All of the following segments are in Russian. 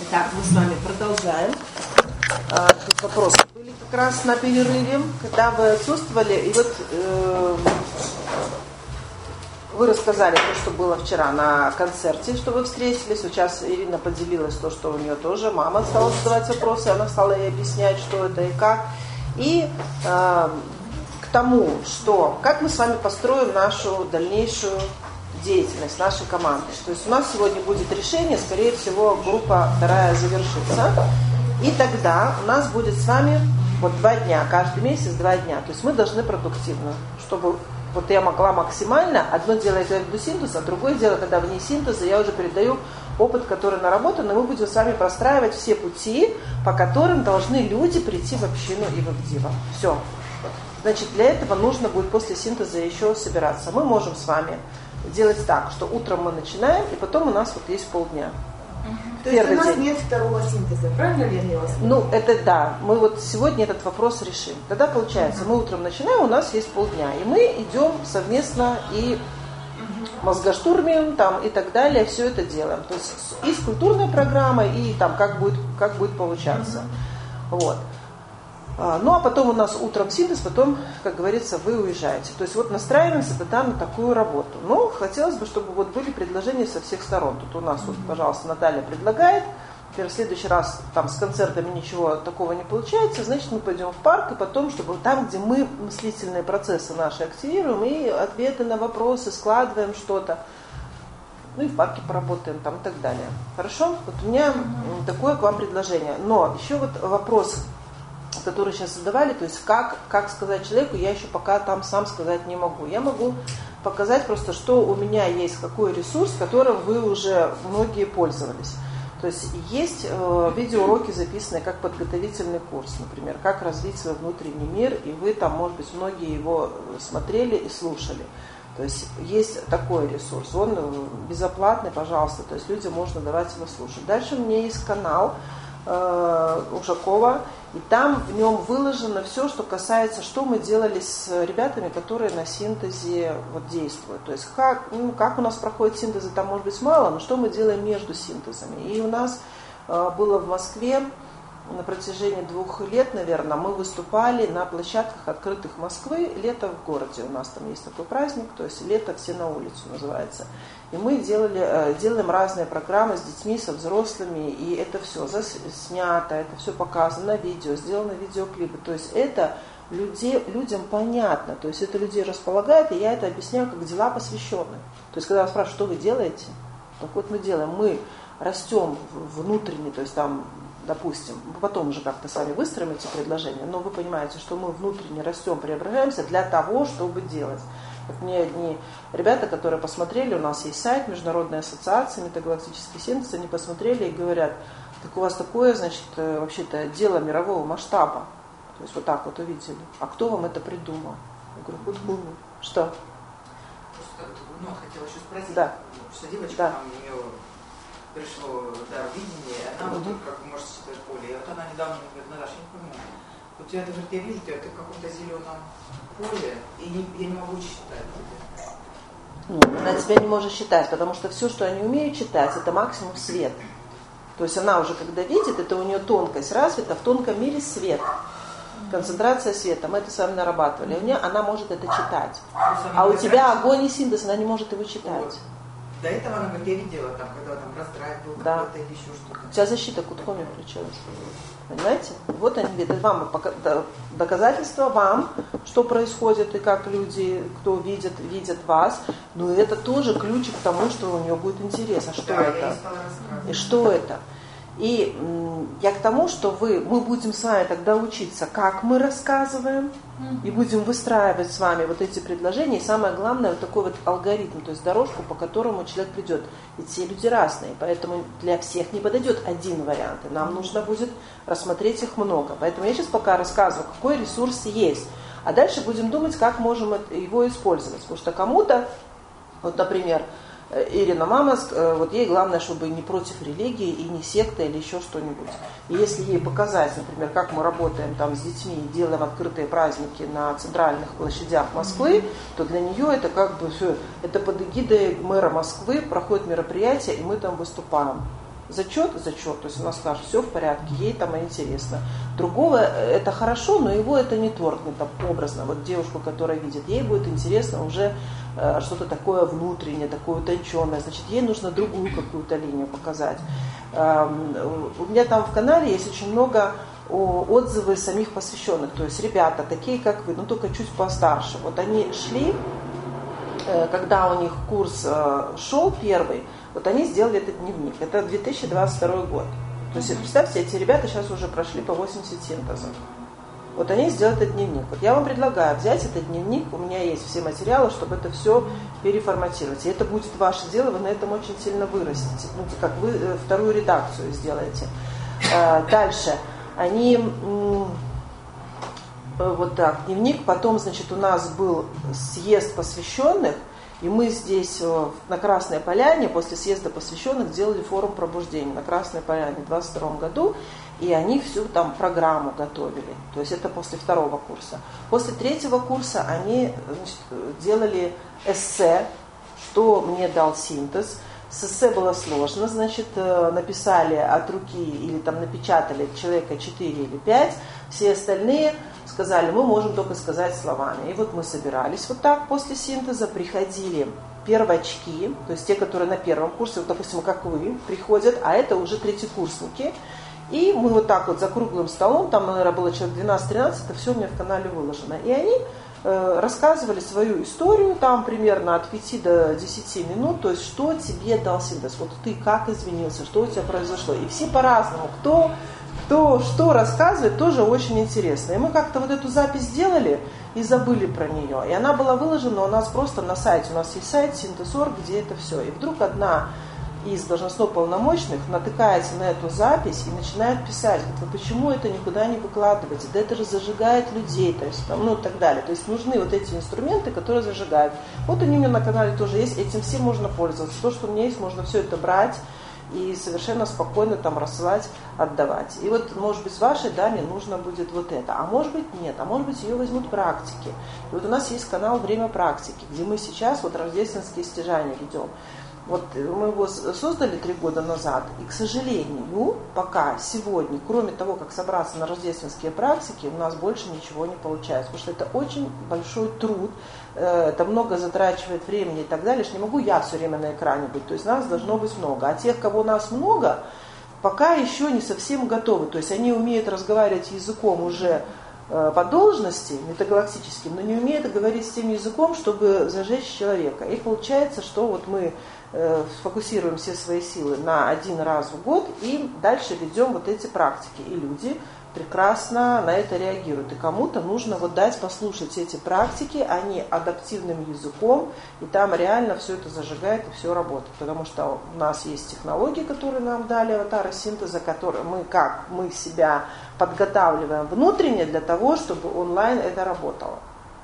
Итак, мы с вами продолжаем. Тут вопросы были как раз на перерыве, когда вы отсутствовали. И вот вы рассказали то, что было вчера на концерте, что вы встретились. Сейчас Ирина поделилась то, что у нее тоже мама стала задавать вопросы, она стала ей объяснять, что это и как. И к тому, что как мы с вами построим нашу дальнейшую деятельность нашей команды. То есть у нас сегодня будет решение, скорее всего, группа вторая завершится. И тогда у нас будет с вами 2 дня, каждый месяц 2 дня. То есть мы должны продуктивно, чтобы я могла максимально, одно дело я веду синтез, а другое дело, когда вне синтеза я уже передаю опыт, который наработан, и мы будем с вами простраивать все пути, по которым должны люди прийти в общину и в Авдива. Все. Значит, для этого нужно будет после синтеза еще собираться. Мы можем с вами делать так, что утром мы начинаем, и потом у нас есть полдня. То есть у нас нет второго синтеза, правильно ли я вас поняла? Это да. Мы сегодня этот вопрос решим. Тогда получается, мы утром начинаем, у нас есть полдня, и мы идем совместно и мозгоштурмим и так далее, все это делаем. То есть и с культурной программой, и как будет получаться. Вот. Ну, а потом у нас утром синтез, потом, как говорится, вы уезжаете. То есть настраиваемся тогда на такую работу. Но хотелось бы, чтобы были предложения со всех сторон. Тут у нас, пожалуйста, Наталья предлагает. Теперь в следующий раз с концертами ничего такого не получается, значит, мы пойдем в парк, и потом, чтобы там, где мы мыслительные процессы наши активируем, и ответы на вопросы, складываем что-то, и в парке поработаем и так далее. Хорошо? У меня такое к вам предложение. Но еще вопрос, которые сейчас задавали, то есть как сказать человеку, я еще пока там сам сказать не могу. Я могу показать просто, что у меня есть, какой ресурс, которым вы уже многие пользовались. То есть есть видеоуроки, записанные как подготовительный курс, например, как развить свой внутренний мир, и вы может быть, многие его смотрели и слушали. То есть есть такой ресурс, он безоплатный, пожалуйста, то есть людям можно давать его слушать. Дальше у меня есть канал Ужакова, и там в нем выложено все, что касается, что мы делали с ребятами, которые на синтезе действуют. То есть как у нас проходит синтезы, там может быть мало, но что мы делаем между синтезами. И у нас было в Москве на протяжении 2 лет, наверное, мы выступали на площадках открытых Москвы, лето в городе. У нас там есть такой праздник, то есть лето все на улицу называется. И мы делаем разные программы с детьми, со взрослыми, и это все снято, это все показано на видео, сделано видеоклипы. То есть это людям понятно, то есть это людей располагает, и я это объясняю как дела посвященные. То есть когда вас спрашивают, что вы делаете, так мы делаем, мы растем внутренне, то есть допустим, потом уже как-то с вами выстроим эти предложения, но вы понимаете, что мы внутренне растем, преображаемся для того, чтобы делать. Мне одни ребята, которые посмотрели, у нас есть сайт Международной ассоциации метагалактический синтез, они посмотрели и говорят, так у вас такое, значит, вообще-то дело мирового масштаба. То есть так увидели. А кто вам это придумал? Я говорю, Что? Хотела еще спросить, да. Что девочка у нее пришло дар видения, она как вы можете считать поле. И она недавно говорит, Наташа, я не понимаю, я вижу тебя, ты в каком-то зеленом поле, и я не могу читать тебя. Она тебя не может читать, потому что все, что они умеют читать, это максимум свет. То есть она уже, когда видит, это у нее тонкость развита, в тонком мире свет. Концентрация света, мы это с вами нарабатывали. У нее она может это читать. А у тебя огонь и синтез, она не может его читать. До этого она говорит, я видела, когда раздрай был какой-то или еще что-то. У тебя защита Кутхоми включилась. Понимаете? Они говорят, вам доказательства вам, что происходит и как люди, кто видят вас. Но это тоже ключик к тому, что у нее будет интерес. А что это? И что это? И я к тому, что мы будем с вами тогда учиться, как мы рассказываем, и будем выстраивать с вами эти предложения. И самое главное, такой алгоритм, то есть дорожку, по которому человек придет. Ведь все люди разные, поэтому для всех не подойдет один вариант. И нам нужно будет рассмотреть их много. Поэтому я сейчас пока рассказываю, какой ресурс есть. А дальше будем думать, как можем его использовать. Потому что кому-то, например, Ирина мама, ей главное, чтобы не против религии и не секта или еще что-нибудь. И если ей показать, например, как мы работаем с детьми и делаем открытые праздники на центральных площадях Москвы, то для нее это все, это под эгидой мэра Москвы проходит мероприятие, и мы там выступаем. зачет, то есть она скажет, все в порядке, ей там интересно. Другого это хорошо, но его это не торкнет там, образно. Вот девушку, которая видит, ей будет интересно уже что-то такое внутреннее, такое утонченное, значит, ей нужно другую какую-то линию показать. У меня там в канале есть очень много отзывы самих посвященных, то есть ребята, такие как вы, но только чуть постарше. Вот они шли, когда у них курс шел первый, вот они сделали этот дневник. Это 2022 год. То есть, представьте, эти ребята сейчас уже прошли по 80 синтезов. Вот они сделают этот дневник. Вот я вам предлагаю взять этот дневник, у меня есть все материалы, чтобы это все переформатировать. И это будет ваше дело, вы на этом очень сильно вырастете. Ну, как вы вторую редакцию сделаете. Дальше. Они, вот так, дневник, потом, значит, у нас был съезд посвященных, и мы здесь на Красной Поляне после съезда посвященных делали форум пробуждения на Красной Поляне в 2022 году, и они всю там программу готовили. То есть это после второго курса. После третьего курса они, значит, делали эссе, что мне дал синтез. С эссе было сложно, значит, написали от руки или там напечатали человека 4 или 5, все остальные сказали, мы можем только сказать словами. И вот мы собирались вот так после синтеза, приходили первочки, то есть те, которые на первом курсе, вот, допустим, как вы, приходят, а это уже третьекурсники. И мы вот так вот за круглым столом, там, наверное, было человек 12-13, это все у меня в канале выложено. И они рассказывали свою историю, там примерно от 5 до 10 минут, то есть что тебе дал синтез, вот ты как извинился, что у тебя произошло. И все по-разному, кто что рассказывает, тоже очень интересно. И мы как-то вот эту запись сделали и забыли про нее. И она была выложена у нас просто на сайте. У нас есть сайт Синтез.орг, где это все. И вдруг одна из должностно полномочных натыкается на эту запись и начинает писать, говорит, вы почему это никуда не выкладываете, да это же зажигает людей, то есть, там, ну и так далее. То есть нужны вот эти инструменты, которые зажигают. Вот они у меня на канале тоже есть, этим всем можно пользоваться. То, что у меня есть, можно все это брать и совершенно спокойно там рассылать, отдавать. И вот, может быть, с вашей даме нужно будет вот это, а может быть нет, а может быть ее возьмут практики. И вот у нас есть канал «Время практики», где мы сейчас вот рождественские стяжания ведем. Вот мы его создали 3 года назад, и, к сожалению, пока сегодня, кроме того, как собраться на рождественские практики, у нас больше ничего не получается, потому что это очень большой труд, это много затрачивает времени и так далее, что не могу я все время на экране быть, то есть нас должно быть много, а тех, кого нас много, пока еще не совсем готовы, то есть они умеют разговаривать языком уже по должности, метагалактическим, но не умеют говорить с тем языком, чтобы зажечь человека. И получается, что вот мы сфокусируем все свои силы на 1 раз в год и дальше ведем вот эти практики. И люди прекрасно на это реагируют. И кому-то нужно вот дать послушать эти практики, они адаптивным языком, и там реально все это зажигает и все работает. Потому что у нас есть технологии, которые нам дали аватары синтеза, которые мы себя подготавливаем внутренне для того, чтобы онлайн это работало.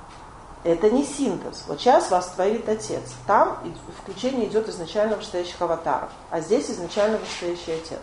Это не синтез. Вот сейчас вас творит Отец. Там включение идет изначально вышестоящих аватаров, а здесь изначально вышестоящий Отец.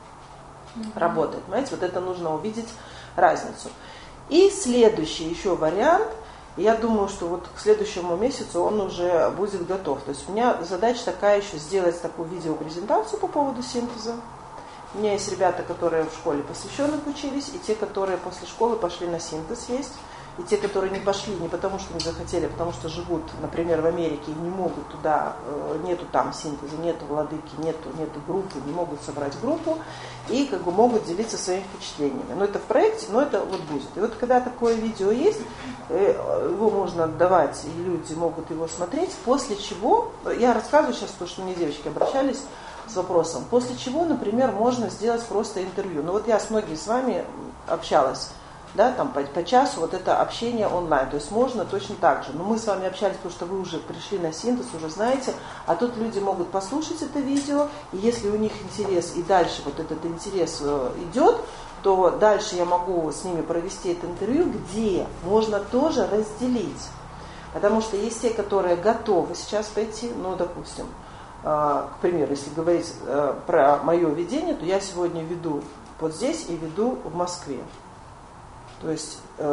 Работает. Понимаете, вот это нужно увидеть разницу. И следующий еще вариант, я думаю, что вот к следующему месяцу он уже будет готов. То есть у меня задача такая еще сделать такую видеопрезентацию по поводу синтеза. У меня есть ребята, которые в школе посвященных учились, и те, которые после школы пошли на синтез есть. И те, которые не пошли не потому, что не захотели, а потому что живут, например, в Америке и не могут туда, нету там синтеза, нету владыки, нету группы, не могут собрать группу и как бы могут делиться своими впечатлениями. Но это в проекте, но это вот будет. И вот когда такое видео есть, его можно отдавать, и люди могут его смотреть, после чего, я рассказываю сейчас то, что мне девочки обращались с вопросом, после чего, например, можно сделать просто интервью. Ну вот я с многими с вами общалась, да, там по часу, вот это общение онлайн, то есть можно точно так же. Но мы с вами общались, потому что вы уже пришли на синтез, уже знаете, а тут люди могут послушать это видео, и если у них интерес, и дальше вот этот интерес идет, то дальше я могу с ними провести это интервью, где можно тоже разделить. Потому что есть те, которые готовы сейчас пойти, ну, допустим, к примеру, если говорить про мое ведение, то я сегодня веду вот здесь и веду в Москве. То есть,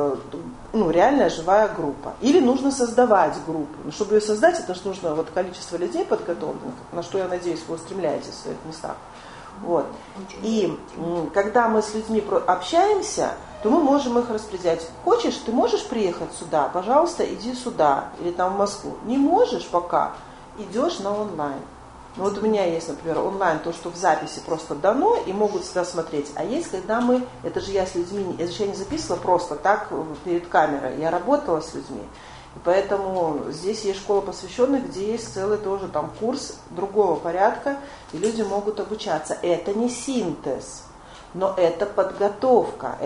реальная живая группа. Или нужно создавать группу. Но чтобы ее создать, это же нужно вот количество людей подготовленных, на что, я надеюсь, вы устремляетесь в своих местах. Вот. И когда мы с людьми общаемся, то мы можем их распределять. Хочешь, ты можешь приехать сюда? Пожалуйста, иди сюда. Или там в Москву. Не можешь пока? Идешь на онлайн. Ну вот у меня есть, например, онлайн, то, что в записи просто дано, и могут всегда смотреть. А есть, когда мы, это же я с людьми, это же я не записывала просто так перед камерой, я работала с людьми. И поэтому здесь есть школа посвященных, где есть целый тоже там курс другого порядка, и люди могут обучаться. Это не синтез, но это подготовка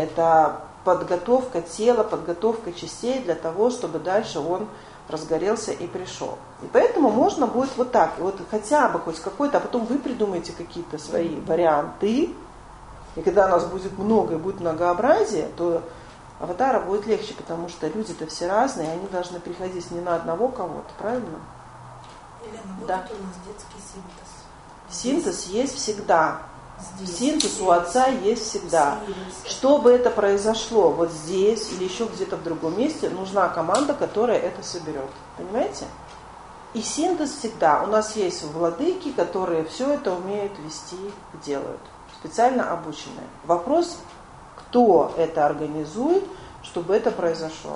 тела, подготовка частей для того, чтобы дальше он разгорелся и пришел. И поэтому можно будет вот так, вот хотя бы хоть какой-то, а потом вы придумаете какие-то свои варианты, и когда нас будет много и будет многообразие, то аватара будет легче, потому что люди-то все разные, и они должны приходить не на одного кого-то, правильно? Елена, да. Вот у нас детский синтез. Синтез есть всегда. Синтез у отца есть всегда. Чтобы это произошло вот здесь или еще где-то в другом месте, нужна команда, которая это соберет. Понимаете? И синтез всегда. У нас есть владыки, которые все это умеют вести и делают. Специально обученные. Вопрос, кто это организует, чтобы это произошло.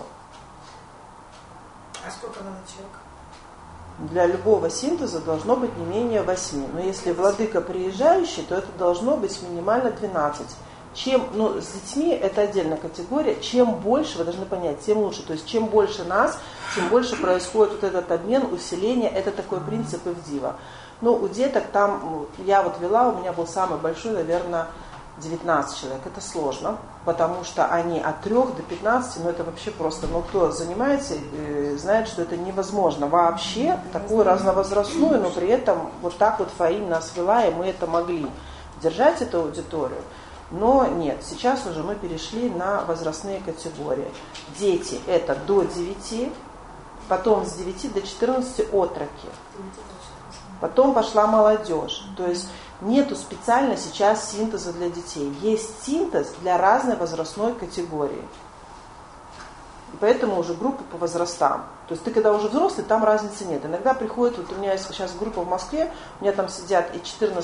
А сколько надо человек? Для любого синтеза должно быть не менее 8. Но если владыка приезжающий, то это должно быть минимально 12. С детьми это отдельная категория. Чем больше, вы должны понять, тем лучше. То есть чем больше нас, тем больше происходит вот этот обмен, усиление. Это такой принцип Ивдива. Но у деток там, я вот вела, у меня был самый большой, наверное, 19 человек. Это сложно, потому что они от 3 до 15, это вообще просто, кто занимается, знает, что это невозможно вообще, такую разновозрастную, но при этом вот так вот Фаин нас вела, и мы это могли держать, эту аудиторию. Но нет, сейчас уже мы перешли на возрастные категории. Дети это до 9, потом с 9 до 14 отроки. Потом пошла молодежь. То есть нету специально сейчас синтеза для детей. Есть синтез для разной возрастной категории. И поэтому уже группы по возрастам. То есть ты когда уже взрослый, там разницы нет. Иногда приходит, вот у меня есть сейчас группа в Москве, у меня там сидят и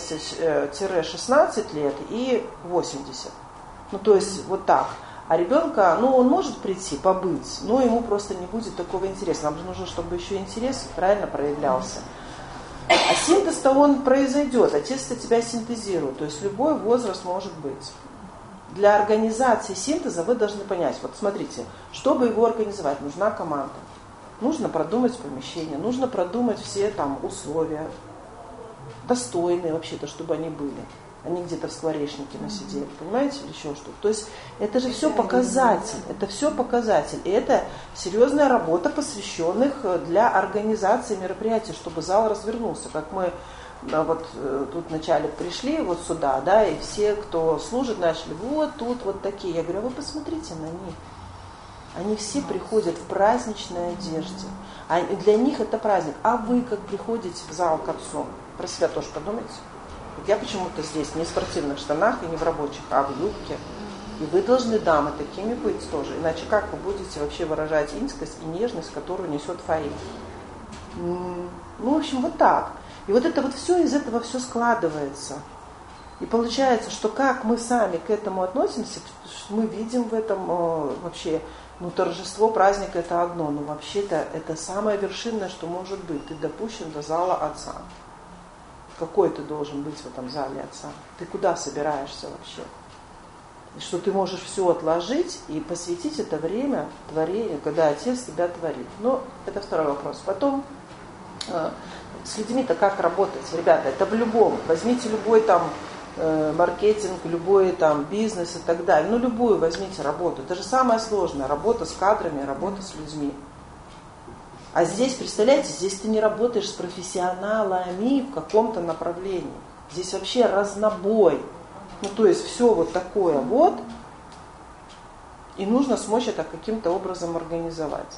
14-16 лет, и 80. То есть вот так. А ребенка, он может прийти, побыть, но ему просто не будет такого интереса. Нам же нужно, чтобы еще интерес правильно проявлялся. А синтез-то он произойдет, отец-то тебя синтезирует, то есть любой возраст может быть. Для организации синтеза вы должны понять, вот смотрите, чтобы его организовать, нужна команда. Нужно продумать помещение, нужно продумать все там условия, достойные вообще-то, чтобы они были. Они где-то в скворечнике насидели, понимаете, или еще что-то. То есть это же все показатель, и это серьезная работа посвященных для организации мероприятий, чтобы зал развернулся. Как мы вот тут вначале пришли вот сюда, да, и все, кто служит, начали, вот тут вот такие. Я говорю, а вы посмотрите на них. Они все приходят в праздничной одежде. И для них это праздник. А вы как приходите в зал к отцу? Про себя тоже подумайте. Я почему-то здесь не в спортивных штанах и не в рабочих, а в юбке. И вы должны, дамы, такими быть тоже. Иначе как вы будете вообще выражать инскость и нежность, которую несет Фаин? В общем, вот так. И вот это вот все, из этого все складывается. И получается, что как мы сами к этому относимся, мы видим в этом вообще, торжество, праздник это одно, но вообще-то это самое вершинное, что может быть. Ты допущен до зала отца. Какой ты должен быть в этом зале отца? Ты куда собираешься вообще? И что ты можешь все отложить и посвятить это время творению, когда отец тебя творит. Но это второй вопрос. Потом с людьми-то как работать? Ребята, это в любом. Возьмите любой там маркетинг, любой там бизнес и так далее. Любую возьмите работу. Это же самое сложное. Работа с кадрами, работа с людьми. А здесь, представляете, здесь ты не работаешь с профессионалами в каком-то направлении. Здесь вообще разнобой. То есть все вот такое вот. И нужно смочь это каким-то образом организовать.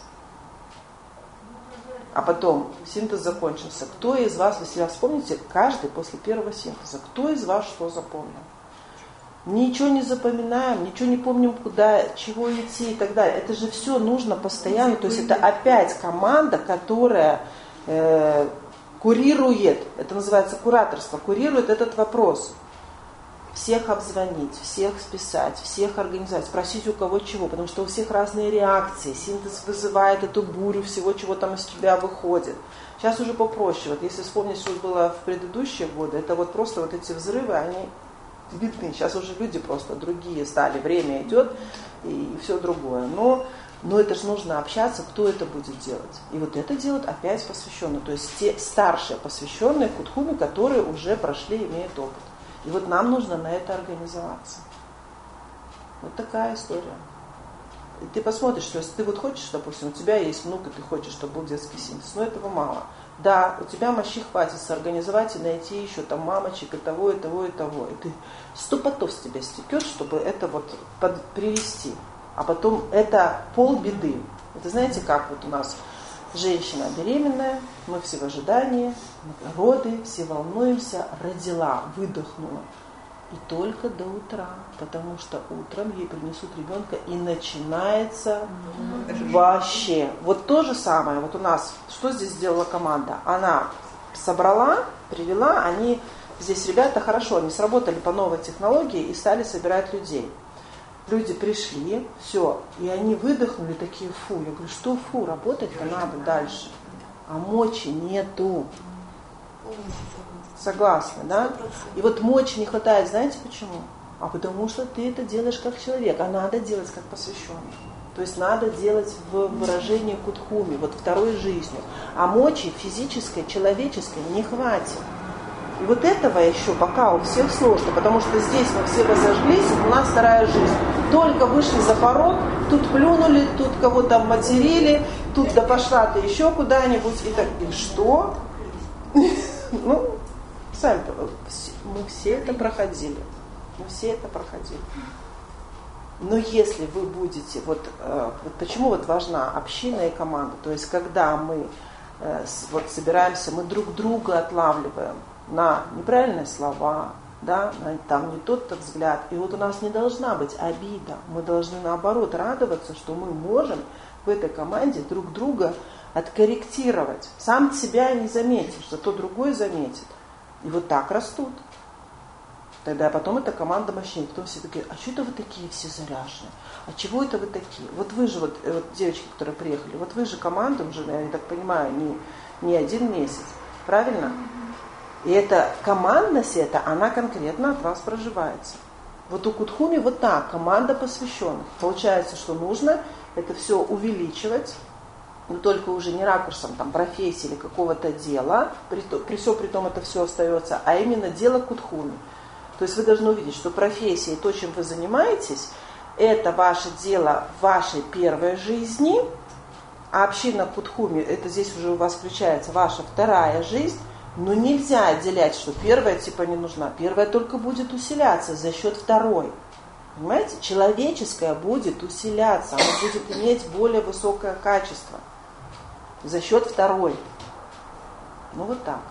А потом синтез закончился. Кто из вас, если вы вспомните, каждый после первого синтеза, кто из вас что запомнил? Ничего не запоминаем, ничего не помним, куда, чего идти и так далее. Это же все нужно постоянно. То есть это опять команда, которая курирует, это называется кураторство, курирует этот вопрос. всех обзвонить, всех списать, всех организовать, спросить у кого чего, потому что у всех разные реакции. Синтез вызывает эту бурю всего, чего там из тебя выходит. Сейчас уже попроще. Вот если вспомнить, что было в предыдущие годы, это вот просто вот эти взрывы, они видны. Сейчас уже люди просто другие стали, время идет и все другое. Но это же нужно общаться, кто это будет делать. И вот это делают опять посвященные, то есть те старшие посвященные Кутхуме, которые уже прошли, имеют опыт. И вот нам нужно на это организоваться. Вот такая история. И ты посмотришь, что если ты вот хочешь, допустим, у тебя есть внук, и ты хочешь, чтобы был детский синтез, но этого мало. Да, у тебя мощи хватит сорганизовать и найти еще там мамочек и того, и того, и того. И ты 100 потов с тебя стекет, чтобы это вот привести. А потом это полбеды. Это знаете, как вот у нас женщина беременная, мы все в ожидании, роды, все волнуемся, родила, выдохнула. И только до утра, потому что утром ей принесут ребенка, и начинается вообще. Вот то же самое, вот у нас, что здесь сделала команда? Она собрала, привела, здесь ребята хорошо, они сработали по новой технологии и стали собирать людей. Люди пришли, все, и они выдохнули такие, фу. Я говорю, что фу, работать-то надо дальше. А мочи нету. Согласны, да? И вот мочи не хватает, знаете почему? А потому что ты это делаешь как человек, а надо делать как посвященный. То есть надо делать в выражении Кутхуми, вот второй жизнью. А мочи физической, человеческой не хватит. И вот этого еще пока у всех сложно, потому что здесь мы все разожглись, у нас вторая жизнь. Только вышли за порог, тут плюнули, тут кого-то обматерили, тут да пошла ты еще куда-нибудь. И что? Ну, сами, мы все это проходили. Но если вы будете, вот почему вот важна община и команда, то есть когда мы вот собираемся, мы друг друга отлавливаем на неправильные слова, да, там не тот взгляд. И вот у нас не должна быть обида. Мы должны наоборот радоваться, что мы можем в этой команде друг друга откорректировать. Сам себя не заметишь, зато другой заметит. И вот так растут. Тогда потом эта команда мощнее. Потом все такие, а что это вы такие все заряженные? А чего это вы такие? Вот вы же, вот девочки, которые приехали, вот вы же команда уже, я так понимаю, не 1 месяц. Правильно? И эта командность, она конкретно от вас проживается. Вот у Кутхуми вот так, команда посвященных. Получается, что нужно это все увеличивать, но только уже не ракурсом там, профессии или какого-то дела, при том это все остается, а именно дело Кутхуми. То есть вы должны увидеть, что профессия и то, чем вы занимаетесь, это ваше дело в вашей первой жизни, а община Кутхуми, это здесь уже у вас включается ваша вторая жизнь. Но нельзя отделять, что первая типа не нужна. Первая только будет усиляться за счет второй. Понимаете? Человеческое будет усиляться, оно будет иметь более высокое качество за счет второй. Ну вот так.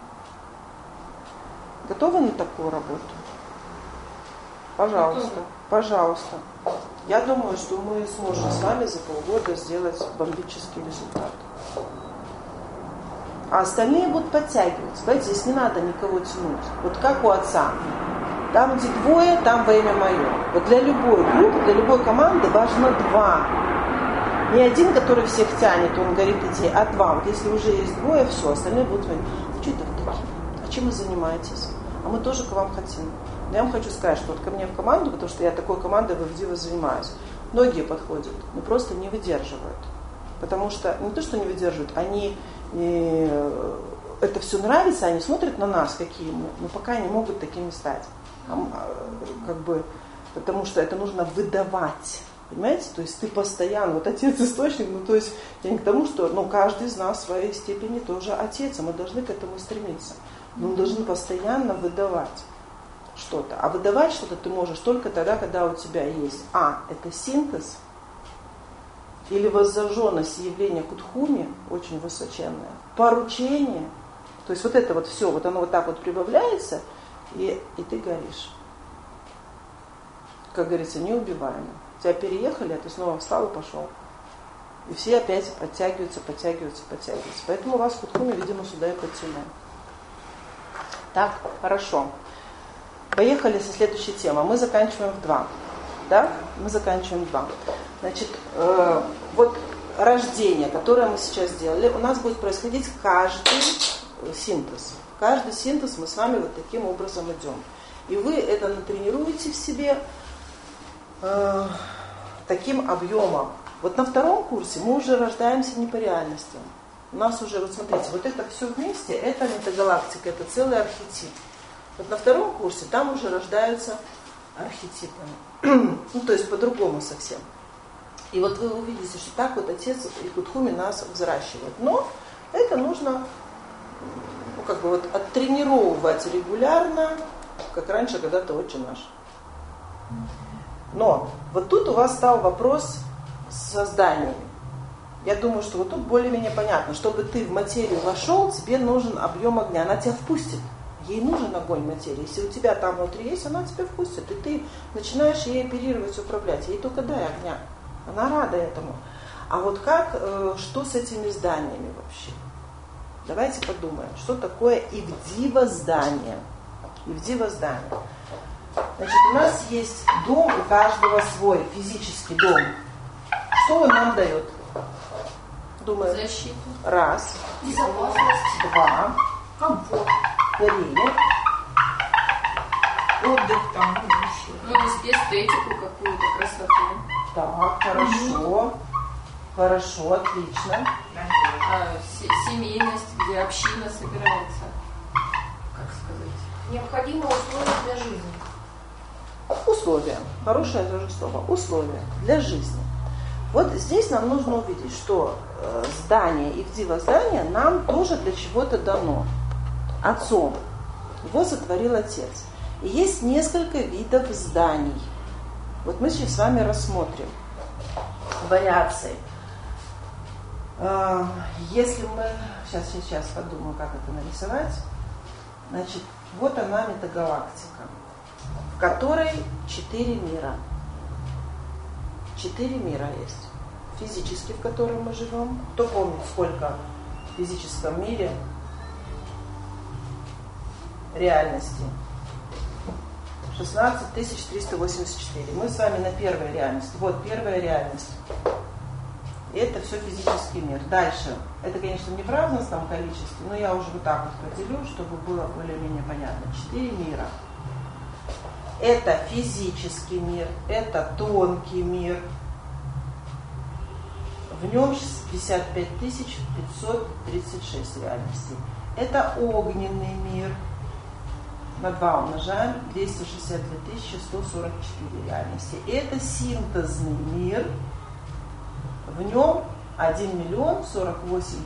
Готовы на такую работу? Пожалуйста, пожалуйста. Я думаю, что мы сможем с вами за полгода сделать бомбический результат. А остальные будут подтягиваться. Понимаете, здесь не надо никого тянуть. Вот как у отца. Там, где 2, там во имя мое. Вот для любой группы, для любой команды важно 2. Не 1, который всех тянет, он говорит идти, а 2. Вот если уже есть 2, все, остальные будут говорить, что это вы такие? А чем вы занимаетесь? А мы тоже к вам хотим. Но я вам хочу сказать, что вот ко мне в команду, потому что я такой командой в Авдеево занимаюсь, многие подходят, но просто не выдерживают. Потому что, не то, что не выдерживают, они это все нравится, они смотрят на нас, какие мы, но пока не могут такими стать. Потому что это нужно выдавать. Понимаете? То есть ты постоянно, вот отец источник, ну то есть я не к тому, что каждый из нас в своей степени тоже отец, а мы должны к этому стремиться. Но мы должны постоянно выдавать что-то. А выдавать что-то ты можешь только тогда, когда у тебя есть это синтез, или воззаженность явления Кутхуми, очень высоченное, поручение, то есть вот это вот все, вот оно вот так вот прибавляется, и ты горишь. Как говорится, неубиваемо. Тебя переехали, а ты снова встал и пошел. И все опять подтягиваются. Поэтому вас Кутхуми, видимо, сюда и подтянули. Так, хорошо. Поехали со следующей темы. Мы заканчиваем в 2. Да? Мы заканчиваем в 2. Значит, вот рождение, которое мы сейчас сделали, у нас будет происходить каждый синтез. Каждый синтез мы с вами вот таким образом идем. И вы это натренируете в себе таким объемом. Вот на втором курсе мы уже рождаемся не по реальностям. У нас уже, вот смотрите, вот это все вместе, это метагалактика, это целый архетип. Вот на втором курсе там уже рождаются архетипами. Ну, то есть по-другому совсем. И вот вы увидите, что так вот отец и Кутхуми нас взращивает. Но это нужно как бы вот оттренировывать регулярно, как раньше когда-то Отче наш. Но вот тут у вас стал вопрос с созданием. Я думаю, что вот тут более-менее понятно. Чтобы ты в материю вошел, тебе нужен объем огня. Она тебя впустит. Ей нужен огонь материи. Если у тебя там внутри есть, она тебя впустит. И ты начинаешь ей оперировать, управлять. Ей только дай огня. Она рада этому. А вот как, что с этими зданиями вообще? Давайте подумаем, что такое Ивдива здание. Ивдива здание. Значит, у нас есть дом, у каждого свой, физический дом. Что он нам дает? Думаю. Защиту. Раз. Безопасность. Два. Комфорт. Три. Отдых там, еще. Ну, эстетику какую-то, красоту. Так, хорошо. Хорошо, отлично. Семейность, где община собирается. Как сказать? Необходимые условия для жизни. Условия. Хорошее тоже слово. Условия для жизни. Вот здесь нам нужно увидеть, что здание, Ивдива здание нам тоже для чего-то дано. Отцом. Его сотворил Отец. И есть несколько видов зданий. Вот мы сейчас с вами рассмотрим вариации. Если мы... Сейчас подумаю, как это нарисовать. Значит, вот она метагалактика, в которой 4 мира. 4 мира есть. Физический, в котором мы живем. Кто помнит, сколько в физическом мире реальности? 16 384. Мы с вами на первой реальности. Вот первая реальность. Это все физический мир. Дальше. Это, конечно, не в равностном количестве, но я уже вот так вот поделю, чтобы было более-менее понятно. 4 мира. Это физический мир, это тонкий мир. В нем 55 536 реальностей. Это огненный мир. На 2 умножаем, 262 144 реальности. Это синтезный мир. В нем 1 048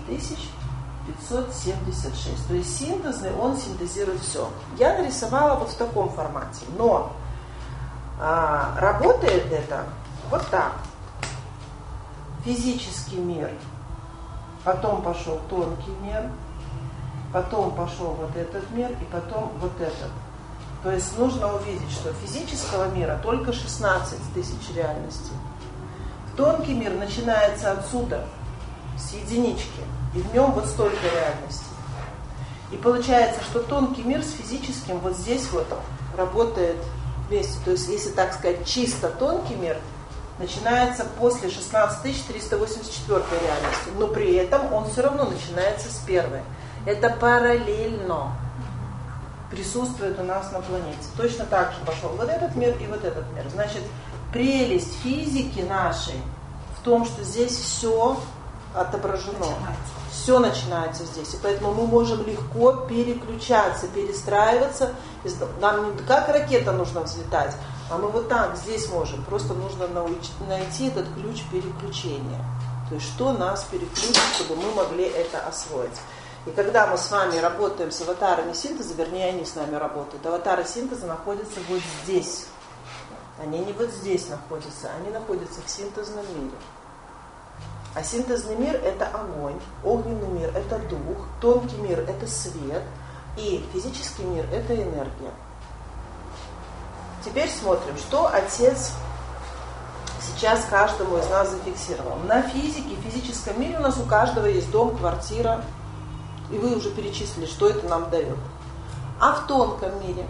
576. То есть синтезный, он синтезирует все. Я нарисовала вот в таком формате. Но работает это вот так. Физический мир. Потом пошел тонкий мир. Потом пошел вот этот мир. И потом вот этот. То есть нужно увидеть, что физического мира только 16 тысяч реальностей. Тонкий мир начинается отсюда, с единички, и в нем вот столько реальностей. И получается, что тонкий мир с физическим вот здесь вот работает вместе. То есть, если так сказать, чисто тонкий мир начинается после 16 384 реальности, но при этом он все равно начинается с первой. Это параллельно присутствует у нас на планете. Точно так же пошел вот этот мир и вот этот мир. Значит, прелесть физики нашей в том, что здесь все отображено. Все начинается здесь. И поэтому мы можем легко переключаться, перестраиваться. Нам не как ракета нужно взлетать, а мы вот так здесь можем. Просто нужно найти этот ключ переключения. То есть что нас переключит, чтобы мы могли это освоить. И когда мы с вами работаем с аватарами синтеза, вернее, они с нами работают, аватары синтеза находятся вот здесь. Они не вот здесь находятся, они находятся в синтезном мире. А синтезный мир – это огонь, огненный мир – это дух, тонкий мир – это свет, и физический мир – это энергия. Теперь смотрим, что Отец сейчас каждому из нас зафиксировал. На физике, в физическом мире у нас у каждого есть дом, квартира, и вы уже перечислили, что это нам дает. А в тонком мире,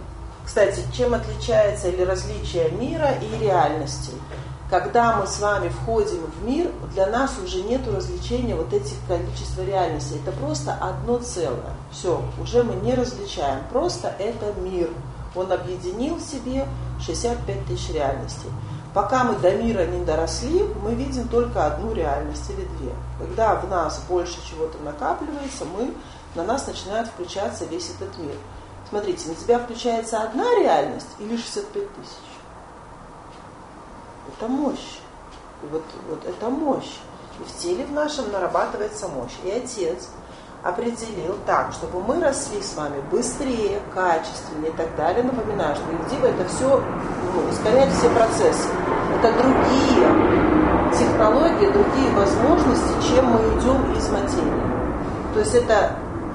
Кстати, чем отличается или различие мира и реальности? Когда мы с вами входим в мир, для нас уже нет различения вот этих количества реальностей. Это просто одно целое. Все, уже мы не различаем. Просто это мир. Он объединил в себе 65 тысяч реальностей. Пока мы до мира не доросли, мы видим только одну реальность или две. Когда в нас больше чего-то накапливается, на нас начинает включаться весь этот мир. Смотрите, на тебя включается одна реальность или 65 тысяч? Это мощь. И вот это мощь. И в теле в нашем нарабатывается мощь. И Отец определил так, чтобы мы росли с вами быстрее, качественнее и так далее. Напоминаю, что Ильдива это все, ускоряет все процессы. Это другие технологии, другие возможности, чем мы идем из материи. То есть это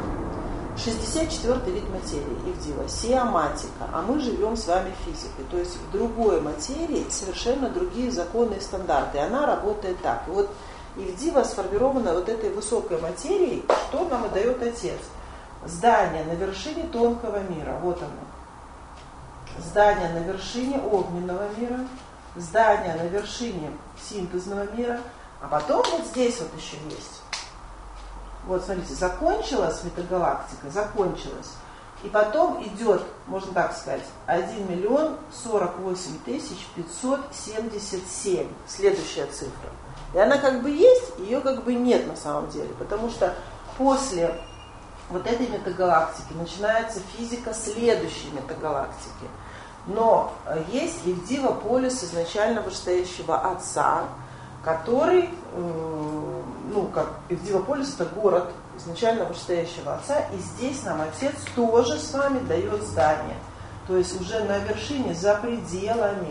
64-й вид материи, Ильдива, сиоматика, а мы живем с вами физикой. То есть в другой материи совершенно другие законы и стандарты. И она работает так. И вот Ильдива сформирована вот этой высокой материей, что нам и дает Отец. Здание на вершине тонкого мира, вот оно. Здание на вершине огненного мира, здание на вершине синтезного мира, а потом вот здесь вот еще есть. Вот, смотрите, закончилась метагалактика, закончилась. И потом идет, можно так сказать, 1 миллион 48 тысяч 577. Следующая цифра. И она как бы есть, ее как бы нет на самом деле. Потому что после вот этой метагалактики начинается физика следующей метагалактики. Но есть Ильдива полюс изначально вышестоящего Отца, который, как Ильдива полюс это город изначально вышестоящего Отца, и здесь нам Отец тоже с вами дает здание. То есть уже на вершине, за пределами.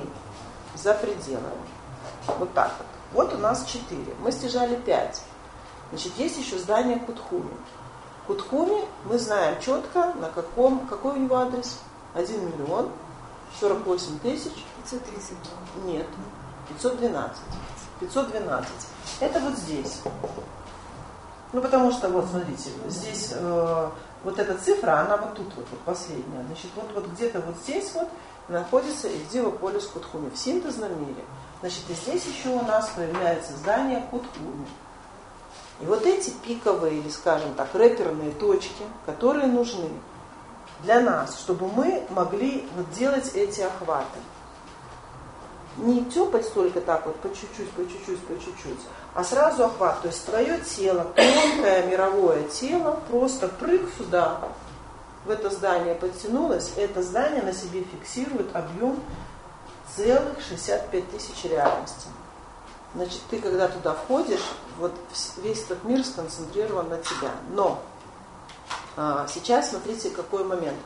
Вот так вот. Вот у нас 4. Мы стяжали 5. Значит, есть еще здание Кутхуми. Кутхуми мы знаем четко, какой у него адрес. 1 миллион 48 тысяч. 530. Нет, 512. 512. Это вот здесь. Потому что, вот смотрите, здесь вот эта цифра, она вот тут вот последняя. Значит, вот где-то вот здесь вот находится Ильдива полюс Кутхуми в синтезном мире. Значит, и здесь еще у нас появляется здание Кутхуми. И вот эти пиковые, или, скажем так, рэперные точки, которые нужны для нас, чтобы мы могли вот делать эти охваты. Не тёпать только так вот, по чуть-чуть, а сразу охват. То есть твое тело, тонкое мировое тело, просто прыг сюда, в это здание подтянулось, это здание на себе фиксирует объем целых 65 тысяч реальностей. Значит, ты когда туда входишь, вот весь этот мир сконцентрирован на тебя. Но сейчас смотрите, какой момент.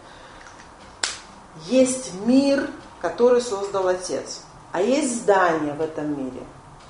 Есть мир, который создал Отец. А есть здание в этом мире.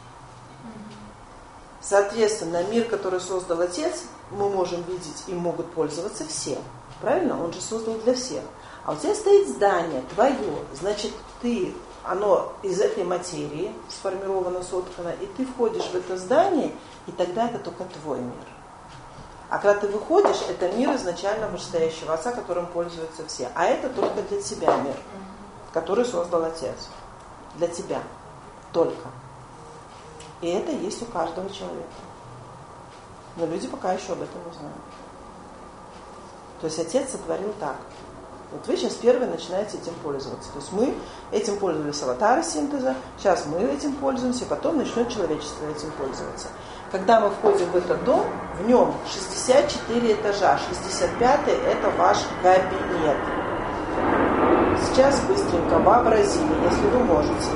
Соответственно, мир, который создал Отец, мы можем видеть и могут пользоваться все. Правильно? Он же создал для всех. А у тебя стоит здание твое. Значит, оно из этой материи сформировано, соткано, и ты входишь в это здание, и тогда это только твой мир. А когда ты выходишь, это мир изначально вышестоящего Отца, которым пользуются все. А это только для тебя мир, который создал Отец. Для тебя. Только. И это есть у каждого человека. Но люди пока еще об этом не знают. То есть Отец сотворил так. Вот вы сейчас первые начинаете этим пользоваться. То есть мы этим пользовались аватары синтеза, сейчас мы этим пользуемся, потом начнет человечество этим пользоваться. Когда мы входим в этот дом, в нем 64 этажа, 65-й это ваш кабинет. Сейчас быстренько вообразили, если вы можете.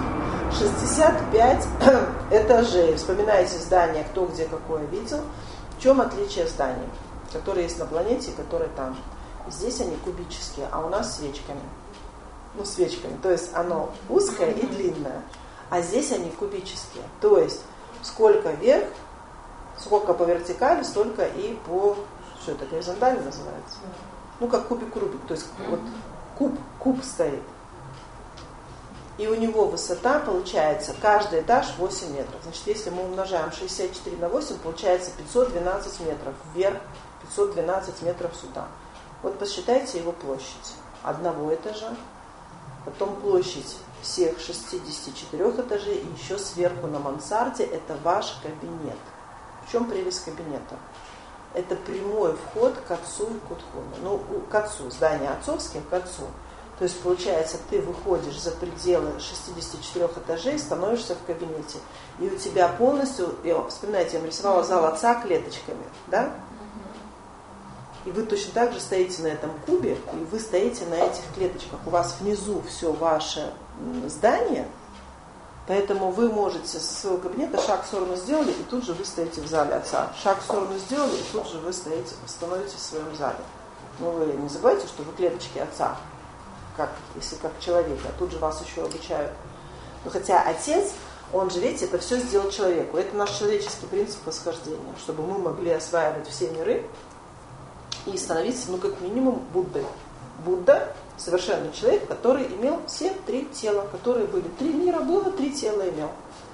65 этажей. Вспоминайте здание, кто где какое видел. В чем отличие зданий, которые есть на планете и которые там же? Здесь они кубические, а у нас свечками. Свечками. То есть оно узкое и длинное. А здесь они кубические. То есть сколько вверх, сколько по вертикали, столько и по... Что это, горизонтально называется? Как кубик Рубик. То есть вот куб стоит. И у него высота получается, каждый этаж 8 метров. Значит, если мы умножаем 64 на 8, получается 512 метров вверх, 512 метров сюда. Вот посчитайте его площадь. одного этажа, потом площадь всех 64 этажей, и еще сверху на мансарде это ваш кабинет. В чем прелесть кабинета? Это прямой вход к отцу и к Утхуме. Ну, к отцу, здание отцовским к отцу. То есть, получается, ты выходишь за пределы 64 этажей, становишься в кабинете. И у тебя полностью, вспоминайте, я нарисовала зал отца клеточками, да? И вы точно так же стоите на этом кубе, и вы стоите на этих клеточках. У вас внизу все ваше здание, поэтому вы можете со своего кабинета шаг в сторону сделали, и тут же вы стоите в зале отца. Шаг в сторону сделали, и тут же вы становитесь в своем зале. Но вы не забывайте, что вы клеточки отца, если как человек, а тут же вас еще обучают. Но хотя отец, он же, видите, это все сделал человеку. Это наш человеческий принцип восхождения, чтобы мы могли осваивать все миры и становиться, как минимум, Буддой. Будда – совершенный человек, который имел все 3 тела, которые были. 3 мира было, 3 тела имел.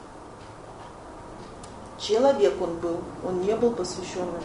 Человек он был, он не был посвященным.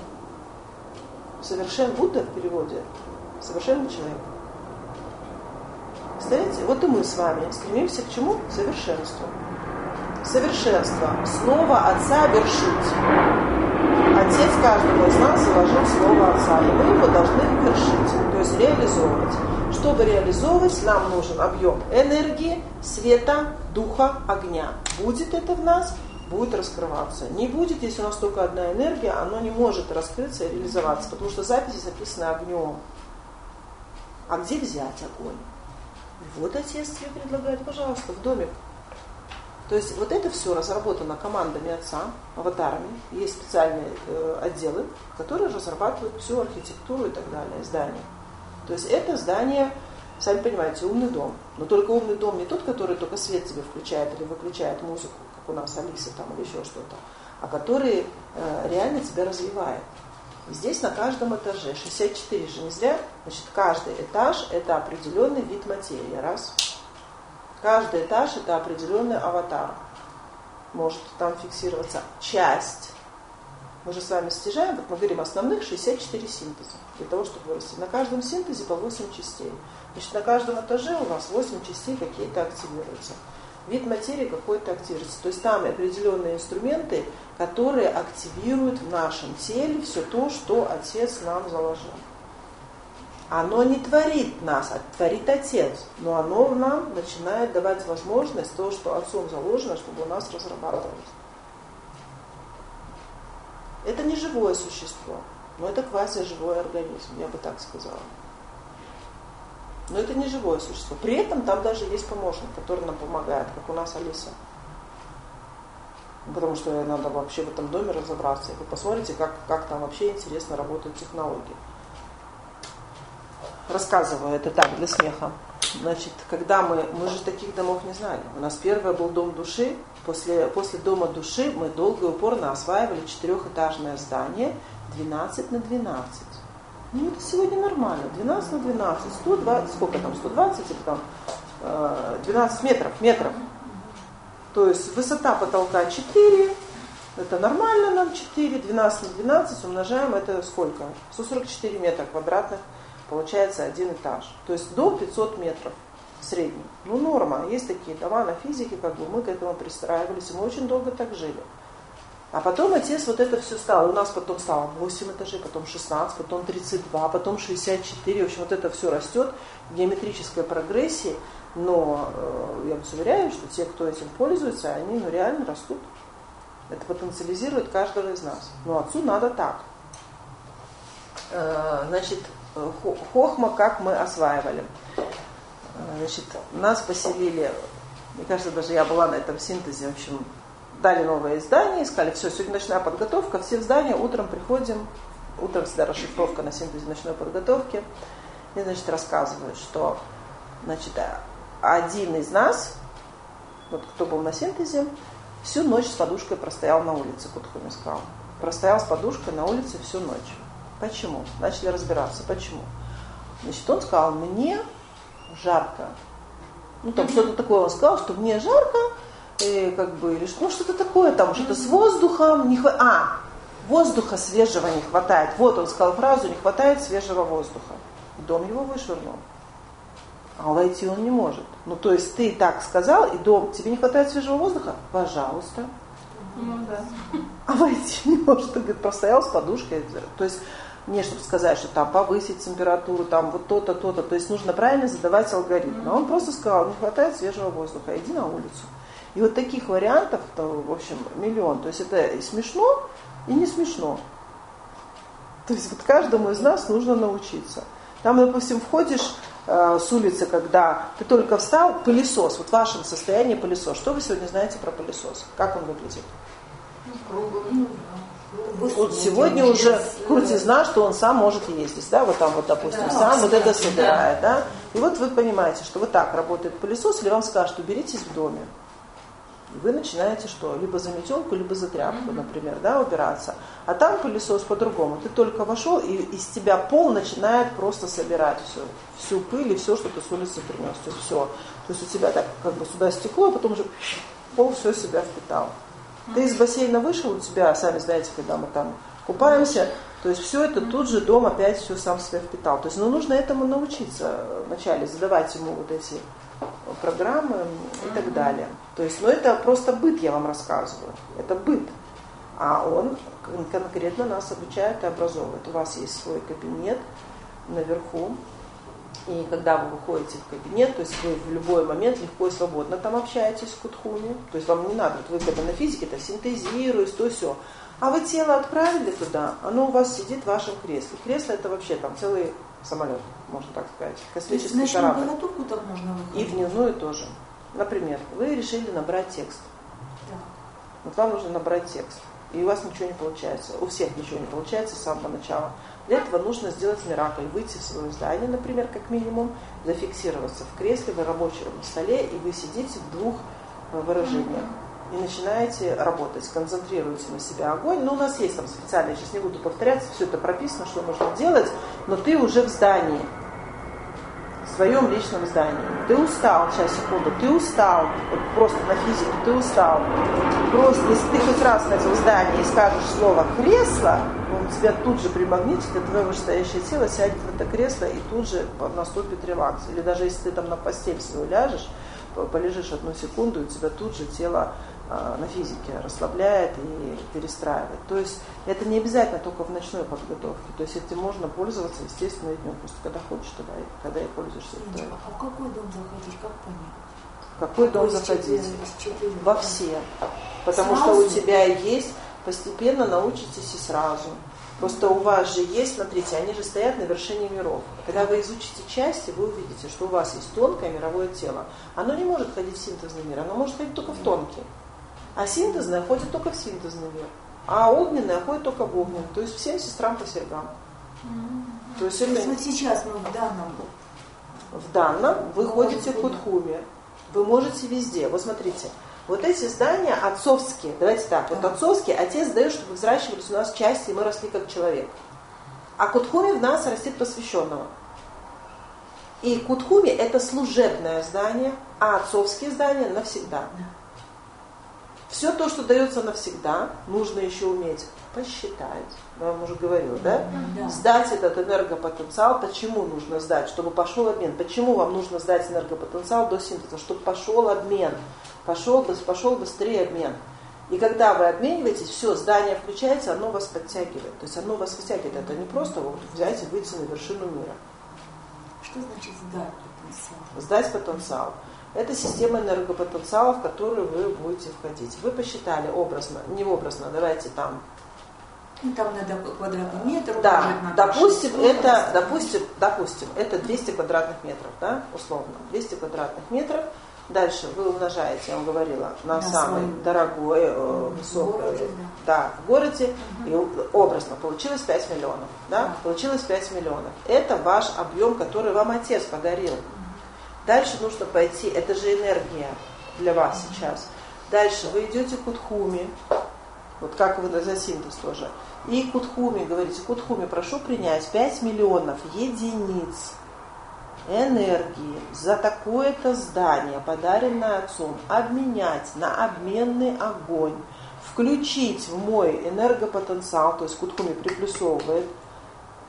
Будда в переводе – совершенный человек. Представляете, вот и мы с вами стремимся к чему? К совершенству. Совершенство. Слово Отца вершить. Отец каждому из нас заложил слово Отца, и мы его должны вершить, то есть реализовывать. Чтобы реализовывать, нам нужен объем энергии, света, духа, огня. Будет это в нас, будет раскрываться. Не будет, если у нас только одна энергия, оно не может раскрыться и реализоваться, потому что записи записаны огнем. А где взять огонь? Вот Отец тебе предлагает, пожалуйста, в домик. То есть вот это все разработано командами Отца, аватарами. Есть специальные отделы, которые разрабатывают всю архитектуру и так далее, здания. То есть это здание, сами понимаете, умный дом. Но только умный дом не тот, который только свет тебе включает или выключает музыку, как у нас Алиса там или еще что-то, а который реально тебя развивает. И здесь на каждом этаже, 64 же не зря, значит, каждый этаж это определенный вид материи, раз. Каждый этаж это определенный аватар. Может там фиксироваться часть. Мы же с вами стяжаем, вот мы говорим, основных 64 синтеза. Для того, чтобы вырасти. На каждом синтезе по 8 частей. Значит, на каждом этаже у нас 8 частей какие-то активируются. Вид материи какой-то активируется. То есть там определенные инструменты, которые активируют в нашем теле все то, что Отец нам заложил. Оно не творит нас, а творит Отец. Но оно нам начинает давать возможность того, что Отцом заложено, чтобы у нас разрабатывалось. Это не живое существо, но это квазиживой организм, я бы так сказала. Но это не живое существо. При этом там даже есть помощник, который нам помогает, как у нас Алиса. Потому что надо вообще в этом доме разобраться. И вы посмотрите, как там вообще интересно работают технологии. Рассказываю это так, для смеха. Значит, когда мы же таких домов не знали. У нас первый был дом души. После дома души мы долго и упорно осваивали 4-этажное здание 12 на 12. Ну, это сегодня нормально. 12 на 12, 120, сколько там, 120 или там 12 метров. То есть высота потолка 4, это нормально нам 4, 12 на 12 умножаем, это сколько? 144 метра квадратных, получается 1 этаж. То есть до 500 метров в среднем. Ну, норма. Есть такие дома на физике, как бы мы к этому пристраивались, и мы очень долго так жили. А потом Отец вот это все стал. У нас потом стало 8 этажей, потом 16, потом 32, потом 64. В общем, вот это все растет в геометрической прогрессии. Но я вас уверяю, что те, кто этим пользуется, они реально растут. Это потенциализирует каждого из нас. Но Отцу надо так. Значит, хохма, как мы осваивали. Значит, нас поселили, мне кажется, даже я была на этом синтезе, в общем, дали новое издание, сказали, все, сегодня ночная подготовка, все в здание, утром приходим, утром всегда расшифровка на синтезе ночной подготовки. И, значит, рассказывают, что, значит, один из нас, вот кто был на синтезе, всю ночь с подушкой простоял на улице, Кутхуми сказал. Простоял с подушкой на улице всю ночь. Почему? Начали разбираться, почему. Значит, он сказал, мне жарко. Ну, там что-то такое он сказал, что мне жарко, как бы, или ну, что-то такое, там, что-то с воздухом не хватает. Воздуха свежего не хватает. Вот он сказал фразу, не хватает свежего воздуха. Дом его вышвырнул. а войти он не может. Ну, то есть ты так сказал, и дом, тебе не хватает свежего воздуха? Пожалуйста. Ну да. А войти не может. Ты, говорит, простоял с подушкой. То есть не чтобы сказать, что там повысить температуру, там вот то-то, то-то. То есть нужно правильно задавать алгоритм. А он просто сказал, не хватает свежего воздуха, иди на улицу. И вот таких вариантов, в общем, миллион. То есть это и смешно, и не смешно. То есть вот каждому из нас нужно научиться. Там, допустим, входишь с улицы, когда ты только встал, пылесос, вот в вашем состоянии пылесос. Что вы сегодня знаете про пылесос? Как он выглядит? Вот сегодня уже крутизна, что он сам может ездить, да, вот там вот, допустим, сам вот это собирает, да. И вот вы понимаете, что вот так работает пылесос, или вам скажут, уберитесь в доме. И вы начинаете что? Либо за метелку, либо за тряпку, например, да, убираться. А там пылесос по-другому. Ты только вошел, и из тебя пол начинает просто собирать всю пыль и все, что ты с улицы принес. То есть все. То есть у тебя так как бы сюда стекло, а потом уже пол все себя впитал. Ты из бассейна вышел, у тебя, сами знаете, когда мы там купаемся, то есть все это тут же дом опять все сам себя впитал. То есть нужно этому научиться вначале, задавать ему вот эти программы и так далее. То есть, это просто быт, я вам рассказываю. Это быт. А он конкретно нас обучает и образовывает. У вас есть свой кабинет наверху. И когда вы выходите в кабинет, то есть вы в любой момент легко и свободно там общаетесь с кутхуми. То есть вам не надо, вы когда на физике, это синтезируете, то все. А вы тело отправили туда, оно у вас сидит в вашем кресле. Кресло это вообще там целый самолет, можно так сказать. Космический корабль. Голодовку так можно выходить? И в дневную тоже. Например, вы решили набрать текст. Да. Вот вам нужно набрать текст. И у вас ничего не получается. У всех ничего не получается с самого начала. Для этого нужно сделать миракль. Выйти в свое здание, например, как минимум, зафиксироваться в кресле, в рабочем столе, и вы сидите в двух выражениях. И начинаете работать, концентрируете на себя огонь. Но у нас есть там специально, я сейчас не буду повторяться, все это прописано, что нужно делать, но ты уже в здании, в своем личном здании. Ты устал, сейчас, секунду, ты устал, вот просто на физике ты устал. Просто, если ты хоть раз на этом здании и скажешь слово «кресло», он тебя тут же примагнитит, и твое вышестоящее тело сядет в это кресло, и тут же наступит релакс. Или даже если ты там на постель свою ляжешь, полежишь 1 секунду, и у тебя тут же тело на физике расслабляет и перестраивает. То есть это не обязательно только в ночной подготовке. То есть этим можно пользоваться, естественно, и днем. Просто когда хочешь, когда и пользуешься. А в какой дом заходить, как понять? В какой дом заходить? Во все. Потому что у тебя есть, постепенно научитесь и сразу. Просто у вас же есть, смотрите, они же стоят на вершине миров. Когда вы изучите части, вы увидите, что у вас есть тонкое мировое тело. Оно не может ходить в синтезный мир, оно может ходить только в тонкий. А синтезное ходит только в синтезный мир. А огненное ходит только в огненный. То есть всем сестрам по сергам. То есть это... вот сейчас мы в данном... В данном вы ходите в Кутхуме. Вы можете везде. Вот смотрите. Вот эти здания отцовские, давайте так, вот отцовские, отец дает, чтобы взращивались у нас части, и мы росли как человек. А Кутхуми в нас растет посвященного. И Кутхуми это служебное здание, а отцовские здания навсегда. Все то, что дается навсегда, нужно еще уметь посчитать. Я вам уже говорила, да? Сдать этот энергопотенциал. Почему нужно сдать? Чтобы пошел обмен. Почему вам нужно сдать энергопотенциал до синтеза? Чтобы пошел обмен. Пошел быстрее обмен. И когда вы обмениваетесь, все, здание включается, оно вас подтягивает. То есть оно вас вытягивает. Это не просто вот взять и выйти на вершину мира. Что значит сдать потенциал? Сдать потенциал. Это система энергопотенциала, в которую вы будете входить. Вы посчитали образно, не образно, давайте там. Ну, там надо квадратный метр. Да, допустим, это 200 квадратных метров, да, условно. 200 квадратных метров. Дальше вы умножаете, я вам говорила, на самый дорогой, высокий, в городе, и образно получилось 5 миллионов. Да? Получилось 5 миллионов. Это ваш объем, который вам отец подарил. Дальше нужно пойти, это же энергия для вас сейчас. Дальше вы идете к Кутхуми, вот как вы за синтез тоже. И Кутхуми, говорите, Кутхуми, прошу принять 5 миллионов единиц энергии за такое-то здание, подаренное отцом, обменять на обменный огонь, включить в мой энергопотенциал, то есть Кутхуми приплюсовывает,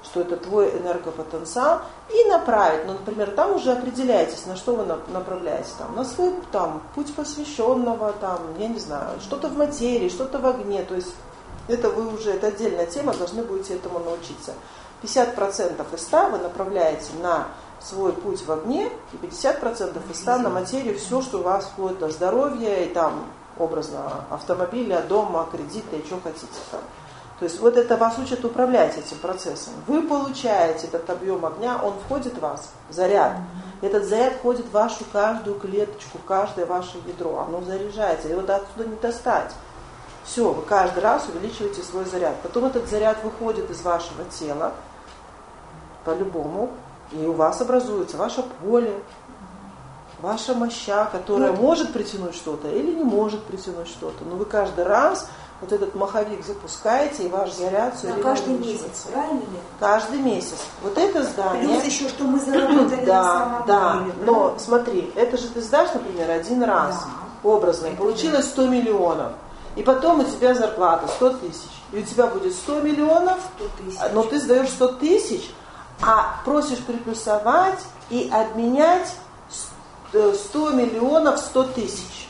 что это твой энергопотенциал, и направить. Ну, например, там уже определяетесь, на что вы направляете. Там, на свой путь посвященного, там, я не знаю, что-то в материи, что-то в огне. То есть это вы уже, это отдельная тема, должны будете этому научиться. 50% из 100 вы направляете на свой путь в огне, и 50% из 100 на материю, все, что у вас вплоть до здоровья, и там, образно, автомобиля, дома, кредита, и что хотите там. То есть вот это вас учат управлять этим процессом. Вы получаете этот объем огня, он входит в вас, заряд. Этот заряд входит в вашу каждую клеточку, в каждое ваше ядро. Оно заряжается, его отсюда не достать. Все, вы каждый раз увеличиваете свой заряд. Потом этот заряд выходит из вашего тела, по-любому, и у вас образуется ваше поле, ваша моща, которая может притянуть что-то или не может притянуть что-то. Но вы каждый раз вот этот маховик запускаете, и ваш заряд все время каждый увеличивается. месяц, правильно ли? Каждый месяц. Вот это здание... Плюс еще, что мы заработали на самом Да, деле. но смотри, это же ты сдашь, например, один раз, образно, и получилось 100 миллионов. И потом у тебя зарплата 100 тысяч. И у тебя будет 100 миллионов, 100 тысяч. но ты сдаешь 100 тысяч, а просишь приплюсовать и обменять 100 миллионов 100 тысяч.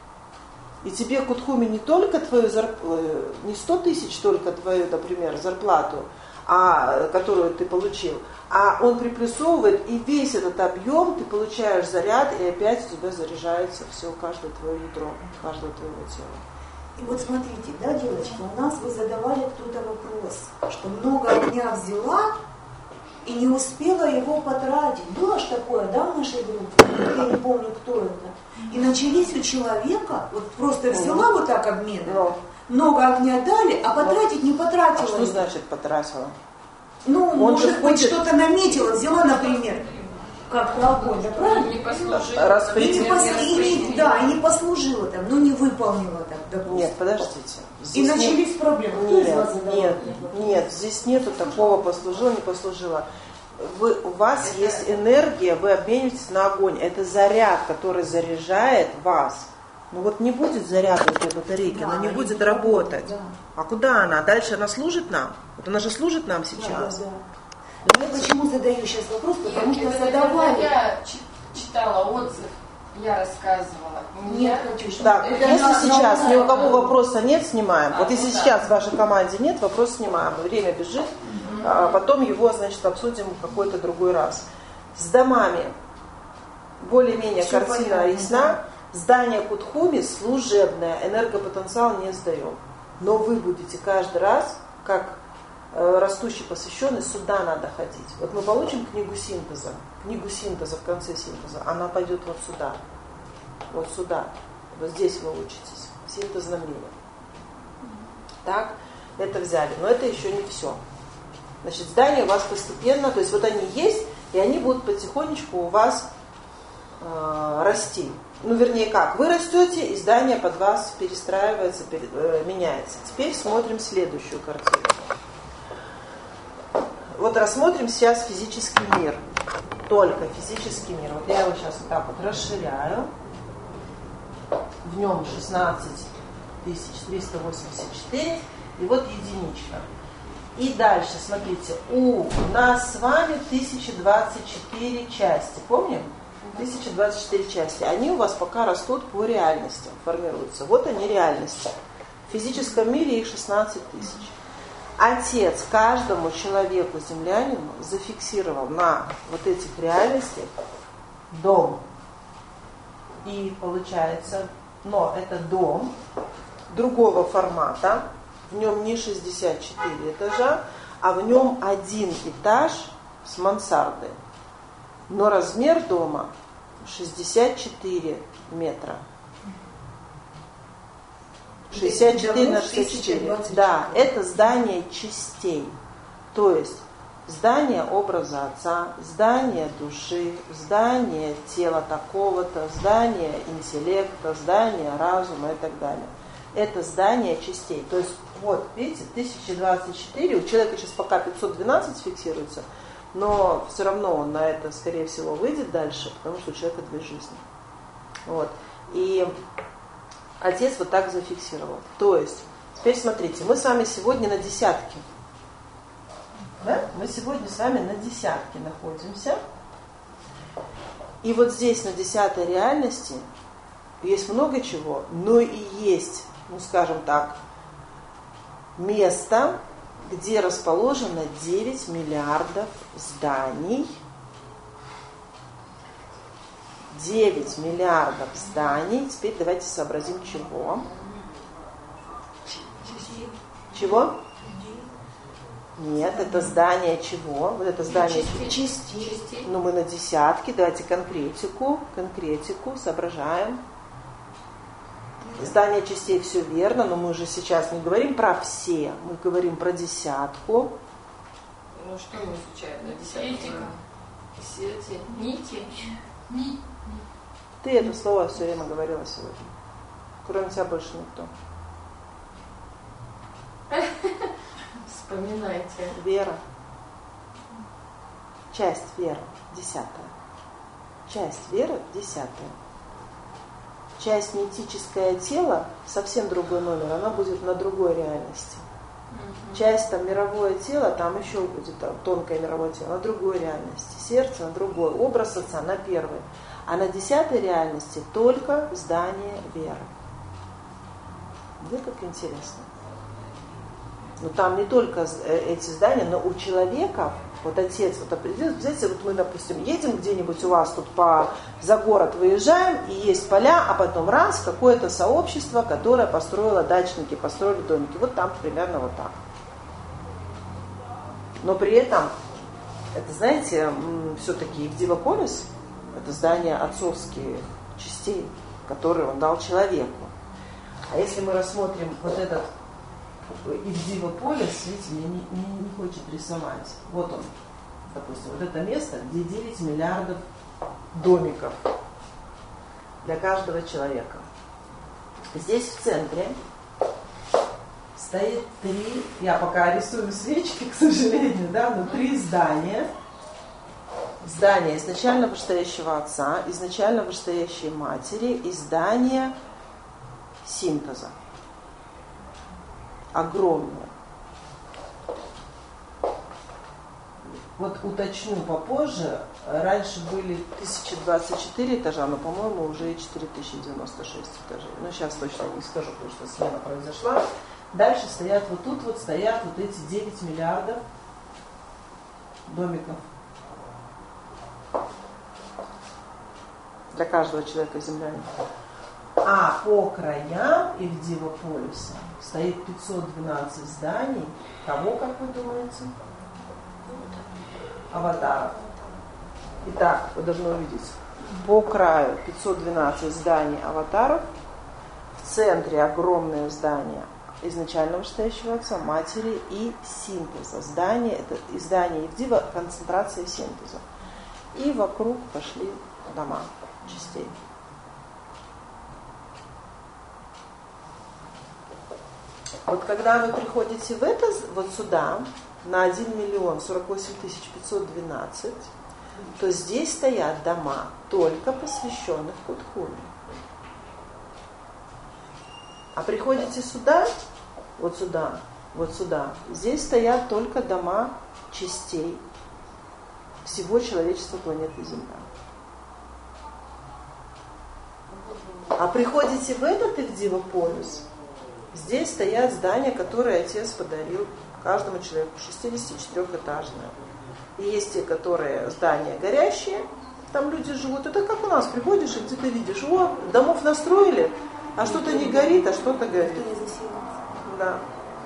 И тебе Кутхуми не только твою зарплату, не 100 тысяч только твою, например, зарплату, которую ты получил, а он приплюсовывает, и весь этот объем ты получаешь заряд, и опять у тебя заряжается все, каждое твое ядро, каждое твоего тела. И вот смотрите, да, девочки, у нас вы задавали кто-то вопрос, что много огня взяла и не успела его потратить. Было ж такое, да, в нашей группе? Я не помню, кто это. И начались у человека, вот просто взяла вот так обмен, много огня дали, а потратить не потратила. А что значит потратила? Ну, может быть, что-то наметила, взяла, например, как-то огонь, да, правильно? Не послужила. И не послужила там, ну не выполнила там, допустим. Нет, подождите. И начались проблемы. Нет, здесь нету такого послужила, не послужила. У вас есть энергия, вы обмениваетесь на огонь. Это заряд, который заряжает вас. Ну вот не будет заряда этой батарейки, она не будет работать. Да. А куда она? Дальше она служит нам? Вот она же служит нам сейчас. Да. Я почему задаю сейчас вопрос? Потому что задавали. Я читала отзыв, я рассказывала. Нет, хочу. Так, если сейчас ни у кого вопроса нет, снимаем. Вот если сейчас в вашей команде нет, вопрос снимаем. Время бежит, а потом его, значит, обсудим в какой-то другой раз. С домами более-менее все картина понятно, ясна. Да? Здание Кутхуми служебное, энергопотенциал не сдаем. Но вы будете каждый раз, как растущий посвященный, сюда надо ходить. Вот мы получим книгу синтеза в конце синтеза, она пойдет вот сюда. Вот сюда. Вот здесь вы учитесь. Синтезном мире. Так, это взяли. Но это еще не все. Значит, здания у вас постепенно, то есть вот они есть, и они будут потихонечку у вас расти. Ну, вернее как, вы растете, и здание под вас перестраивается, меняется. Теперь смотрим следующую картину. Вот рассмотрим сейчас физический мир. Только физический мир. Вот я его сейчас вот так вот расширяю. В нем 16 384. И вот единичка. И дальше, смотрите, у нас с вами 1024 части. Помним? 1024 части. Они у вас пока растут по реальности, формируются. Вот они реальности. В физическом мире их 16 тысяч. Отец каждому человеку, землянину, зафиксировал на вот этих реальностях дом. И получается, но это дом другого формата, в нем не 64 этажа, а в нем один этаж с мансардой. Но размер дома 64 метра. 64 на 64. Да, это здание частей. То есть здание образа Отца, здание души, здание тела такого-то, здание интеллекта, здание разума и так далее. Это здание частей. То есть, вот, видите, 1024, у человека сейчас пока 512 фиксируется, но все равно он на это, скорее всего, выйдет дальше, потому что у человека две жизни. Вот. И Отец вот так зафиксировал. То есть, теперь смотрите, мы с вами сегодня на десятке. Да? Мы сегодня с вами на десятке находимся. И вот здесь, на 10-й реальности, есть много чего, но и есть, ну скажем так, место, где расположено 9 миллиардов зданий. 9 миллиардов зданий. Теперь давайте сообразим, чего. Чего? Нет, это здание чего? Вот это здание частей. Ну, мы на десятке. Давайте конкретику соображаем. Здание частей все верно, но мы же сейчас не говорим про все, мы говорим про десятку. Ну, что мы изучаем на десятке? Нити. Ты это слово все время говорила сегодня. Кроме тебя больше никто. Вспоминайте. Вера. Часть веры, 10-я. Часть веры, 10-я. Часть неэтическое тело, совсем другой номер, она будет на другой реальности. Часть там мировое тело, там еще будет там, тонкое мировое тело, на другой реальности. Сердце на другой, образ отца на первой. А на 10-й реальности только здание веры. Да, как интересно. Но там не только эти здания, но у человека, вот отец, вот определил, знаете, вот мы, допустим, едем где-нибудь у вас тут за город выезжаем, и есть поля, а потом раз, какое-то сообщество, которое построило дачники, построили домики. Вот там примерно вот так. Но при этом, это, знаете, все-таки Ивдивополис, это здание отцовских частей, которые он дал человеку. А если мы рассмотрим вот этот Ивдивополис, видите, мне не хочет рисовать. Вот он, допустим, вот это место, где 9 миллиардов домиков для каждого человека. Здесь в центре стоит 3, я пока рисую свечки, к сожалению, да, но 3 здания. Здание изначально вышестоящего отца, изначально вышестоящей матери и здание синтеза. Огромное. Вот уточню попозже. Раньше были 1024 этажа, но, по-моему, уже 4096 этажей. Но сейчас точно не скажу, потому что смена произошла. Дальше стоят вот тут вот стоят вот эти 9 миллиардов домиков. Для каждого человека землянина. А по краям Ивдивополиса стоит 512 зданий. Кого, как вы думаете? Аватаров. Итак, вы должны увидеть. По краю 512 зданий аватаров. В центре огромное здание изначально вышестоящего отца, матери и синтеза. Здание, это здание Ивдива, концентрация синтеза. И вокруг пошли дома частей. Вот когда вы приходите в это, вот сюда, на 1 миллион 48 512, то здесь стоят дома, только посвященных Кутхуме. А приходите сюда, вот сюда, здесь стоят только дома частей всего человечества планеты Земля. А приходите в этот Ивдивополис, здесь стоят здания, которые Отец подарил каждому человеку, 64-этажные. И есть те, которые здания горящие, там люди живут. Это как у нас, приходишь и где-то видишь, о, домов настроили, а что-то не горит, а что-то горит. Да.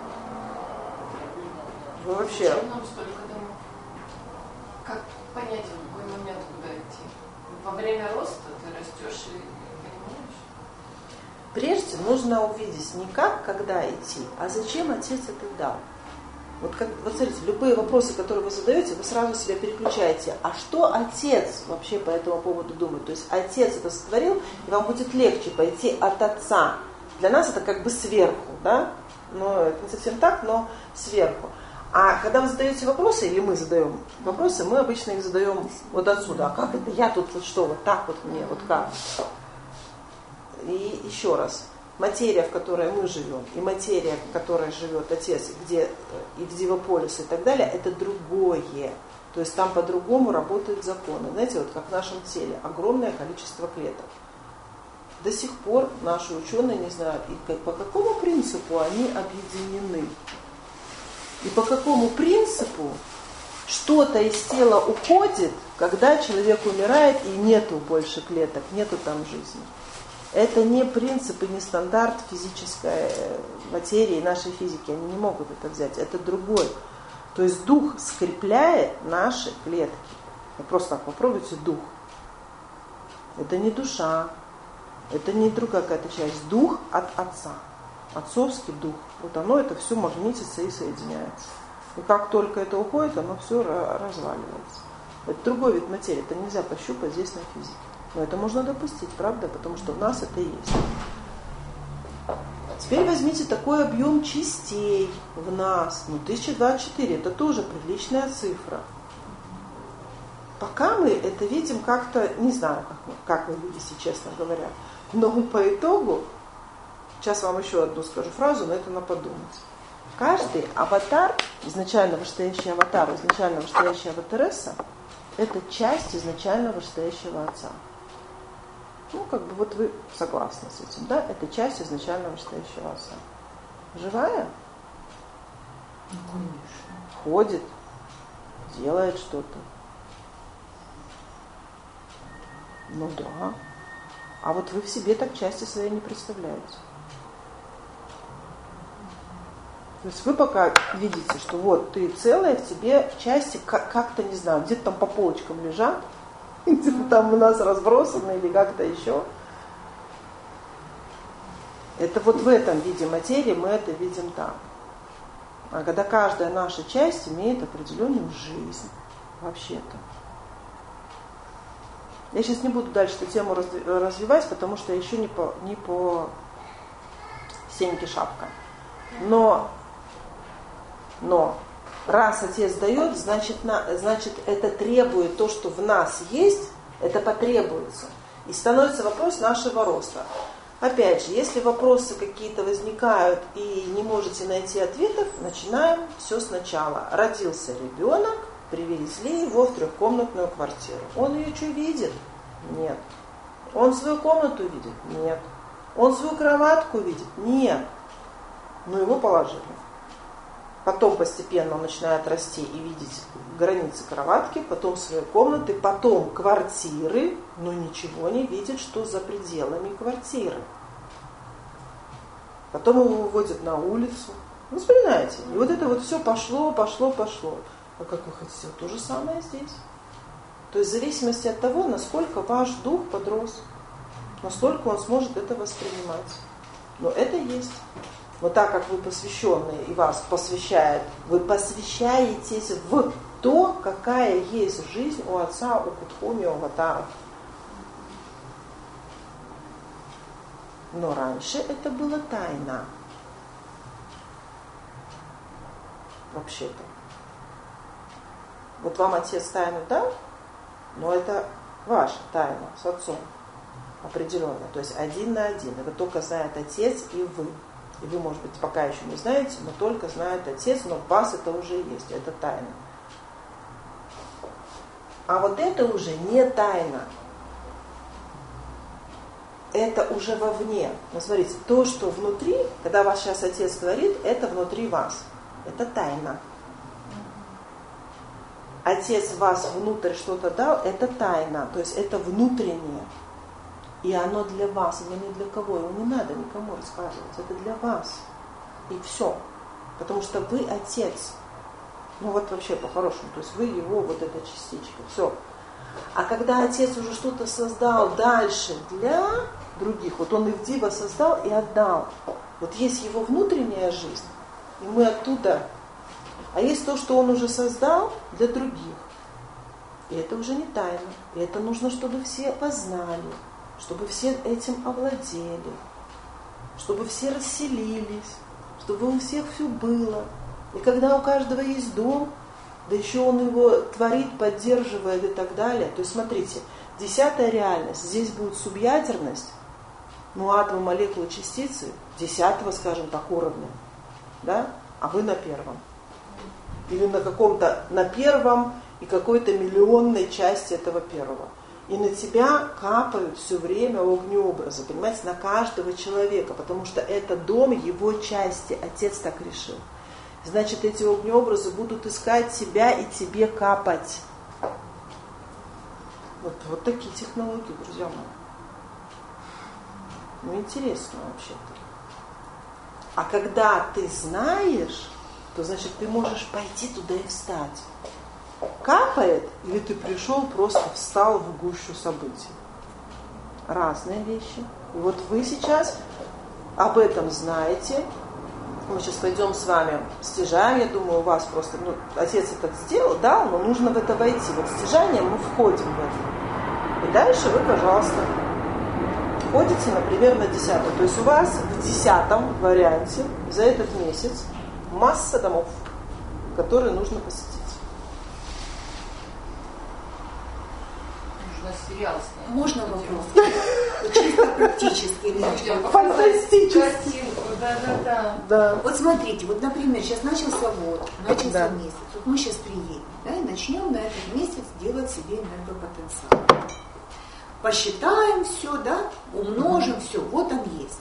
Вы вообще... Зачем нам столько домов? Как понять, в какой момент куда идти? Во время роста ты растешь и понимаешь? Прежде нужно увидеть не как, когда идти, а зачем Отец это дал. Вот смотрите, любые вопросы, которые вы задаете, вы сразу себя переключаете. А что Отец вообще по этому поводу думает? То есть Отец это сотворил, и вам будет легче пойти от Отца. Для нас это как бы сверху, да? Но это не совсем так, но сверху. А когда вы задаете вопросы, или мы задаем вопросы, мы обычно их задаем вот отсюда. А как это? Я тут вот что? Вот так вот мне? Вот как? И еще раз. материя, в которой мы живем, и материя, в которой живет Отец, где и в Дивополис и так далее, это другое. То есть там по-другому работают законы. Знаете, вот как в нашем теле огромное количество клеток. До сих пор наши ученые не знают, и по какому принципу они объединены. И по какому принципу что-то из тела уходит, когда человек умирает и нету больше клеток, нету там жизни. Это не принцип и не стандарт физической материи, нашей физики. Они не могут это взять. Это другой. То есть дух скрепляет наши клетки. Вы просто так попробуйте дух. Это не душа. Это не другая какая-то часть. Дух от Отца. Отцовский дух. Вот оно это все магнитится и соединяется. И как только это уходит, оно все разваливается. Это другой вид материи. Это нельзя пощупать здесь на физике. Но это можно допустить, правда? Потому что в нас это есть. Теперь возьмите такой объем частей в нас. 1024 это тоже приличная цифра. Пока мы это видим как-то, не знаю, как вы видите, честно говоря. Но по итогу, сейчас вам еще одну скажу фразу, но это на подумать. Каждый аватар, изначально вышестоящий аватар, изначально вышестоящая аватаресса, это часть изначально вышестоящего Отца. Ну, как бы вот вы согласны с этим, да? Это часть изначально вышестоящего Отца. Живая? Ну, конечно. Ходит, делает что-то. Ну да. А вот вы в себе так части своей не представляете. То есть вы пока видите, что вот ты целая, в тебе части как-то, не знаю, где-то там по полочкам лежат, где-то там у нас разбросаны или как-то еще. Это вот в этом виде материи мы это видим так. А когда каждая наша часть имеет определенную жизнь, вообще-то. Я сейчас не буду дальше эту тему развивать, потому что еще не по Сеньке шапка. Но раз Отец дает, значит это требует то, что в нас есть, это потребуется. И становится вопрос нашего роста. Опять же, если вопросы какие-то возникают и не можете найти ответов, начинаем все сначала. Родился ребенок, привезли его в трехкомнатную квартиру. Он ее что видит? Нет. Он свою комнату видит? Нет. Он свою кроватку видит? Нет. Но его положили. Потом постепенно он начинает расти и видеть границы кроватки, потом своей комнаты, потом квартиры, но ничего не видит, что за пределами квартиры. Потом его выводят на улицу. Вы вспоминаете? И вот это вот все пошло. А как вы хотите? То же самое здесь. То есть в зависимости от того, насколько ваш дух подрос, настолько он сможет это воспринимать. Но это есть. Но так как вы посвященные и вас посвящают, вы посвящаетесь в то, какая есть жизнь у Отца, у Кутхуми, у Аватаров. Но раньше это было тайна. Вообще-то. Вот вам Отец тайну дал, но это ваша тайна с Отцом определенно. То есть 1 на 1. Это только знает Отец и вы. И вы, может быть, пока еще не знаете, но только знает Отец, но в вас это уже есть, это тайна. А вот это уже не тайна. Это уже вовне. Но смотрите, то, что внутри, когда вас сейчас Отец говорит, это внутри вас. Это тайна. Отец в вас внутрь что-то дал, это тайна. То есть это внутреннее. И оно для вас, оно не для кого. Его не надо никому рассказывать. Это для вас. И все. Потому что вы Отец. Ну вот вообще по-хорошему. То есть вы его вот эта частичка. Все. А когда Отец уже что-то создал дальше для других, вот он и в Дива создал и отдал. Вот есть его внутренняя жизнь. И мы оттуда. А есть то, что он уже создал для других. И это уже не тайна. И это нужно, чтобы все познали. Чтобы все этим овладели, чтобы все расселились, чтобы у всех все было. И когда у каждого есть дом, да еще он его творит, поддерживает и так далее. То есть смотрите, 10-я реальность, здесь будет субъядерность, Ну, атомы, молекулы, частицы 10-го, скажем так, уровня, да? А вы на 1-м. Или на каком-то, на 1-м и какой-то миллионной части этого 1-го. И на тебя капают все время огнеобразы, понимаете, на каждого человека, потому что это дом его части, Отец так решил. Значит, эти огнеобразы будут искать тебя и тебе капать. Вот такие технологии, друзья мои. Ну, интересно вообще-то. А когда ты знаешь, то значит ты можешь пойти туда и встать. Капает, или ты пришел, просто встал в гущу событий. Разные вещи. И вот вы сейчас об этом знаете. Мы сейчас пойдем с вами стяжаем. Я думаю, у вас просто, отец это сделал, да, но нужно в это войти. Вот стяжанием мы входим в это. И дальше вы, пожалуйста, входите, например, на 10-й. То есть у вас в 10-м варианте за этот месяц масса домов, которые нужно посетить. Сериал снять. Можно вопрос? Чисто практически. Фантастически. Да. Вот смотрите, вот, например, сейчас начался год, начался месяц. Вот мы сейчас приедем, да, и начнем на этот месяц делать себе энергопотенциал. Посчитаем все, да, умножим все, вот он есть.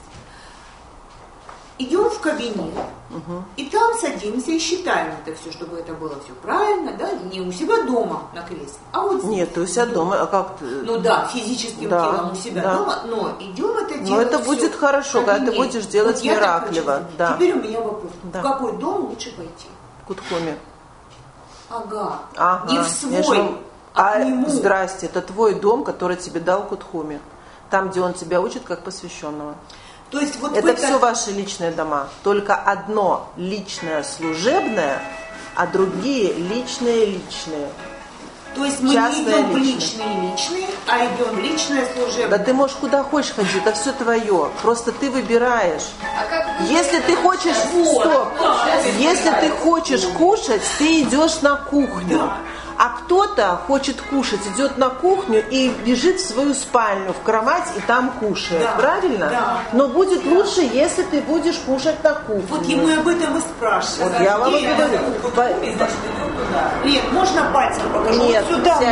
Идем в кабинет, и там садимся и считаем это все, чтобы это было все правильно, да, не у себя дома на кресле, а вот здесь. Нет, ты у себя дома, а как ты? Ну да, физическим телом у себя дома, но идем это делать. Но это будет хорошо, когда ты будешь делать вот мираклево. Да. Теперь у меня вопрос, да. В какой дом лучше пойти? Кутхуми. Ага. Не в свой, а к нему. Здрасте, это твой дом, который тебе дал Кутхуми. Там, где он тебя учит как посвященного. То есть вот это все ваши личные дома. Только одно личное служебное, а другие личные. То есть мы не идем в личные, а идем в личное служебное. Да ты можешь куда хочешь ходить, это все твое. Просто ты выбираешь. Если ты хочешь, если ты хочешь кушать, ты идешь на кухню. Да. А кто-то хочет кушать, идет на кухню и бежит в свою спальню, в кровать и там кушает. Да, правильно? Да. Но будет лучше, если ты будешь кушать на кухне. Вот ему об этом и спрашивают. Вот я вам и говорю. Нет, можно пальцем покажу. Нет, вот сюда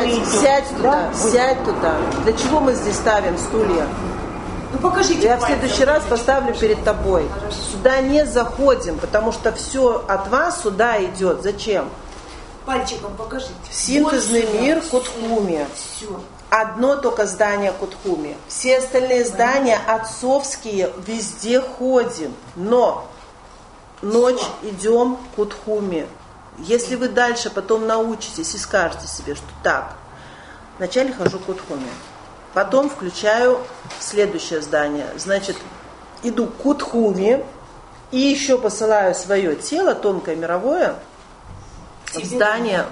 сядь туда. Для чего мы здесь ставим стулья? Ну покажите. Я в следующий раз поставлю перед тобой. Сюда не заходим, потому что все от вас сюда идет. Зачем? Пальчиком покажите. Синтезный мир Кутхуми. Все. Одно только здание Кутхуми. Все остальные здания отцовские, везде ходим. Но ночь идем Кутхуми. Если вы дальше потом научитесь и скажете себе, что так, вначале хожу Кутхуми, потом включаю следующее здание. Значит, иду к Кутхуми и еще посылаю свое тело, тонкое мировое, в здание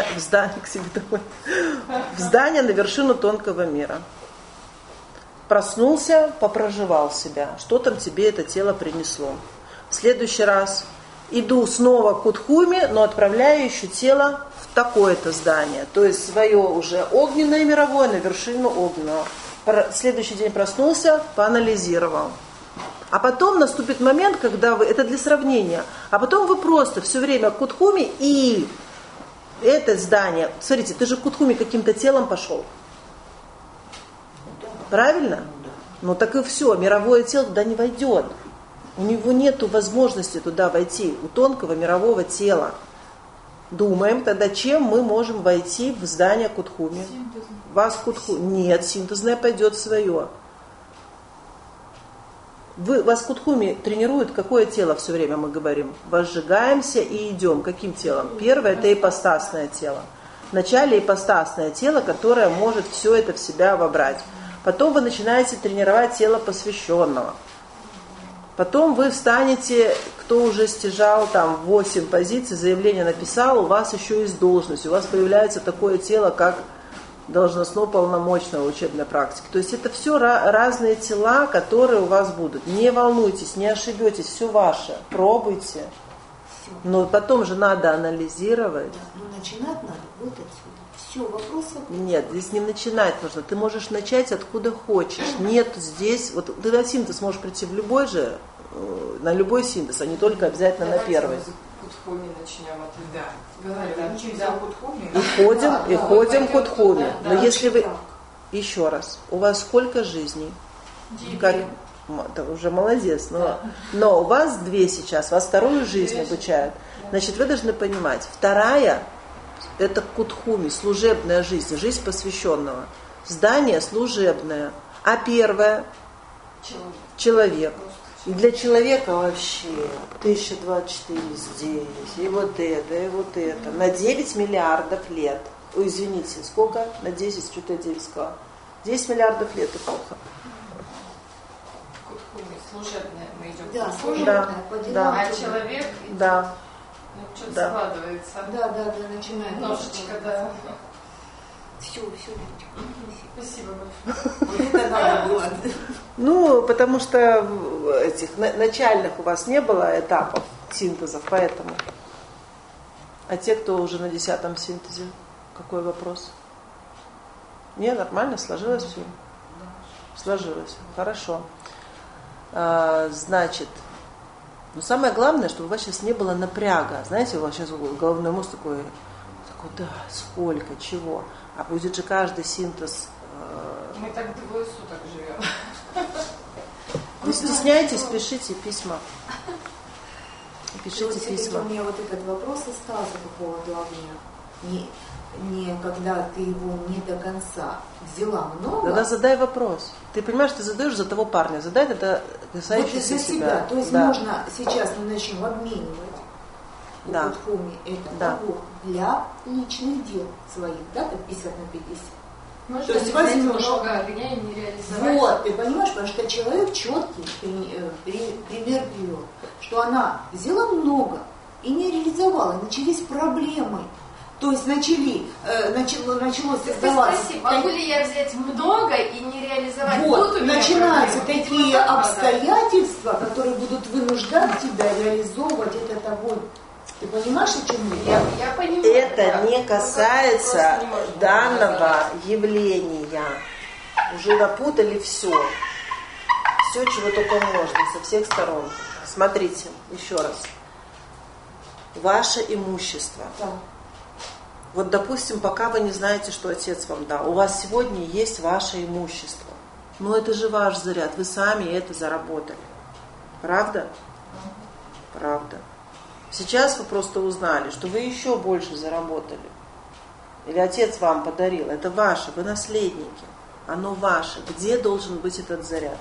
на вершину тонкого мира. Проснулся, попроживал себя. Что там тебе это тело принесло? В следующий раз иду снова к Кутхуми, но отправляю еще тело в такое-то здание. То есть свое уже огненное мировое на вершину огненного. В следующий день проснулся, поанализировал. А потом наступит момент, когда вы, это для сравнения, а потом вы просто все время к Кутхуми и это здание, смотрите, ты же к Кутхуми каким-то телом пошел. Правильно? Ну так и все, мировое тело туда не войдет. У него нет возможности туда войти, у тонкого мирового тела. Думаем тогда, чем мы можем войти в здание Кутхуми. Вас Кутхуми. Нет, синтезное пойдет свое. Вас Кутхуми тренирует какое тело все время, мы говорим? Возжигаемся и идем. Каким телом? Первое – это ипостасное тело. Вначале ипостасное тело, которое может все это в себя вобрать. Потом вы начинаете тренировать тело посвященного. Потом вы встанете, кто уже стяжал там 8 позиций, заявление написал, у вас еще есть должность. У вас появляется такое тело, как должностно полномочного учебной практики. То есть это все разные тела, которые у вас будут. Не волнуйтесь, не ошибетесь, все ваше. Пробуйте. Но потом же надо анализировать. Да, но начинать надо вот отсюда. Все, вопросы? Нет, здесь не начинать нужно. Ты можешь начать откуда хочешь. Нет здесь, вот ты на синтез можешь прийти в любой же, на любой синтез, а не только обязательно на первый. Кутхуми начнем. Да. Говорю, учимся Кутхуми. И ходим к Кутхуми. Да. Но если вы, еще раз, у вас сколько жизней? Как, это уже молодец, но у вас 2 сейчас, вас вторую жизнь обучают. Значит, вы должны понимать, вторая – это Кутхуми, служебная жизнь, жизнь посвященного. Здание служебное. А первое – человек. И для человека вообще 1024 здесь, и вот это, и вот это. На 9 миллиардов лет. Ой, извините, сколько? На 10, что-то я 9 сказала. 10 миллиардов лет, эпоха. Кутхуми, служебное мы идем. Да, Кутхуми. служебное, по делам. А человек, Да. ну, что-то Да. складывается. Да, начинает. Немножечко, да. Все, Лидочка. Спасибо большое. Вот это надо было. Ну, потому что этих начальных у вас не было этапов синтезов, поэтому. А те, кто уже на 10-м синтезе, какой вопрос? Не, нормально, сложилось все? Сложилось, хорошо. Значит, но самое главное, чтобы у вас сейчас не было напряга. Знаете, у вас сейчас головной мозг такой, да, сколько, чего. А будет же каждый синтез. Мы так 2 суток живем. Не стесняйтесь, пишите письма. Пишите Вот письма. у меня вот этот вопрос остался по поводу огня. Не когда ты его не до конца взяла много. Тогда задай вопрос. Ты понимаешь, ты задаешь за того парня. Задай это касающийся вот за себя. себя. То есть да. можно сейчас мы начнем обменивать Да. у Кутхуми это Да. для личных дел своих, да, так 50 на 50. Можно То есть взять возьмешь много огня и не реализовать. Вот, ты понимаешь, потому что человек четкий пример привел, что она взяла много и не реализовала, начались проблемы. То есть началось создаваться. Спроси, могу ли я взять много и не реализовать? Вот, Тут у меня начинаются проблема. такие Видимо, так обстоятельства, которые будут вынуждать тебя реализовывать этот огонь. Ты понимаешь, о чем я? Я понимаю. Это да. не Ну, касается просто не можно данного сказать. явления. Уже напутали все. Все, чего только можно, со всех сторон. Смотрите, еще раз. Ваше имущество. Да. Вот, допустим, пока вы не знаете, что отец вам дал, у вас сегодня есть ваше имущество. Но это же ваш заряд, вы сами это заработали. Правда? Правда. Сейчас вы просто узнали, что вы еще больше заработали. Или отец вам подарил. Это ваше, вы наследники. Оно ваше. Где должен быть этот заряд?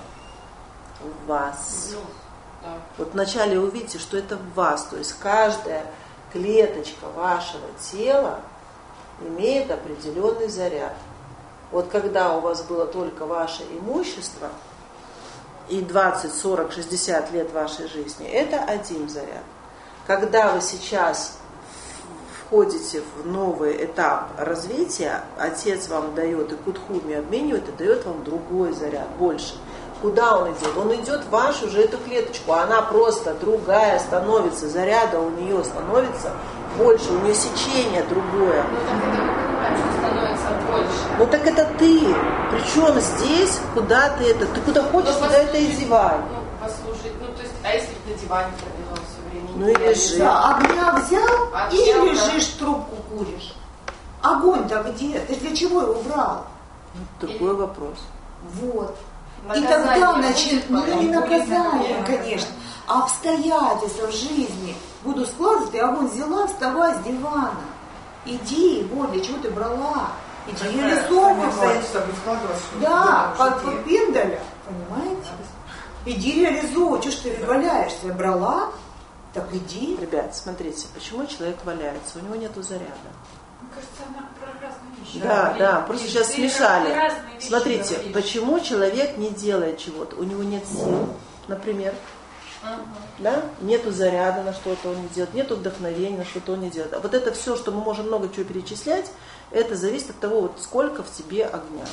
В вас. Ну, да. Вот вначале увидите, что это в вас. То есть каждая клеточка вашего тела имеет определенный заряд. Вот когда у вас было только ваше имущество и 20, 40, 60 лет вашей жизни, это один заряд. Когда вы сейчас входите в новый этап развития, отец вам дает и Кутхуми обменивает, и дает вам другой заряд, больше. Куда он идет? Он идет в вашу же эту клеточку, она просто другая становится, заряда у нее становится больше, у нее сечение другое. Ну так это мы понимаем, что становится больше. Ну так это ты. Причем здесь, куда ты это, ты куда хочешь, туда это и девай. Ну, послушать, ну то есть, а если на диване провела все время? Ну и лежи. Да, огня взял А и взял, лежишь, трубку куришь. Огонь-то где? Ты для чего его брал? Другой вопрос. Вот. И Наказание тогда будет, ну не наказание, будет, конечно, а обстоятельства в жизни будут складываться, и огонь взяла, вставай с дивана. Иди, вот для чего ты брала. Иди реализовывай. Обстоятельства будут складываться, что Да, ты под пендаля, понимаете? Иди реализовывай, что ж ты валяешься, брала, так иди. Ребят, смотрите, почему человек валяется? У него нету заряда. Мне кажется, она про разные вещи. Да, просто сейчас смешали. разные вещи Смотрите, говоришь. почему человек не делает чего-то? У него нет сил, например. Да? Нету заряда на что-то он не делает, нету вдохновения на что-то он не делает. А вот это все, что мы можем много чего перечислять, это зависит от того, вот сколько в тебе огня.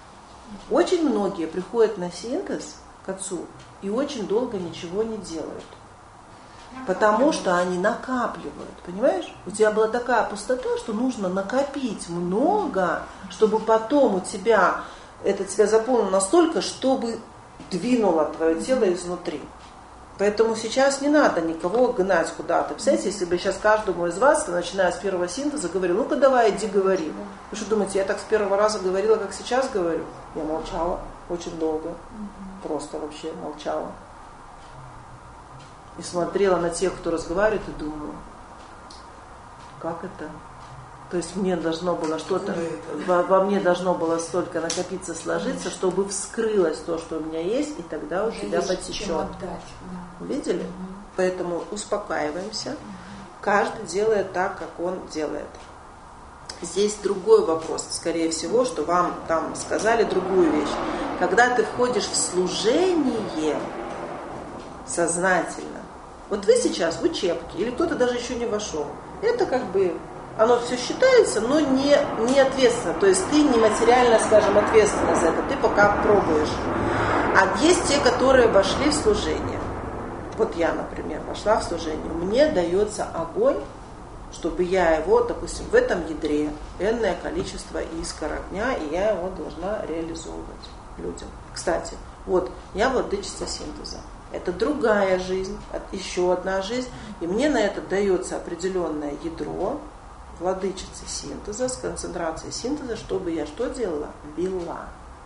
Очень многие приходят на синтез к отцу и очень долго ничего не делают. Потому что они накапливают, понимаешь? У тебя была такая пустота, что нужно накопить много, чтобы потом у тебя это тебя заполнило настолько, чтобы двинуло твое тело изнутри. Поэтому сейчас не надо никого гнать куда-то. Представляете, если бы сейчас каждому из вас, начиная с первого синтеза, говорил, ну-ка давай, иди говори. Вы что думаете, я так с первого раза говорила, как сейчас говорю? Я молчала очень долго. Просто вообще молчала. И смотрела на тех, кто разговаривает, и думала, как это? То есть мне должно было что-то, во мне должно было столько накопиться, сложиться, чтобы вскрылось то, что у меня есть, и тогда у тебя потечет. Видели? Поэтому успокаиваемся. Каждый делает так, как он делает. Здесь другой вопрос, скорее всего, что вам там сказали другую вещь. Когда ты входишь в служение сознательно, вот вы сейчас в учебке, или кто-то даже еще не вошел, это как бы, оно все считается, но не ответственно, то есть ты не материально, скажем, ответственна за это, ты пока пробуешь. А есть те, которые вошли в служение. Вот я, например, вошла в служение, мне дается огонь, чтобы я его, допустим, в этом ядре энное количество искр огня, и я его должна реализовывать людям. Кстати, вот я владычица синтеза. Это другая жизнь, еще одна жизнь, и мне на это дается определенное ядро, владычицы синтеза, с концентрацией синтеза, чтобы я что делала? Вела.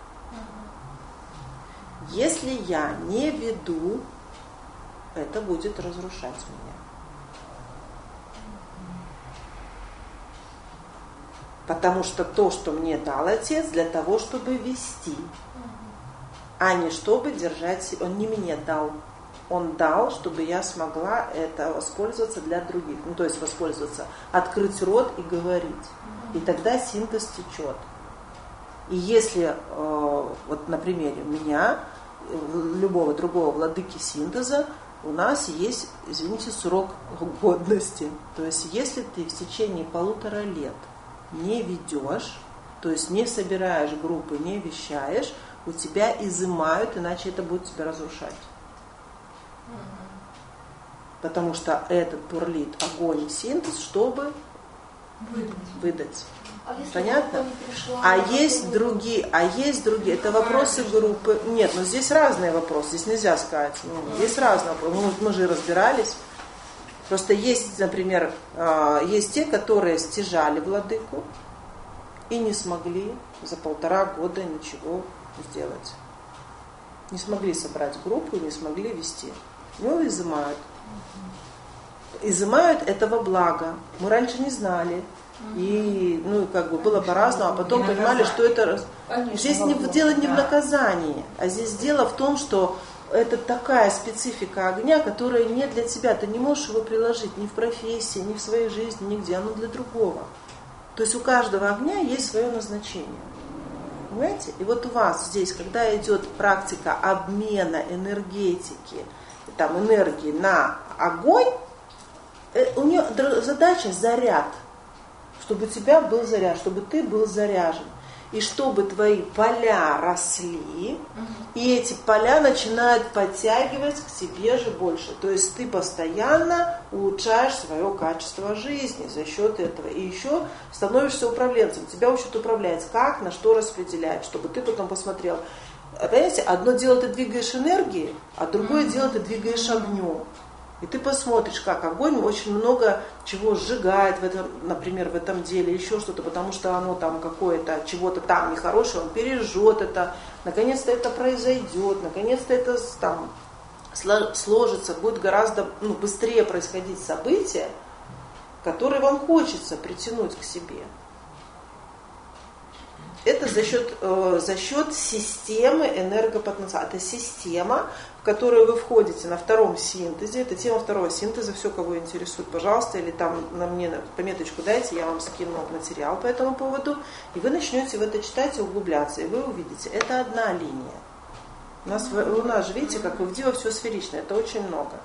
Если я не веду, это будет разрушать меня. Потому что то, что мне дал Отец, для того, чтобы вести, а не чтобы держать себя. Он не мне дал. Он дал, чтобы я смогла это воспользоваться для других. Ну, то есть воспользоваться, открыть рот и говорить. И тогда синтез течет. И если, вот на примере меня, любого другого владыки синтеза, у нас есть, извините, срок годности. То есть если ты в течение 1,5 лет не ведешь, то есть не собираешь группы, не вещаешь, у тебя изымают, иначе это будет тебя разрушать. Потому что этот бурлит огонь синтез, чтобы выдать. Понятно? А есть другие, это вопросы группы. Нет, но здесь разные вопросы, здесь нельзя сказать. Есть разные вопросы. Мы же разбирались. Просто есть, например, есть те, которые стяжали владыку и не смогли за 1,5 года ничего сделать. Не смогли собрать группу, не смогли вести. Его изымают. Изымают этого блага. Мы раньше не знали. И, как бы было по-разному, а потом понимали, что это... Здесь дело не в наказании, а здесь дело в том, что это такая специфика огня, которая не для тебя. Ты не можешь его приложить ни в профессии, ни в своей жизни, нигде. Оно для другого. То есть у каждого огня есть свое назначение. Понимаете? И вот у вас здесь, когда идет практика обмена энергетики, там, энергии на огонь, у нее задача заряд. Чтобы у тебя был заряд, чтобы ты был заряжен. И чтобы твои поля росли, и эти поля начинают подтягивать к себе же больше. То есть ты постоянно улучшаешь свое качество жизни за счет этого. И еще становишься управленцем. Тебя учат управлять, как, на что распределять, чтобы ты потом посмотрел. Понимаете, одно дело ты двигаешь энергией, а другое дело ты двигаешь огнем. И ты посмотришь, как огонь очень много чего сжигает, например, в этом деле, еще что-то, потому что оно там какое-то, чего-то там нехорошее, он пережжет это, наконец-то это произойдет, наконец-то это там сложится, будет гораздо быстрее происходить события, которые вам хочется притянуть к себе. Это за счет системы энергопотенциала. Это система, в которую вы входите на 2-м синтезе. Это тема 2-го синтеза. Все, кого интересует, пожалуйста, или там на мне пометочку дайте, я вам скину материал по этому поводу. И вы начнете в это читать и углубляться. И вы увидите, это одна линия. У нас же, видите, как в Дива все сферично. Это очень много.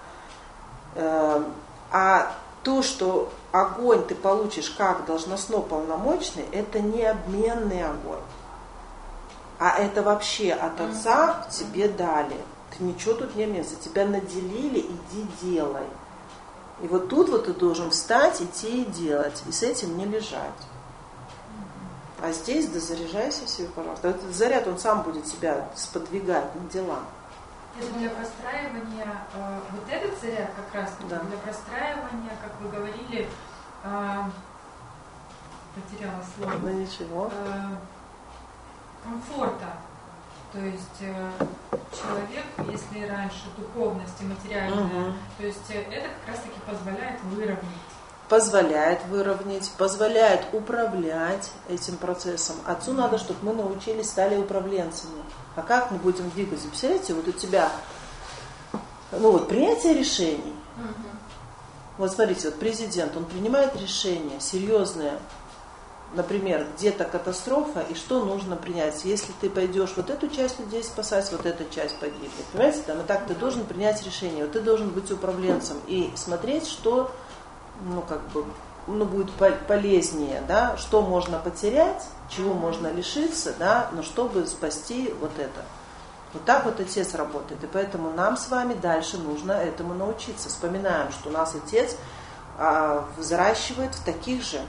А то, что огонь ты получишь как должностно полномочный, это не обменный огонь. А это вообще от Отца тебе дали. Ты ничего тут не обмениваешься. Тебя наделили, иди делай. И вот тут вот ты должен встать, идти и делать, и с этим не лежать. А здесь дозаряжайся себе, пожалуйста. Этот заряд, он сам будет себя сподвигать на дела. Это для простраивания, вот этот заряд как раз да. Для простраивания, как вы говорили, потеряла слово. Ну ничего. Комфорта. То есть человек, если раньше духовность и материальная, то есть это как раз таки позволяет выровнять, позволяет управлять этим процессом. Отцу надо, чтобы мы научились, стали управленцами. А как мы будем двигаться? Представляете, вот у тебя принятие решений. Вот смотрите, вот президент, он принимает решения серьезные. Например, где-то катастрофа, и что нужно принять? Если ты пойдешь вот эту часть людей спасать, вот эта часть погибнет. Понимаете, там и так ты должен принять решение. Вот ты должен быть управленцем и смотреть, что будет полезнее, да, что можно потерять, чего можно лишиться, да, но чтобы спасти вот это. Вот так вот Отец работает. И поэтому нам с вами дальше нужно этому научиться. Вспоминаем, что нас Отец взращивает в таких же.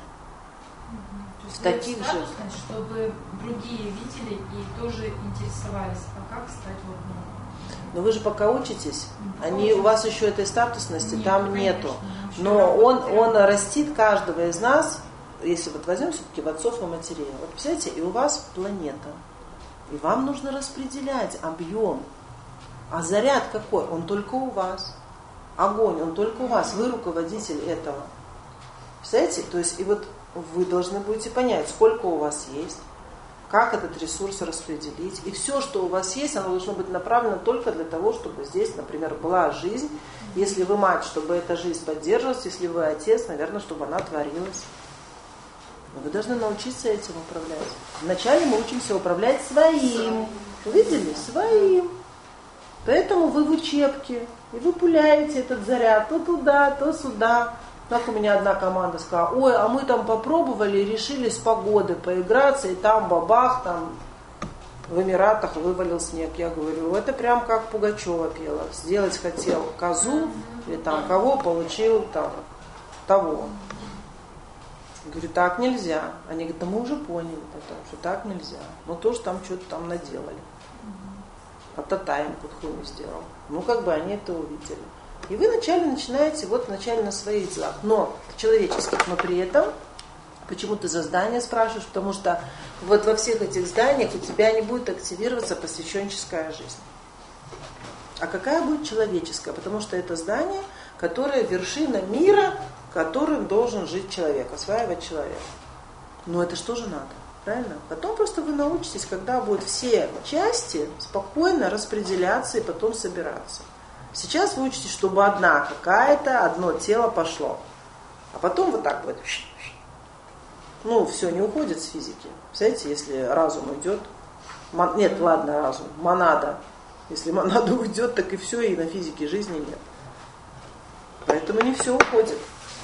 Чтобы другие видели и тоже интересовались, а как стать Но вы же пока учитесь, у вас еще этой статусности там нету. Но он растит каждого из нас, если вот возьмем все-таки в отцов и матерей. Вот представляете, и у вас планета, и вам нужно распределять объем. А заряд какой? Он только у вас. Огонь, он только у вас. Вы руководитель этого. Представляете? То есть, и вот вы должны будете понять, сколько у вас есть, как этот ресурс распределить. И все, что у вас есть, оно должно быть направлено только для того, чтобы здесь, например, была жизнь. Если вы мать, чтобы эта жизнь поддерживалась, если вы отец, наверное, чтобы она творилась. Но вы должны научиться этим управлять. Вначале мы учимся управлять своим. Видели? Своим. Поэтому вы в учебке, и вы пуляете этот заряд то туда, то сюда. Так у меня одна команда сказала: ой, а мы там попробовали и решили с погоды поиграться, и там бабах, там в Эмиратах вывалил снег. Я говорю, это прям как Пугачева пела. Сделать хотел козу, или там кого, получил там того. Я говорю, так нельзя. Они говорят, да мы уже поняли, что так нельзя. Но тоже там что-то там наделали. А Тата им подхуй сделал. Они это увидели. И вы вначале начинаете на своих делах, но человеческих, но при этом, почему ты за здание спрашиваешь, потому что вот во всех этих зданиях у тебя не будет активироваться посвященческая жизнь. А какая будет человеческая? Потому что это здание, которое вершина мира, которым должен жить человек, осваивать человек. Но это что же надо? Правильно? Потом просто вы научитесь, когда будут все части спокойно распределяться и потом собираться. Сейчас вы учитесь, чтобы одно тело пошло. А потом вот так вот. Все не уходит с физики. Представляете, если разум уйдет. Разум. Монада. Если монада уйдет, так и все, и на физике жизни нет. Поэтому не все уходит.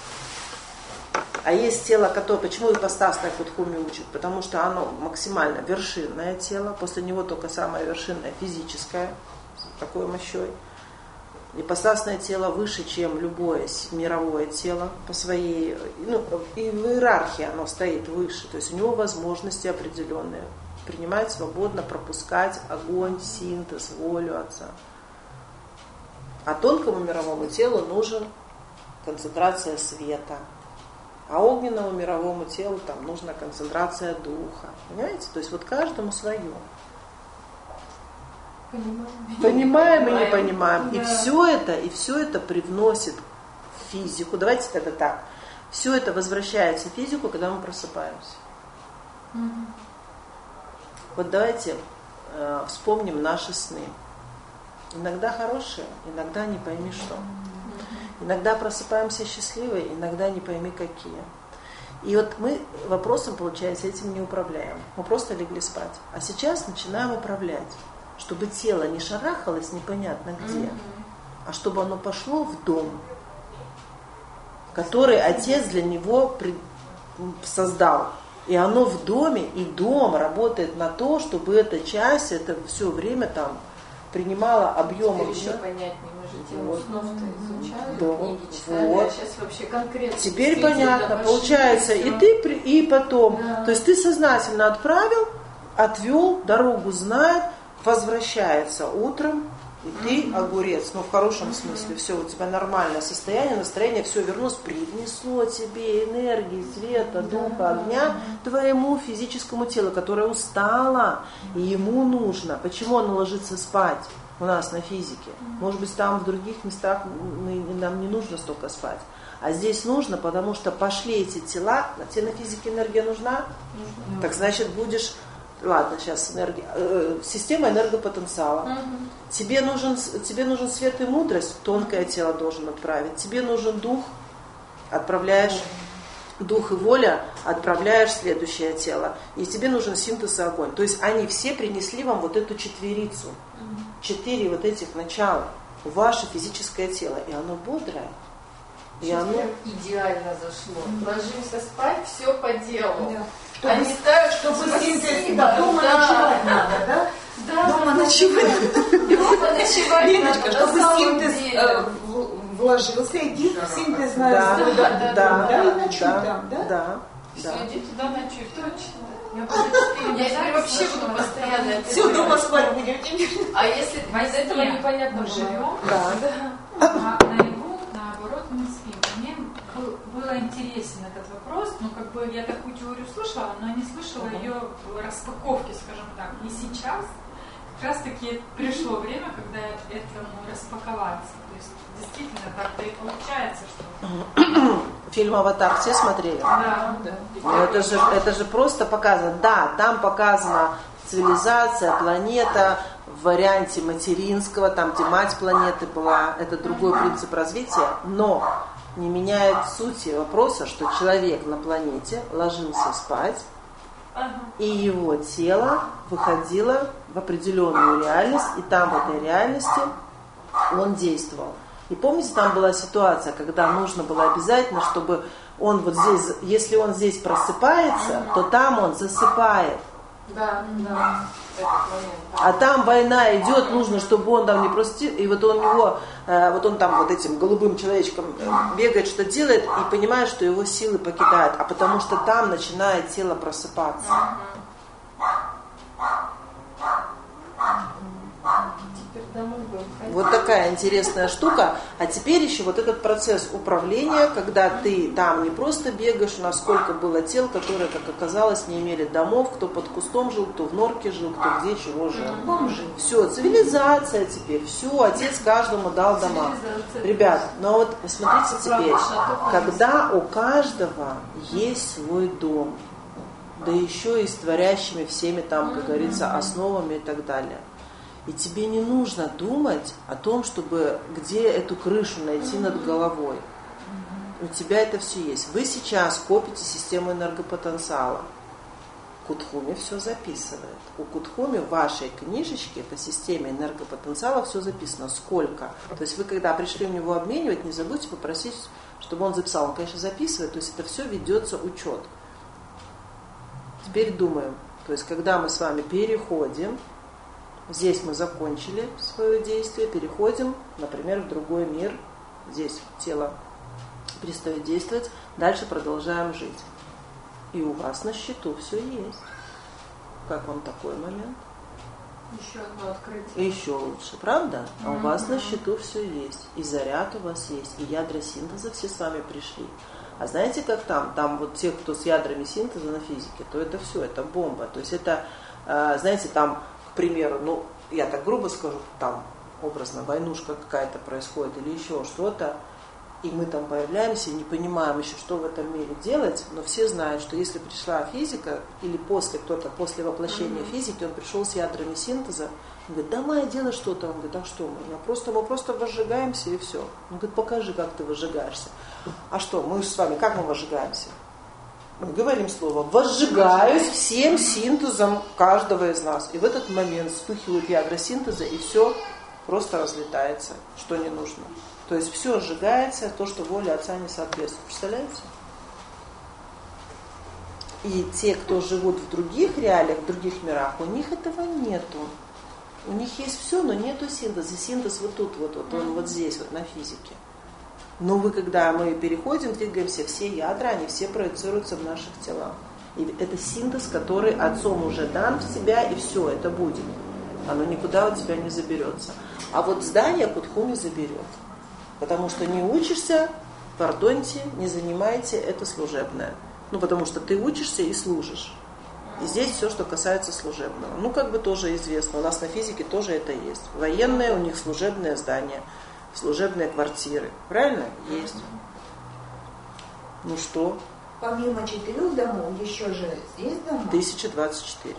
А есть тело, которое... Почему ипостасное Кудхуми учат? Потому что оно максимально вершинное тело. После него только самое вершинное физическое. С такой мощой. Ипостасное тело выше, чем любое мировое тело по своей, и в иерархии оно стоит выше, то есть у него возможности определенные, принимать свободно, пропускать огонь, синтез, волю Отца. А тонкому мировому телу нужен концентрация света, а огненному мировому телу там нужна концентрация духа, понимаете? То есть вот каждому свое. Понимаем и не понимаем. Да. И все это привносит в физику. Давайте тогда так. Все это возвращается в физику, когда мы просыпаемся. Вот давайте вспомним наши сны. Иногда хорошие, иногда не пойми что. Иногда просыпаемся счастливые, иногда не пойми какие. И вот мы вопросом, получается, этим не управляем. Мы просто легли спать. А сейчас начинаем управлять. Чтобы тело не шарахалось непонятно где, а чтобы оно пошло в дом, который Отец для него создал. И оно в доме, и дом работает на то, чтобы эта часть, это все время там принимала объемом. Еще понять не же тему снов-то изучали, Да, книги читали, вот. а сейчас вообще конкретно. Теперь действительно понятно, пошли, получается, всё. и потом, Да. то есть ты сознательно отправил, отвел, дорогу знает, возвращается утром, и ты огурец, ну в хорошем смысле, все, у тебя нормальное состояние, настроение, все вернулось, привнесло тебе энергии, света, духа, огня твоему физическому телу, которое устало, и ему нужно. Почему оно ложится спать у нас на физике? Может быть, там в других местах нам не нужно столько спать. А здесь нужно, потому что пошли эти тела, а тебе на физике энергия нужна? Нужно. Так значит будешь... Ладно, сейчас система энергопотенциала. Тебе нужен свет и мудрость, тонкое тело должен отправить. Тебе нужен дух, отправляешь дух и воля, отправляешь в следующее тело. И тебе нужен синтез и огонь. То есть они все принесли вам вот эту четверицу. 4 вот этих начала в ваше физическое тело. И оно бодрое. И Сейчас оно... прям идеально зашло. Ложимся спать, все по делу. Да. А не ставят, Чтобы спасибо. синтез, да, дома ночевать надо, да? Да, Дома ночевать. дома ночевать Леночка, надо, чтобы на самом синтез деле. вложился, иди в синтезное Да, свой да, дом. да, и ночуй там, да? Да. Все, иди туда ночуй, точно. Я уже 4 Я теперь вообще буду постоянно это Все, делать. дома спать будем. А если без этого непонятно мы живем? живем, Да. а наяву, наоборот, мы спим. Мне было интересен этот вопрос, но как бы я такую теорию слышала, но не слышала ее распаковки, скажем так. И сейчас как раз таки пришло время, когда этому распаковаться. То есть действительно так-то и получается, что... Фильм «Аватар» все смотрели? Да. Ну, это же просто показано. Да, там показана цивилизация, планета в варианте материнского, там где мать планеты была. Это другой принцип развития. Но не меняет сути вопроса, что человек на планете ложился спать, и его тело выходило в определенную реальность, и там в этой реальности он действовал. И помните, там была ситуация, когда нужно было обязательно, чтобы он вот здесь, если он здесь просыпается, то там он засыпает. Да, да. Этот момент. А там война идет, нужно, чтобы он там не просто... И вот он его, вот он там вот этим голубым человечком бегает, что делает, и понимает, что его силы покидают. А потому что там начинает тело просыпаться. Теперь домой будем ходить. Вот такая интересная штука. А теперь еще вот этот процесс управления, когда ты там не просто бегаешь, у нас сколько было тел, которые, как оказалось, не имели домов, кто под кустом жил, кто в норке жил, кто где чего жил. Все, цивилизация теперь, все, отец каждому дал дома. Ребят, ну вот посмотрите теперь, когда у каждого есть свой дом, да еще и с творящими всеми там, как говорится, основами и так далее. И тебе не нужно думать о том, чтобы где эту крышу найти над головой. У тебя это все есть. Вы сейчас копите систему энергопотенциала. Кутхуми все записывает. У Кутхуми в вашей книжечке по системе энергопотенциала все записано. Сколько. То есть вы, когда пришли в него обменивать, не забудьте попросить, чтобы он записал. Он, конечно, записывает. То есть это все ведется учет. Теперь думаем. То есть когда мы с вами переходим, здесь мы закончили свое действие, переходим, например, в другой мир. Здесь тело перестает действовать, дальше продолжаем жить. И у вас на счету все есть. Как вам такой момент? Еще одно открытие. Еще лучше, правда? А у вас на счету все есть. И заряд у вас есть, и ядра синтеза все с вами пришли. А знаете, как там? Там вот те, кто с ядрами синтеза на физике, то это все, это бомба. То есть это, знаете, там, к примеру, ну, я так грубо скажу, там образно войнушка какая-то происходит или еще что-то, и мы там появляемся и не понимаем еще, что в этом мире делать, но все знают, что если пришла физика, или кто-то после воплощения физики, он пришел с ядрами синтеза, он говорит, да, Майя, делай что-то. Он говорит, а что мы просто возжигаемся и все. Он говорит, покажи, как ты возжигаешься. А что, мы с вами, как мы возжигаемся? Мы говорим слово «возжигаюсь» всем синтезом каждого из нас. И в этот момент вспыхивают ядра синтеза, и все просто разлетается, что не нужно. То есть все сжигается, то, что воле Отца не соответствует. Представляете? И те, кто живут в других реалиях, в других мирах, у них этого нету. У них есть все, но нету синтеза. Синтез вот тут, вот он вот здесь, вот на физике. Но когда мы переходим, двигаемся, все ядра, они все проецируются в наших телах. И это синтез, который отцом уже дан в тебя, и все, это будет. Оно никуда у тебя не заберется. А вот здание Кутхуми заберет. Потому что не учишься, пардоньте, не занимайте, это служебное. Потому что ты учишься и служишь. И здесь все, что касается служебного. Как бы тоже известно, у нас на физике тоже это есть. Военные, у них служебное здание, служебные квартиры. Правильно? Есть. Что? Помимо 4 домов, еще же есть дома? 1024.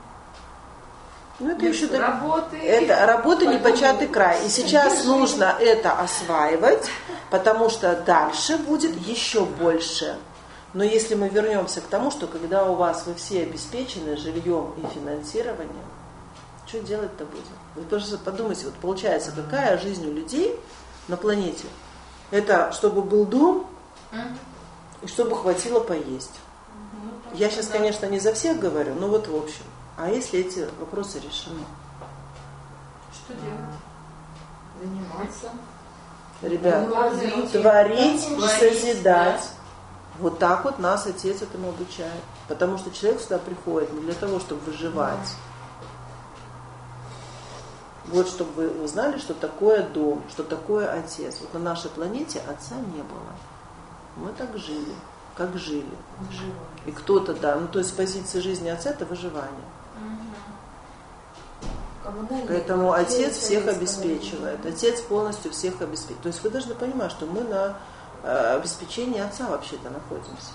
Это еще работы. Это работа непочатый край. И сейчас нужно это осваивать, потому что дальше будет еще больше. Но если мы вернемся к тому, что когда у вас вы все обеспечены жильем и финансированием, что делать-то будем? Вы просто подумайте, получается, какая жизнь у людей на планете? Это чтобы был дом и чтобы хватило поесть. Я сейчас, конечно, не за всех говорю, но в общем. А если эти вопросы решены? Что делать? Заниматься. Ребят, творить, созидать. Вот так вот нас Отец этому обучает. Потому что человек сюда приходит не для того, чтобы выживать. Чтобы вы узнали, что такое дом, что такое Отец. На нашей планете Отца не было. Мы так жили, как жили. И кто-то, то есть позиция жизни Отца – это выживание. Поэтому Отец всех обеспечивает. Отец полностью всех обеспечивает. То есть вы должны понимать, что мы на обеспечении Отца вообще-то находимся.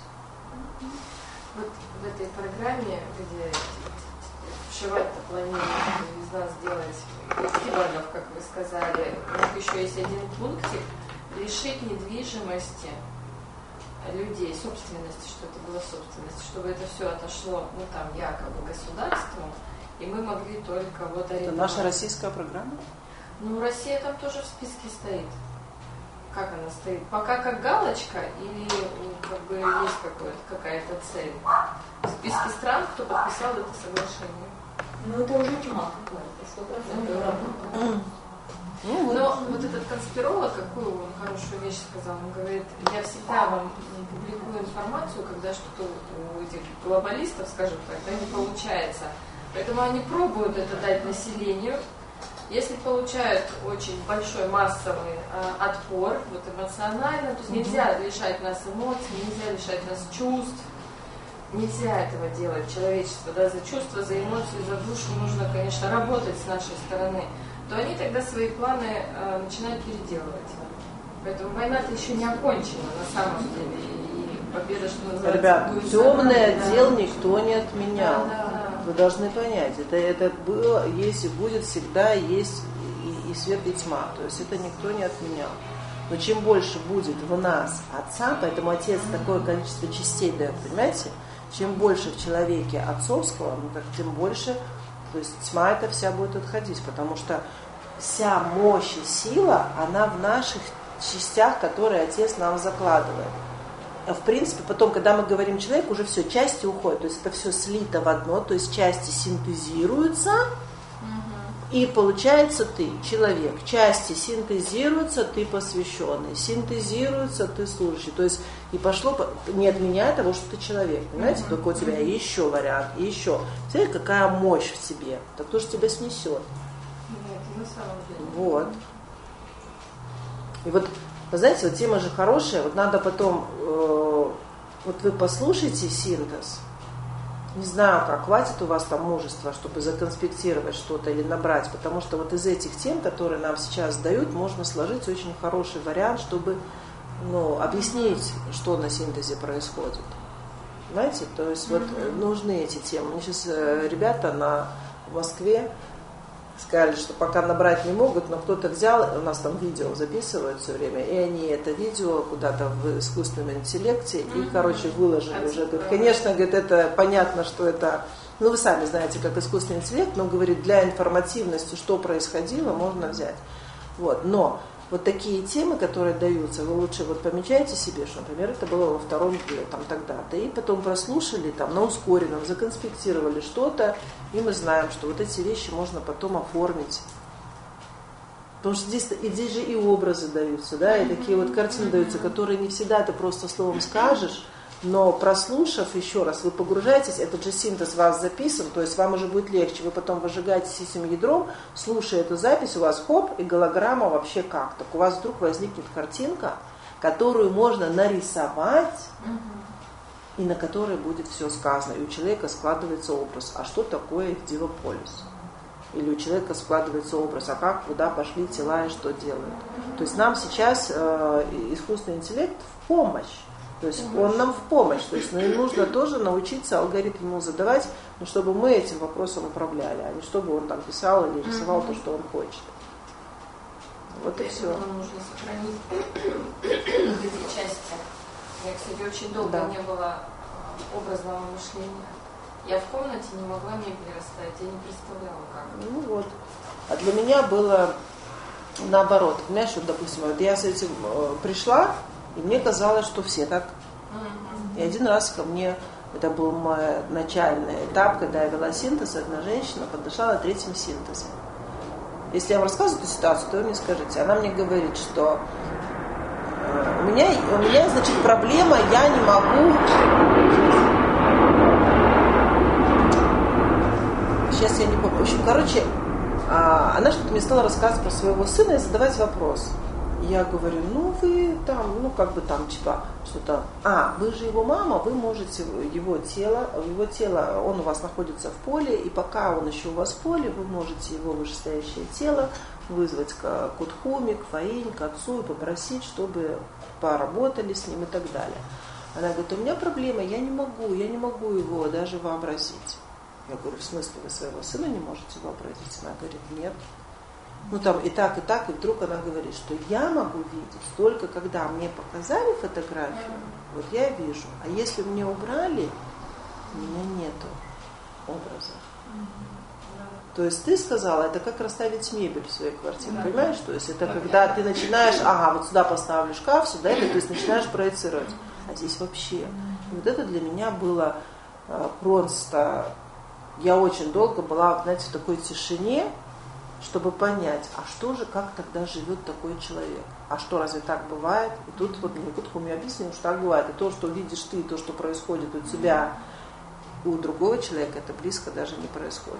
Вот в этой программе, где вшивать-то планируют из нас делать киборгов, как вы сказали, у них еще есть один пунктик – лишить недвижимости людей, собственности, что это было собственность, чтобы это все отошло, якобы государству, и мы могли только арендовать. Это наша российская программа? Россия там тоже в списке стоит. Как она стоит? Пока как галочка или есть какая-то цель? В списке стран, кто подписал это соглашение? Это уже тьма какая-то, 100%. Но этот конспиролог, какую он хорошую вещь сказал, он говорит, я всегда вам публикую информацию, когда что-то у этих глобалистов, скажем так, не получается. Поэтому они пробуют это дать населению. Если получают очень большой массовый отпор, эмоционально, то есть нельзя лишать нас эмоций, нельзя лишать нас чувств, нельзя этого делать, человечество, за чувства, за эмоции, за душу нужно, конечно, работать с нашей стороны, то они тогда свои планы начинают переделывать. Поэтому война-то еще не окончена на самом деле, и победа, что называется... Ребят, темный отдел никто не отменял. Вы должны понять, это было, есть и будет всегда, есть и свет, и тьма. То есть это никто не отменял. Но чем больше будет в нас Отца, поэтому Отец такое количество частей дает, понимаете? Чем больше в человеке отцовского, тем больше, то есть тьма эта вся будет отходить, потому что вся мощь и сила, она в наших частях, которые Отец нам закладывает. В принципе, потом, когда мы говорим человек, уже все, части уходят, то есть это все слито в одно, то есть части синтезируются, и получается ты человек. Части синтезируются, ты посвященный, синтезируются, ты служащий. То есть и пошло, не отменяя того, что ты человек, понимаете, только у тебя еще вариант, и еще. Смотри, какая мощь в тебе, так кто же тебя снесет? Нет, на самом деле. Вот. И вы знаете, тема же хорошая, надо потом, вы послушайте синтез, не знаю как, хватит у вас там мужества, чтобы законспектировать что-то или набрать, потому что из этих тем, которые нам сейчас дают, можно сложить очень хороший вариант, чтобы объяснить, что на синтезе происходит. Понимаете, то есть нужны эти темы. Мне сейчас ребята в Москве сказали, что пока набрать не могут, но кто-то взял, у нас там видео записывают все время, и они это видео куда-то в искусственном интеллекте и, выложили уже. Говорит, конечно, это понятно, что это, вы сами знаете, как искусственный интеллект, но, говорит, для информативности, что происходило, можно взять. Но вот такие темы, которые даются, вы лучше вот помечайте себе, что, например, это было во втором дне, там тогда-то, и потом прослушали, там на ускоренном, законспектировали что-то, и мы знаем, что вот эти вещи можно потом оформить. Потому что здесь же и образы даются, да, и такие вот картины даются, которые не всегда ты просто словом скажешь, но прослушав еще раз, вы погружаетесь, этот же синтез у вас записан, то есть вам уже будет легче, вы потом выжигаетесь этим ядром, слушая эту запись, у вас хоп, и голограмма вообще как. Так у вас вдруг возникнет картинка, которую можно нарисовать, и на которой будет все сказано, и у человека складывается образ, а что такое Дивополис? Или у человека складывается образ, а как, куда пошли тела и что делают. То есть нам сейчас искусственный интеллект в помощь. То есть он нам в помощь. То есть нам нужно тоже научиться алгоритм ему задавать, но чтобы мы этим вопросом управляли, а не чтобы он там писал или рисовал то, что он хочет. Вот и все. Нам нужно сохранить эти части. Я, кстати, очень долго не было образного мышления. Я в комнате не могла мебель расставить, я не представляла, как. Ну вот. А для меня было наоборот. Понимаешь, вот, допустим, вот я с этим пришла, и мне казалось, что все так. И один раз ко мне, это был мой начальный этап, когда я вела синтез, одна женщина подошла на третьем синтезе. Если я вам рассказываю эту ситуацию, то вы мне скажите. Она мне говорит, что у меня, значит, проблема, я не могу... Сейчас я не помню. В общем, короче, она что-то мне стала рассказывать про своего сына и задавать вопрос. Я говорю, ну вы там, ну как бы там типа что-то, вы же его мама, вы можете его тело, он у вас находится в поле, и пока он еще у вас в поле, вы можете его вышестоящее тело вызвать к Кудхуми, к Фаинь, к отцу и попросить, чтобы поработали с ним и так далее. Она говорит, у меня проблема, я не могу его даже вообразить. Я говорю, в смысле, вы своего сына не можете вообразить? Она говорит, нет. Ну там и так, и вдруг она говорит, что я могу видеть только когда мне показали фотографию, вот я вижу. А если мне убрали, у меня нету образа. То есть ты сказала, это как расставить мебель в своей квартире, понимаешь? То есть это когда ты начинаешь, вот сюда поставлю шкаф, сюда это, то есть начинаешь проецировать. А здесь вообще. И вот это для меня было просто... Я очень долго была, знаете, в такой тишине, чтобы понять, а что же, как тогда живет такой человек? А что, разве так бывает? И тут вот мне Кудхуми объяснил, что так бывает. И то, что видишь ты, то, что происходит у тебя, у другого человека, это близко даже не происходит.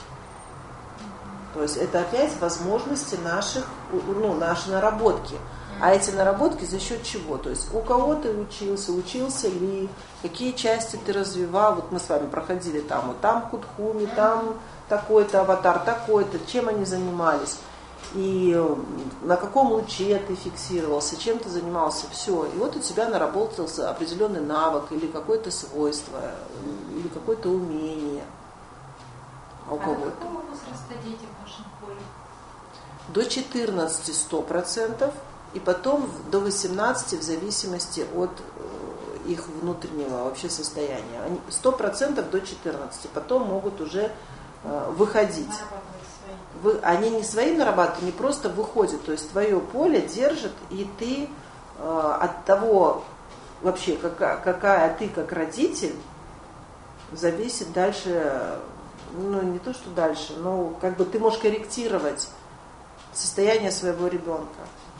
То есть это опять возможности наши наработки. А эти наработки за счет чего? То есть у кого ты учился ли, какие части ты развивал. Вот мы с вами проходили там Кудхуми, там такой-то аватар, такой-то, чем они занимались. И на каком луче ты фиксировался, чем ты занимался, все. И вот у тебя наработался определенный навык или какое-то свойство, или какое-то умение. А у кого-то. Какого возраста дети в вашем поле? До 14 100%, и потом до 18 в зависимости от их внутреннего вообще состояния. 100% до 14, потом могут уже выходить. Они не свои нарабатывают, они просто выходят. То есть твое поле держит, и ты от того вообще, какая ты как родитель, зависит дальше, не то, что дальше, но как бы ты можешь корректировать состояние своего ребенка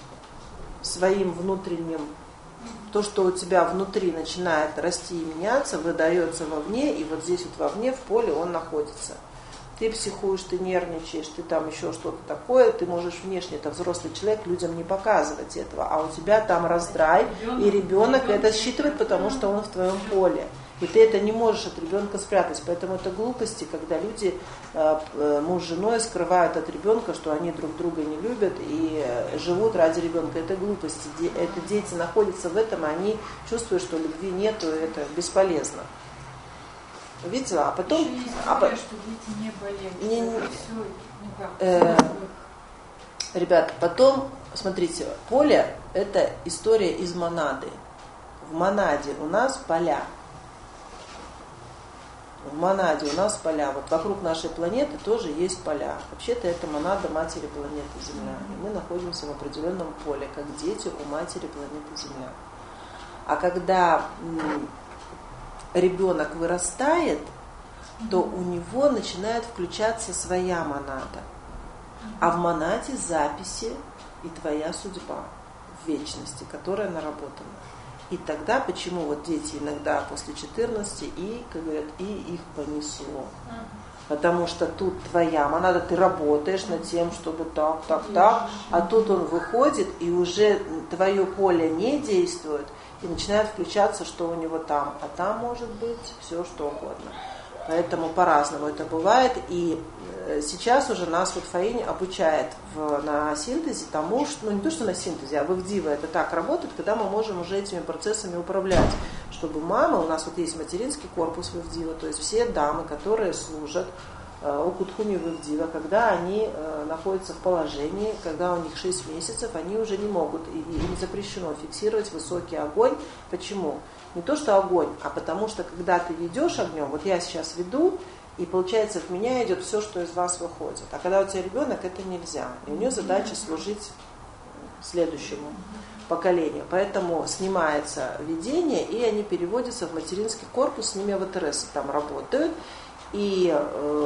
своим внутренним. То, что у тебя внутри начинает расти и меняться, выдается вовне, и вот здесь вот вовне в поле он находится. Ты психуешь, ты нервничаешь, ты там еще что-то такое, ты можешь внешне, это взрослый человек, людям не показывать этого, а у тебя там раздрай, и ребенок это считывает, потому что он в твоем поле. И ты это не можешь от ребенка спрятать. Поэтому это глупости, когда люди, муж с женой, скрывают от ребенка, что они друг друга не любят и живут ради ребенка. Это глупости. Это дети находятся в этом, и они чувствуют, что любви нету, и это бесполезно. Видела? А потом... Еще есть история, что дети не болеют. Ребята, потом, смотрите, поле – это история из монады. В монаде у нас поля. в монаде у нас поля. Вот вокруг нашей планеты тоже есть поля. Вообще-то это монада матери планеты Земля. И мы находимся в определенном поле, как дети у матери планеты Земля. А когда ребенок вырастает, то у него начинает включаться своя монада. А в монаде записи и твоя судьба в вечности, которая наработана. И тогда, почему вот дети иногда после 14 и, как говорят, и их понесло. Потому что тут твоя монада, ты работаешь над тем, чтобы так, а тут он выходит, и уже твое поле не действует, и начинает включаться, что у него там. А там может быть все, что угодно. Поэтому по-разному это бывает. И сейчас уже нас вот Фаинь обучает на синтезе тому, что, не то, что на синтезе, а в Ивдива это так работает, когда мы можем уже этими процессами управлять. Чтобы мама, у нас вот есть материнский корпус в Ивдива, то есть все дамы, которые служат у Кутхуми в Ивдива, когда они находятся в положении, когда у них 6 месяцев, они уже не могут, им запрещено фиксировать высокий огонь. Почему? Не то, что огонь, а потому что, когда ты ведешь огнем, вот я сейчас веду, и получается, от меня идет все, что из вас выходит. А когда у тебя ребенок, это нельзя. И у нее задача служить следующему поколению. Поэтому снимается ведение, и они переводятся в материнский корпус, с ними ВТРС там работают. И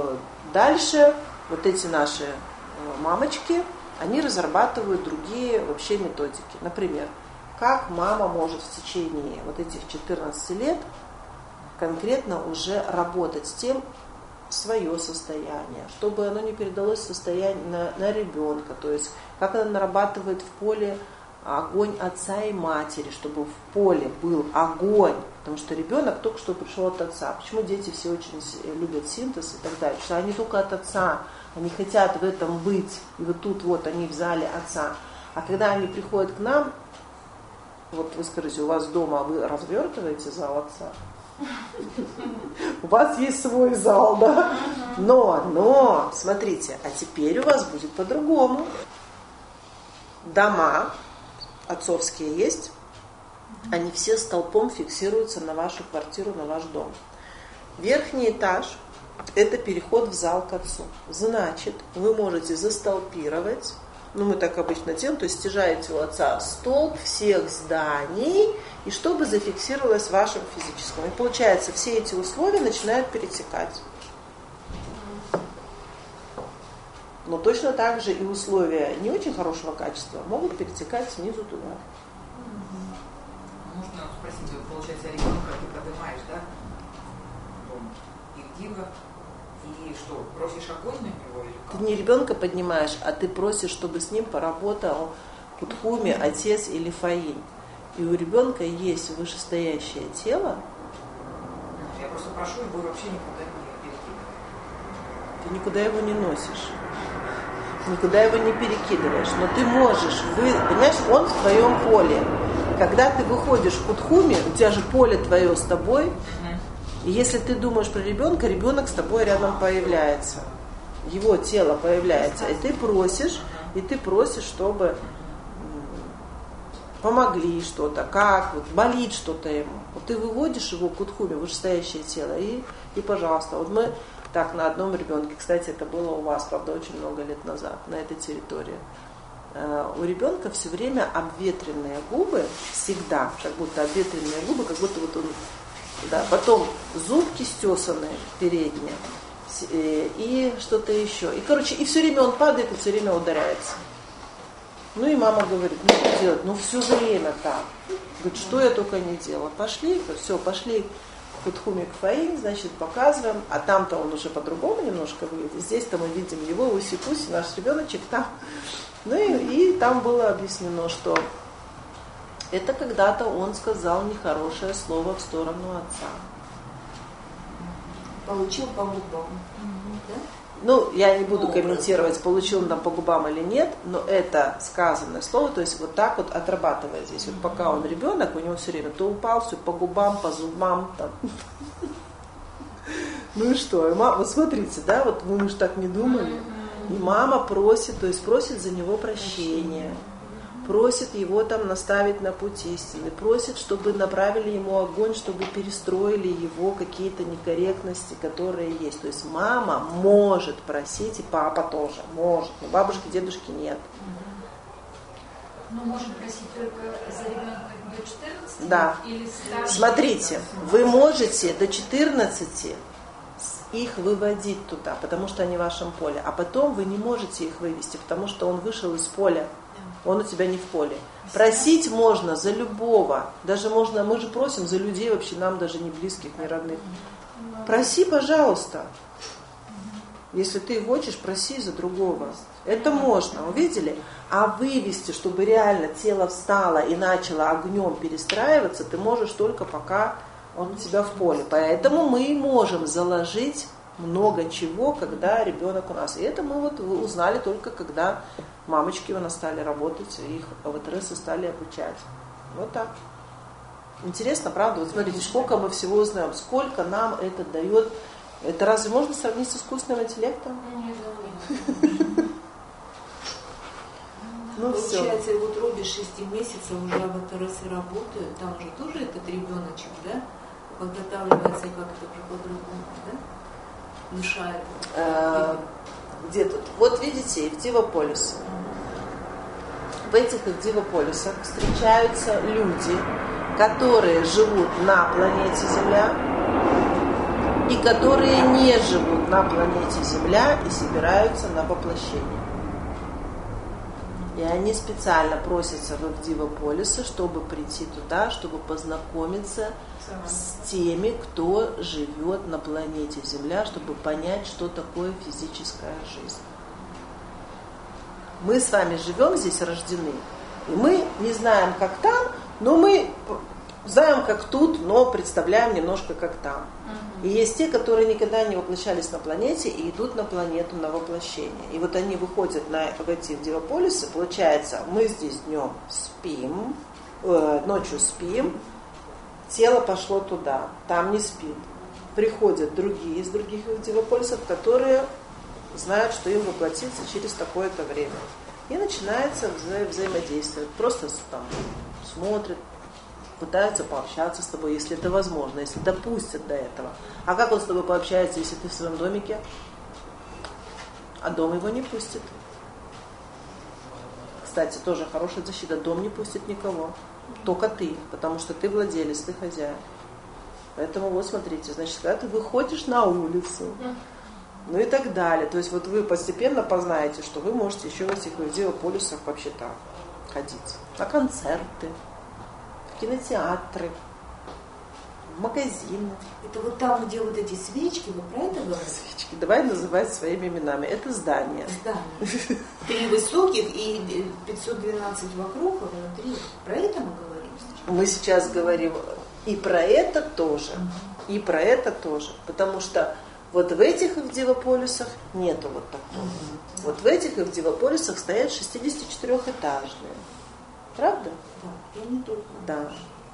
дальше вот эти наши мамочки, они разрабатывают другие вообще методики. Например, как мама может в течение вот этих 14 лет конкретно уже работать с тем, свое состояние, чтобы оно не передалось состоянию на ребенка, то есть как она нарабатывает в поле огонь отца и матери, чтобы в поле был огонь, потому что ребенок только что пришел от отца. Почему дети все очень любят синтез и так далее? Потому что они только от отца, они хотят в этом быть, и вот тут вот они в зале отца. А когда они приходят к нам, вот вы скажите, у вас дома вы развертываете зал отца? У вас есть свой зал, да? Но, смотрите, а теперь у вас будет по-другому. Дома отцовские есть, они все столпом фиксируются на вашу квартиру, на ваш дом. Верхний этаж – это переход в зал к отцу. Значит, вы можете застолпировать, мы так обычно делаем, то есть стяжаете у отца столб всех зданий, и чтобы зафиксировалось в вашем физическом. И получается, все эти условия начинают перетекать. Но точно так же и условия не очень хорошего качества могут перетекать снизу туда. Можно спросить, вот получается, ребенка ты поднимаешь, да? И Ивдива, и что, просишь огонь на него или как? Ты не ребенка поднимаешь, а ты просишь, чтобы с ним поработал Кутхуми, отец или Фаинь. И у ребенка есть вышестоящее тело. Я просто прошу его вообще никуда не перекидывать. Ты никуда его не носишь. Никуда его не перекидываешь. Но ты можешь, понимаешь, он в твоем поле. Когда ты выходишь в Кутхуми, у тебя же поле твое с тобой. И если ты думаешь про ребенка, ребенок с тобой рядом появляется. Его тело появляется. И ты просишь, чтобы помогли что-то, как, вот, болит что-то ему. Вот ты выводишь его в Кутхуми, вышестоящее тело, и пожалуйста. Вот мы так на одном ребенке, кстати, это было у вас, правда, очень много лет назад, на этой территории. У ребенка все время обветренные губы, всегда, как будто обветренные губы, как будто вот он, да, потом зубки стесанные передние, и что-то еще. И, короче, и все время он падает, и все время ударяется. Ну и мама говорит, ну что делать? Ну все время так. Говорит, что я только не делала. Пошли, все, пошли к Кутхуми, к Фаинь, значит, показываем. А там-то он уже по-другому немножко выглядит. Здесь-то мы видим его, уси-пуси, наш ребеночек там. Ну и там было объяснено, что это когда-то он сказал нехорошее слово в сторону отца. Получил по губам. Да? Ну, я не буду комментировать, получил он там по губам или нет, но это сказанное слово, то есть вот так вот отрабатывает здесь. Вот пока он ребенок, у него все время то упал, все по губам, по зубам. Там. Ну и что? Вот смотрите, да, вот мы же так не думали. И мама просит, то есть просит за него прощения. просит его там наставить на путь истины, просит, чтобы направили ему огонь, чтобы перестроили его какие-то некорректности, которые есть. То есть мама может просить, и папа тоже может, но бабушки, дедушки нет. Ну, можно просить только за ребенка до 14? Да. Или старше? Смотрите, вы можете до 14 их выводить туда, потому что они в вашем поле, а потом вы не можете их вывести, потому что он вышел из поля, он у тебя не в поле. Просить можно за любого, даже можно, мы же просим за людей вообще, нам даже не близких, не родных. Проси, пожалуйста. Если ты хочешь, проси за другого. Это можно, увидели? А вывести, чтобы реально тело встало и начало огнем перестраиваться, ты можешь только пока он у тебя в поле. Поэтому мы можем заложить много чего, когда ребенок у нас. И это мы вот узнали только, когда мамочки у нас стали работать, их АВТРСы стали обучать. Вот так. Интересно, правда? Вот смотрите, сколько мы всего узнаем, сколько нам это дает. Это разве можно сравнить с искусственным интеллектом? Ну, получается, и в утробе 6 месяцев уже АВТРСы работают, там уже тоже этот ребеночек, да, подготавливается, как это уже по-другому, да, мешает. Где тут? Вот видите, Ивдива-полюс. В этих Ивдива-полюсах встречаются люди, которые живут на планете Земля и которые не живут на планете Земля и собираются на воплощение. И они специально просятся в Ивдива-полюсы, чтобы прийти туда, чтобы познакомиться с теми, кто живет на планете Земля, чтобы понять, что такое физическая жизнь. Мы с вами живем здесь, рождены, и мы не знаем, как там, но мы знаем, как тут, но представляем немножко, как там. И есть те, которые никогда не воплощались на планете и идут на планету на воплощение. И вот они выходят в эти Ивдива-полюсы, получается, мы здесь днем спим, ночью спим, тело пошло туда, там не спит. Приходят другие из других Ивдива-полюсов, которые знают, что им воплотиться через такое-то время. И начинается взаимодействие. Просто там смотрят, пытаются пообщаться с тобой, если это возможно, если допустят до этого. А как он с тобой пообщается, если ты в своем домике? А дом его не пустит. Кстати, тоже хорошая защита. Дом не пустит никого. Только ты, потому что ты владелец, ты хозяин. Поэтому вот смотрите, значит, когда ты выходишь на улицу, ну и так далее. То есть вот вы постепенно познаете, что вы можете еще в этих Ивдива-полюсах вообще-то ходить. На концерты, в кинотеатры, в магазины. Это вот там, где вот эти свечки, вы про это говорите? Свечки. Давай называть своими именами. Это здание. Здание. 3 высоких и 512 вокруг, а внутри. Про это мы говорим сейчас? Мы сейчас говорим и про это тоже. И про это тоже. Потому что вот в этих Ивдива-полюсах нету вот такого. Вот в этих Ивдива-полюсах стоят 64-этажные. Правда? Да, и не только. Да.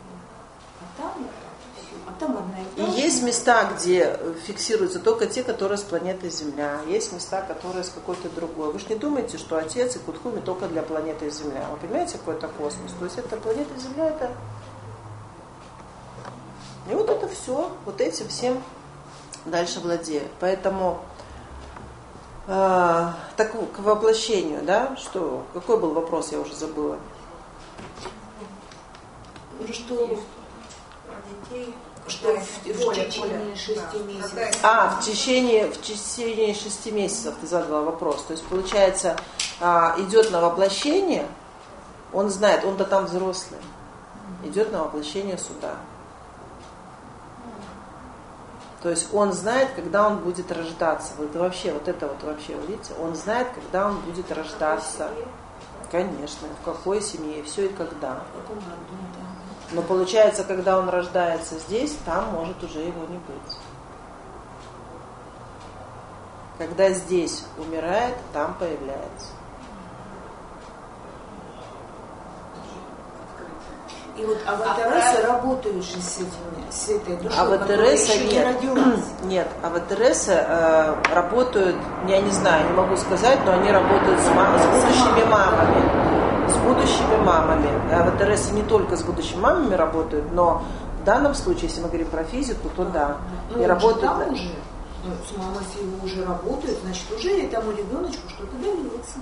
А там одна и есть места, где фиксируются только те, которые с планеты Земля. Есть места, которые с какой-то другой. Вы же не думаете, что Отец и Кутхуми только для планеты Земля. Вы понимаете, какой это космос? То есть это планета Земля, это... И вот это все, вот этим всем дальше владеют. Поэтому так к воплощению, да, что, какой был вопрос, я уже забыла. Что в течение 6 месяцев. В течение 6 месяцев ты задала вопрос. То есть, получается, идет на воплощение, он знает, он-то там взрослый, идет на воплощение сюда. То есть он знает, когда он будет рождаться. Вот вообще, вот это вот вообще, видите, он знает, когда он будет рождаться. Конечно, в какой семье, все и когда. Но получается, когда он рождается здесь, там может уже его не быть. Когда здесь умирает, там появляется. И вот АВТРСы работают же с этой душой, АВТРСы еще не родилась. Нет, АВТРСы работают, я не знаю, не могу сказать, но они работают с будущими мамами. С будущими мамами. АВТРС не только с будущими мамами работают, но в данном случае, если мы говорим про физику, то да. Ну, и работают. там уже, с мамой с его уже работают, значит, уже этому ребеночку что-то дается.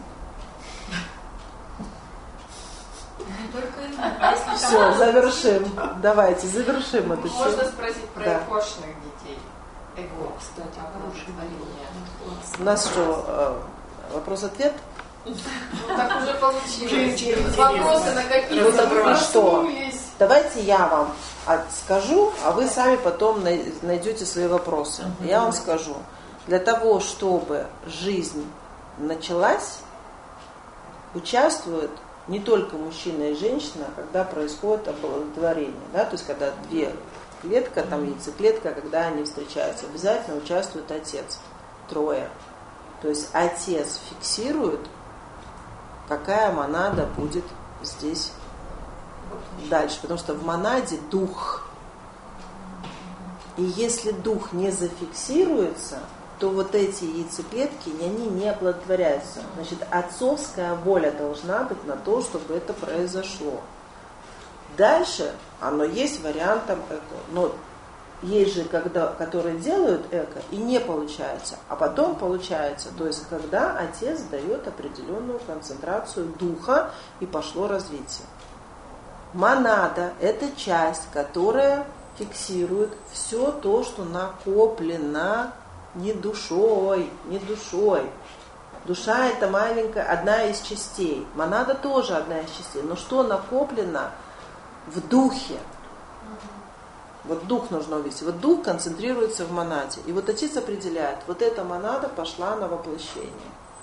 Все, завершим. Давайте, завершим эту тему. Можно спросить про Да. эпошных детей? Эго, кстати, хорошее варенье. У нас что, вопрос-ответ? Ну, так уже получилось. Уже Вопросы на какие-то Ну, так и что? проснулись. Давайте я вам скажу, а вы сами потом найдете свои вопросы. Я вам скажу. Для того, чтобы жизнь началась, участвуют не только мужчина и женщина, когда происходит оплодотворение. Да? То есть, когда две клетка, там яйцеклетка, когда они встречаются, обязательно участвует отец. 3. То есть отец фиксирует, какая монада будет здесь дальше. Потому что в монаде дух. И если дух не зафиксируется, то вот эти яйцеклетки, они не оплодотворяются. Значит, отцовская воля должна быть на то, чтобы это произошло. Дальше оно есть вариантом эко. Но есть же, которые делают эко и не получается. А потом получается, то есть когда отец дает определенную концентрацию духа и пошло развитие. Монада – это часть, которая фиксирует все то, что накоплено не душой, не душой. Душа – это маленькая, одна из частей. Монада тоже одна из частей. Но что накоплено в духе? Вот дух нужно увидеть. Вот дух концентрируется в монаде. И вот отец определяет, вот эта монада пошла на воплощение.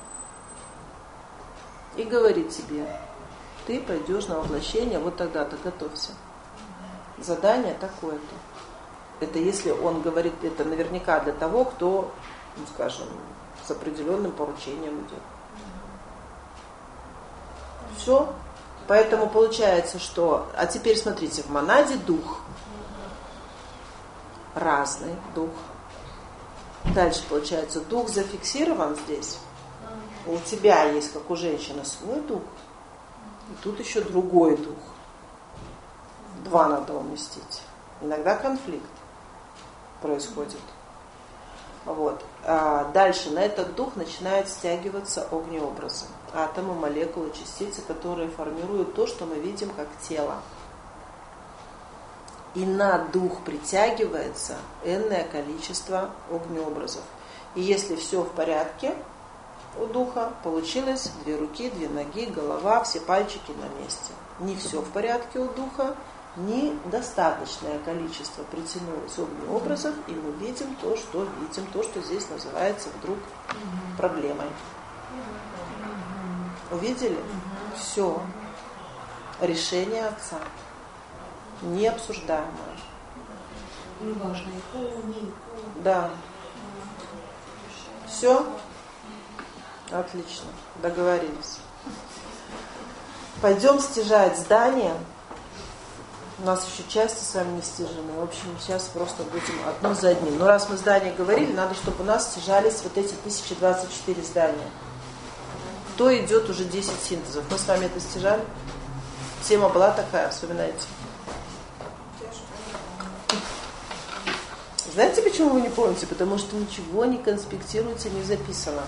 И говорит тебе, ты пойдешь на воплощение, вот тогда-то готовься. Задание такое-то. Это если он говорит, это наверняка для того, кто, ну, скажем, с определенным поручением идет. Все. Поэтому получается, что... А теперь смотрите, в монаде дух. Разный дух. Дальше получается, дух зафиксирован здесь. У тебя есть, как у женщины, свой дух. И тут еще другой дух. 2 надо уместить. Иногда конфликт происходит. Вот. А дальше на этот дух начинают стягиваться огнеобразы. Атомы, молекулы, частицы, которые формируют то, что мы видим как тело. И на дух притягивается энное количество огнеобразов. И если все в порядке у духа, получилось 2 руки, 2 ноги, голова, все пальчики на месте. Не все в порядке у духа, недостаточное количество притянулось огнеобразов, и мы видим, то, что здесь называется вдруг проблемой. Увидели? Все. Решение отца. Необсуждаемое. Неважно, и пол, не и пол. Да. Все? Отлично. Договорились. Пойдем стяжать здание. У нас еще части с вами не стяжены. В общем, сейчас просто будем одно за одним. Но раз мы здание говорили, надо, чтобы у нас стяжались вот эти 1024 здания. То идет уже 10 синтезов. Мы с вами это стяжали. Тема была такая, вспоминайте. Знаете, почему вы не помните? Потому что ничего не конспектируется, не записано.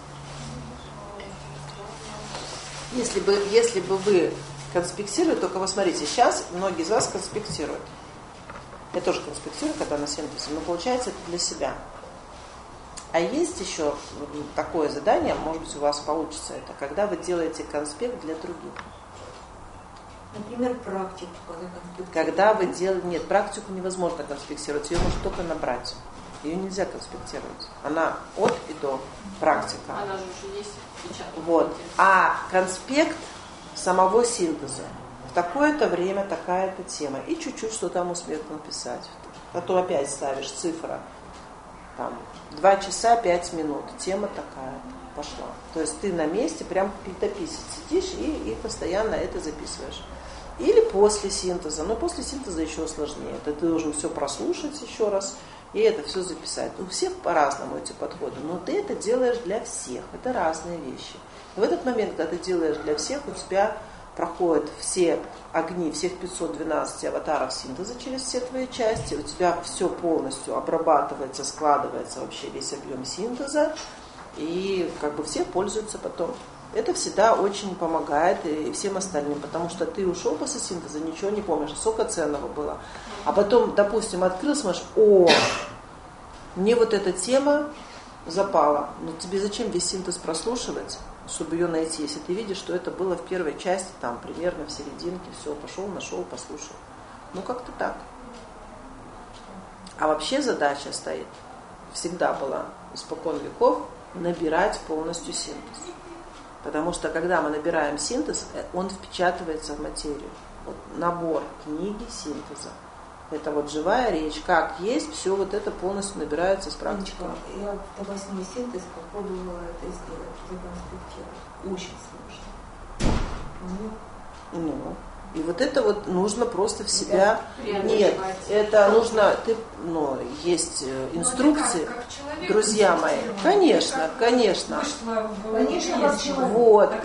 Если бы вы конспектировали, только вы смотрите, сейчас многие из вас конспектируют. Я тоже конспектирую, когда на синтезе, но получается это для себя. А есть еще такое задание, может быть, у вас получится это, когда вы делаете конспект для других. Например, практику, Когда вы делаете... Нет, практику невозможно конспектировать, ее можно только набрать. Ее нельзя конспектировать. Она от и до практика. Она же уже есть печатная. Вот. А конспект самого синтеза. В такое-то время такая-то тема. И чуть-чуть что там успеть написать. Потом опять ставишь цифра. Там 2 часа 5 минут. Тема такая-то. Пошла. То есть ты на месте прям летописец сидишь и постоянно это записываешь. Или после синтеза. Но после синтеза еще сложнее. Ты должен все прослушать еще раз и это все записать. У всех по-разному эти подходы. Но ты это делаешь для всех. Это разные вещи. И в этот момент, когда ты делаешь для всех, у тебя проходят все огни, всех 512 аватаров синтеза через все твои части, у тебя все полностью обрабатывается, складывается вообще весь объем синтеза, и как бы все пользуются потом. Это всегда очень помогает и всем остальным, потому что ты ушел после синтеза, ничего не помнишь, сколько ценного было. А потом, допустим, открыл, смотришь, мне вот эта тема запала, но тебе зачем весь синтез прослушивать, чтобы ее найти, если ты видишь, что это было в первой части, там примерно в серединке, все, пошел, нашел, послушал. Ну как-то так. А вообще задача стоит, всегда была, испокон веков, набирать полностью синтез. Потому что когда мы набираем синтез, он впечатывается в материю. Вот набор книги синтеза. Это вот живая речь, как есть, все вот это полностью набирается с практикой. Я в 8 синтез попробовала это сделать, законспектировать. Очень сложно. И вот это вот нужно просто в себя. Нет, это нужно, есть инструкции, как человек, друзья мои. Конечно, конечно. Вот.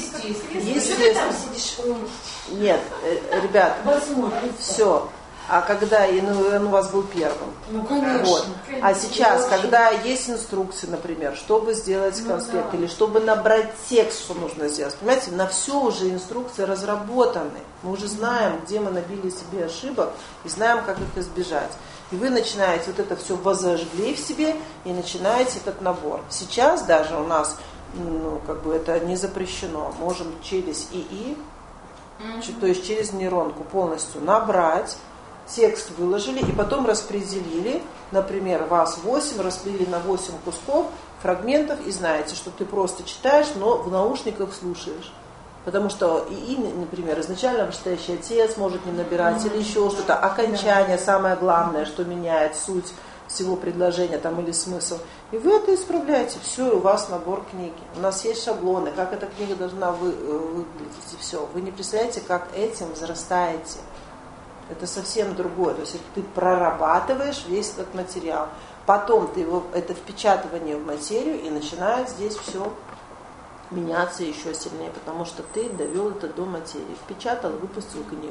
Естественно. Нет, ребят, все. А когда он у вас был первым. Ну, конечно. Вот. А сейчас, когда есть инструкции, например, чтобы сделать конспект, или чтобы набрать текст, что нужно сделать, понимаете, на все уже инструкции разработаны. Мы уже знаем, где мы набили себе ошибок, и знаем, как их избежать. И вы начинаете вот это все возожгли в себе, и начинаете этот набор. Сейчас даже у нас, это не запрещено. Можем через ИИ, то есть через нейронку полностью набрать, текст выложили и потом распределили, например, вас 8, разбили на 8 кусков, фрагментов, и знаете, что ты просто читаешь, но в наушниках слушаешь. Потому что ИИ, например, изначально вышестоящий отец может не набирать или еще что-то, окончание, самое главное, что меняет суть всего предложения там, или смысл. И вы это исправляете, все, и у вас набор книги. У нас есть шаблоны, как эта книга должна выглядеть, и все. Вы не представляете, как этим взрастаете. Это совсем другое. То есть ты прорабатываешь весь этот материал. Потом ты это впечатывание в материю, и начинает здесь все меняться еще сильнее, потому что ты довел это до материи. Впечатал, выпустил книгу.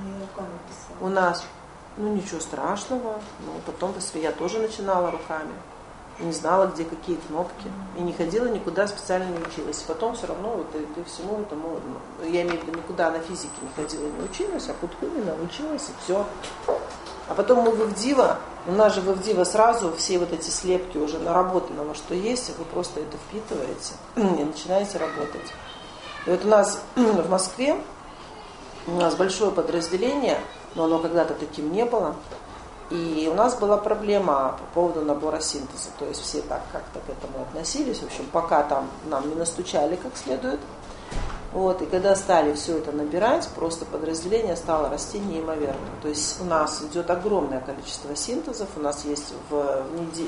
У нас, ничего страшного. Потом я тоже начинала руками. Не знала, где какие кнопки. И не ходила никуда, специально не училась. Потом все равно ты всему этому, я имею в виду, никуда на физике не ходила, не училась, а Куткуми научилась, и все. А потом мы в Ивдива, у нас же в Ивдива сразу все вот эти слепки уже наработанного, что есть, и вы просто это впитываете и начинаете работать. И вот у нас в Москве, у нас большое подразделение, но оно когда-то таким не было. И у нас была проблема по поводу набора синтеза. То есть все так как-то к этому относились. В общем, пока там нам не настучали как следует. И когда стали все это набирать, просто подразделение стало расти неимоверно. То есть у нас идет огромное количество синтезов. У нас есть в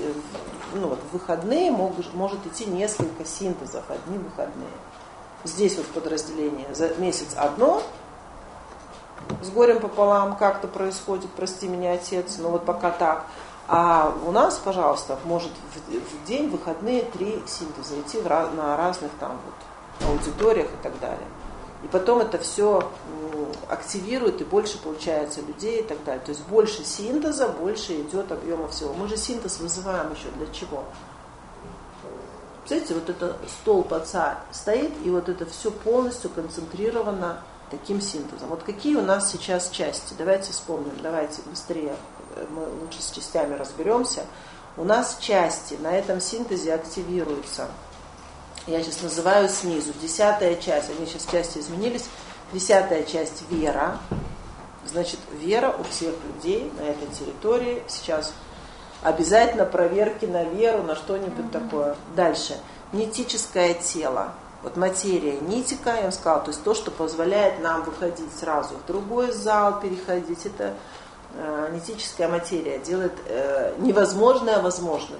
выходные может идти несколько синтезов, одни выходные. Здесь подразделение за месяц одно, с горем пополам как-то происходит, прости меня, отец, но пока так. А у нас, пожалуйста, может в день, выходные 3 синтеза идти на разных аудиториях и так далее. И потом это все активирует, и больше получается людей и так далее. То есть больше синтеза, больше идет объема всего. Мы же синтез вызываем еще для чего? Представляете, это столб отца стоит, и это все полностью концентрировано таким синтезом. Какие у нас сейчас части? Давайте вспомним, давайте быстрее, мы лучше с частями разберемся. У нас части на этом синтезе активируются. Я сейчас называю снизу. 10-я часть, они сейчас части изменились. 10-я часть вера. Значит, вера у всех людей на этой территории. Сейчас обязательно проверки на веру, на что-нибудь такое. Дальше. Нетическое тело. Материя нитика, я вам сказала, то есть то, что позволяет нам выходить сразу в другой зал, переходить, это нетическая материя, делает невозможное возможным.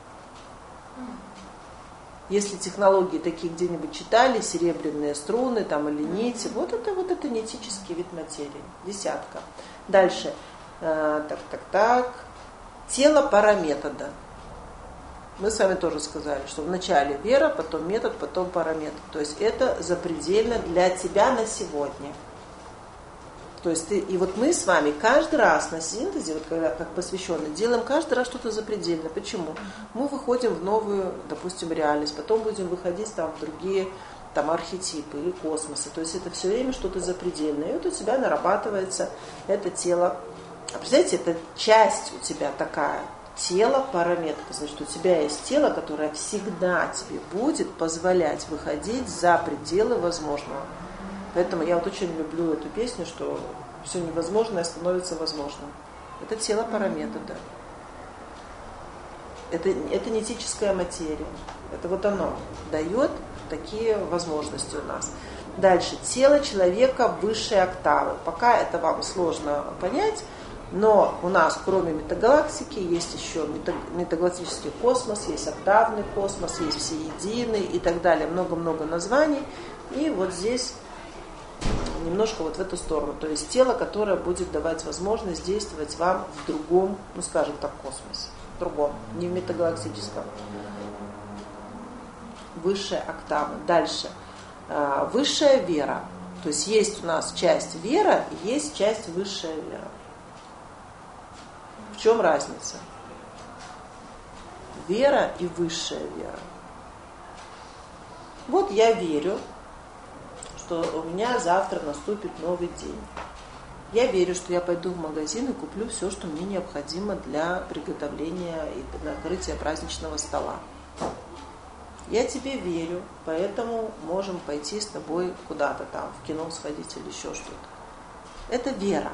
Если технологии такие где-нибудь читали, серебряные струны или нити, это нетический вид материи, 10-ка. Дальше, тело параметода. Мы с вами тоже сказали, что вначале вера, потом метод, потом параметр. То есть это запредельно для тебя на сегодня. То есть и вот мы с вами каждый раз на синтезе, вот когда как посвященные, делаем каждый раз что-то запредельное. Почему? Мы выходим в новую, допустим, реальность, потом будем выходить там в другие там архетипы или космосы. То есть это все время что-то запредельное. И вот у тебя нарабатывается это тело. А представляете, это часть у тебя такая. Тело параметр. Значит, у тебя есть тело, которое всегда тебе будет позволять выходить за пределы возможного. Поэтому я вот очень люблю эту песню, что все невозможное становится возможным. Это тело параметр, да. Это не этическая материя. Это вот оно дает такие возможности у нас. Дальше. Тело человека высшей октавы. Пока это вам сложно понять, но у нас, кроме метагалактики, есть еще метагалактический космос, есть октавный космос, есть всеединый и так далее. Много-много названий. И вот здесь немножко вот в эту сторону. То есть тело, которое будет давать возможность действовать вам в другом, ну скажем так, космосе. В другом, не в метагалактическом. Высшая октава. Дальше. Высшая вера. То есть есть у нас часть вера, есть часть высшая вера. В чем разница? Вера и высшая вера. Вот я верю, что у меня завтра наступит новый день. Я верю, что я пойду в магазин и куплю все, что мне необходимо для приготовления и накрытия праздничного стола. Я тебе верю, поэтому можем пойти с тобой куда-то там, в кино сходить или еще что-то. Это вера.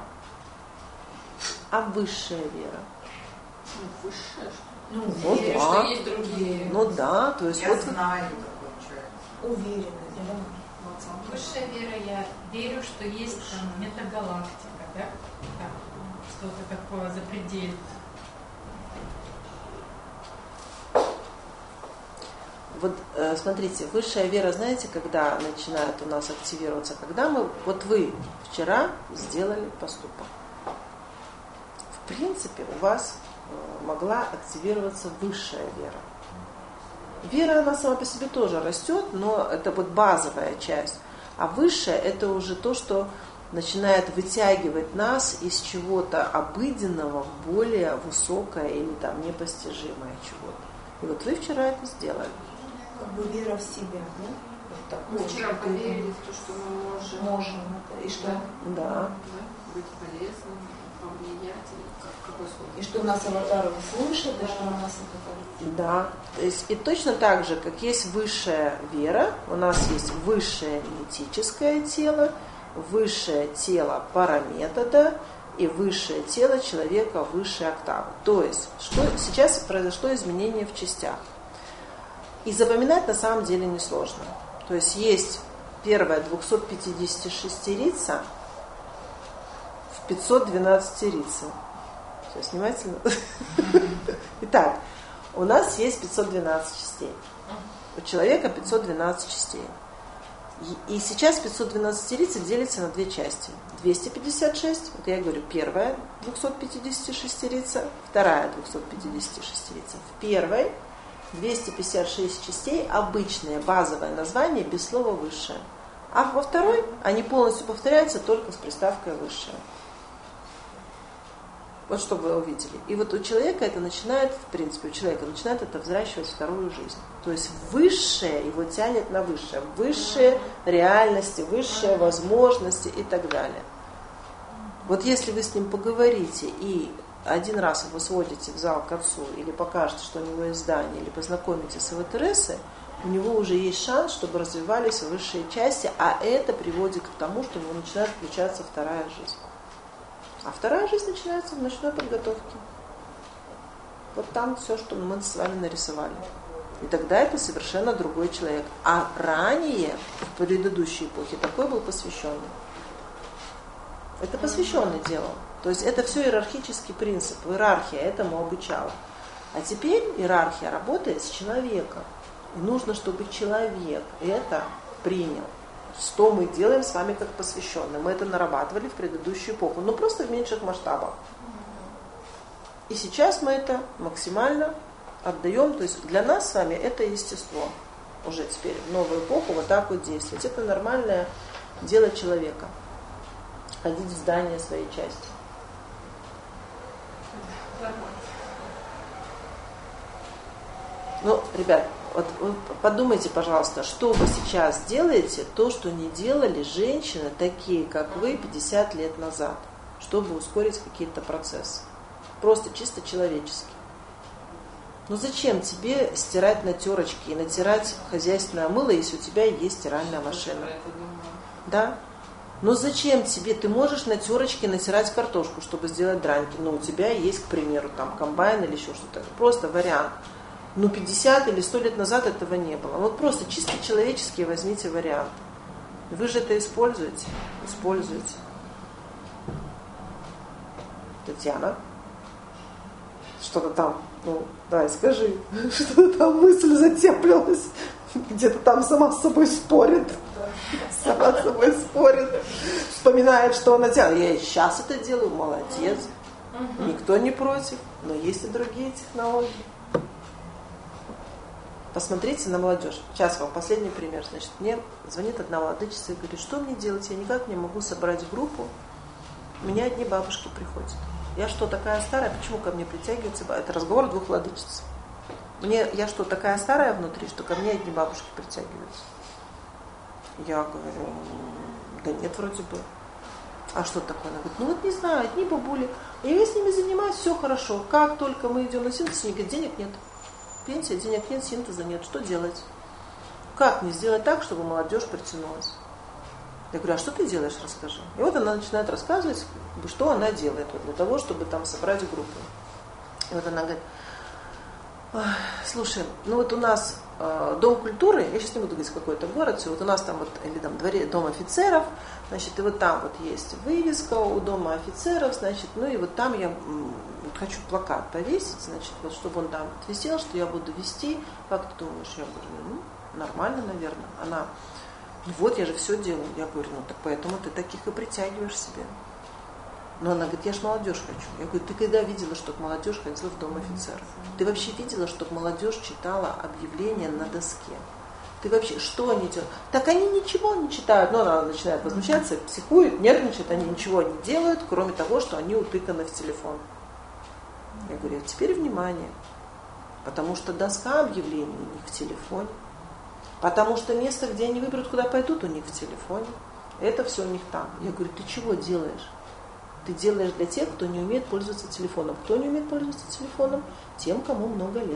А высшая вера? Высшая, что Ну, Ну верю, да. что есть другие. Ну да, то есть Я вот знаю такой человек. уверенность, да. Высшая вера, я верю, что есть там метагалактика, да? Там, что-то такое запредельное. вот смотрите, высшая вера, знаете, когда начинает у нас активироваться, когда мы, вот вы вчера сделали поступок. В принципе, у вас могла активироваться высшая вера. Вера, она сама по себе тоже растет, но это вот базовая часть. А высшая – это уже то, что начинает вытягивать нас из чего-то обыденного в более высокое или там непостижимое чего-то. И вот вы вчера это сделали. Как бы вера в себя, да? Вот так. Мы вчера поверили в то, что мы можем это. И что? Да. Быть полезным, повлиять, или какой слово? И что нас аватары услышат, и что нас это. Да. То есть, и точно так же, как есть высшая вера, у нас есть высшее этическое тело, высшее тело параметода и высшее тело человека высшей октавы. То есть, что сейчас произошло изменение в частях. И запоминать на самом деле несложно. То есть первая 256-рица в 512-рице. Сейчас внимательно. Итак, у нас есть 512 частей. У человека 512 частей. И сейчас 512-рица делится на две части. 256, вот я говорю, первая 256-рица, вторая 256-рица. В первой 256 частей, обычное базовое название без слова «высшее». А во второй они полностью повторяются только с приставкой «высшее». Вот чтобы вы увидели. И вот у человека это начинает, в принципе, у человека начинает это взращивать вторую жизнь. То есть высшее его тянет на высшее. Высшие реальности, высшие возможности и так далее. Вот если вы с ним поговорите и один раз его сводите в зал к отцу или покажете, что у него есть здание, или познакомите с его террасой, у него уже есть шанс, чтобы развивались высшие части, а это приводит к тому, что у него начинает включаться вторая жизнь. А вторая жизнь начинается в ночной подготовке. Вот там все, что мы с вами нарисовали. И тогда это совершенно другой человек. А ранее, в предыдущей эпохе, такой был посвященный. Это посвященный делал. То есть это все иерархический принцип, иерархия этому обучала. А теперь иерархия работает с человеком. И нужно, чтобы человек это принял. Что мы делаем с вами как посвященные. Мы это нарабатывали в предыдущую эпоху, но просто в меньших масштабах. И сейчас мы это максимально отдаем. То есть для нас с вами это естество. Уже теперь в новую эпоху вот так вот действовать. Это нормальное дело человека. Ходить в здание своей части. Ну, ребят, вот вы подумайте, пожалуйста, что вы сейчас делаете, то, что не делали женщины, такие, как вы, 50 лет назад, чтобы ускорить какие-то процессы. Просто чисто человечески. Ну зачем тебе стирать на терочке и натирать хозяйственное мыло, если у тебя есть стиральная машина? Да? Ну зачем тебе? Ты можешь на терочке натирать картошку, чтобы сделать драники, но у тебя есть, к примеру, там комбайн или еще что-то. Просто вариант. Ну 50 или 100 лет назад этого не было. Вот просто чисто человеческие возьмите варианты. Вы же это используете? Используете. Татьяна? Что-то там, ну, давай, скажи, что-то там мысль затеплилась, где-то там сама с собой спорит, сама с собой спорит, вспоминает, что она делала. Я и сейчас это делаю, молодец, никто не против, но есть и другие технологии. Посмотрите на молодежь. Сейчас вам последний пример. Значит, мне звонит одна владычица и говорит, что мне делать, я никак не могу собрать группу, у меня одни бабушки приходят. Я что, такая старая? Почему ко мне притягиваются? Это разговор двух владычиц. Я что, такая старая внутри, что ко мне одни бабушки притягиваются? Я говорю, да нет, вроде бы. А что такое? Она говорит, ну вот не знаю, одни бабули. И я с ними занимаюсь, все хорошо. Как только мы идем на синтез, они говорят, денег нет. Пенсия, денег нет, синтеза нет. Что делать? Как мне сделать так, чтобы молодежь притянулась? Я говорю, а что ты делаешь, расскажи. И вот она начинает рассказывать, что она делает вот для того, чтобы там собрать группу. И вот она говорит, слушай, ну вот у нас Дом культуры, я сейчас не буду говорить, какой это город, все, вот у нас там вот, или там Дом офицеров, значит, и вот там вот есть вывеска у Дома офицеров, значит, ну и вот там я вот хочу плакат повесить, значит, вот чтобы он там висел, что я буду вести, как ты думаешь? Я говорю, ну, нормально, наверное. Она, ну вот, я же все делаю. Я говорю, ну так поэтому ты таких и притягиваешь себе. Но она говорит, я ж молодежь хочу. Я говорю, ты когда видела, чтобы молодежь ходила в Дом офицеров? Ты вообще видела, чтобы молодежь читала объявления на доске? Ты вообще, что они делают? Так они ничего не читают. Но она начинает возмущаться, психует, нервничает, они ничего не делают, кроме того, что они утыканы в телефон. Я говорю, а теперь внимание. Потому что доска объявлений у них в телефоне. Потому что место, где они выберут, куда пойдут, у них в телефоне. Это все у них там. Я говорю, ты чего делаешь? Ты делаешь для тех, кто не умеет пользоваться телефоном. Кто не умеет пользоваться телефоном? Тем, кому много лет.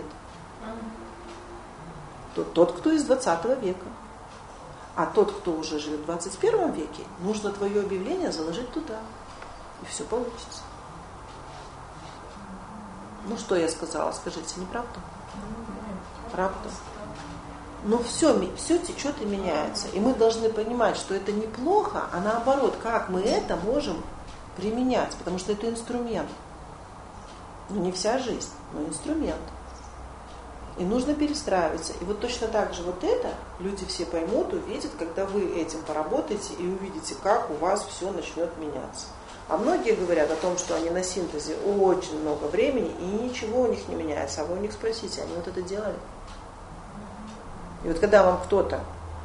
Тот, кто из 20 века. А тот, кто уже живет в 21 веке, нужно твое объявление заложить туда. И все получится. Ну, что я сказала? Скажите, не правда? Правда. Но все течет и меняется. И мы должны понимать, что это неплохо, а наоборот, как мы это можем применять, потому что это инструмент. Ну, не вся жизнь, но инструмент. И нужно перестраиваться. И вот точно так же вот это люди все поймут, увидят, когда вы этим поработаете и увидите, как у вас все начнет меняться. А многие говорят о том, что они на синтезе очень много времени, и ничего у них не меняется. А вы у них спросите, они вот это делали? И вот когда вам кто-то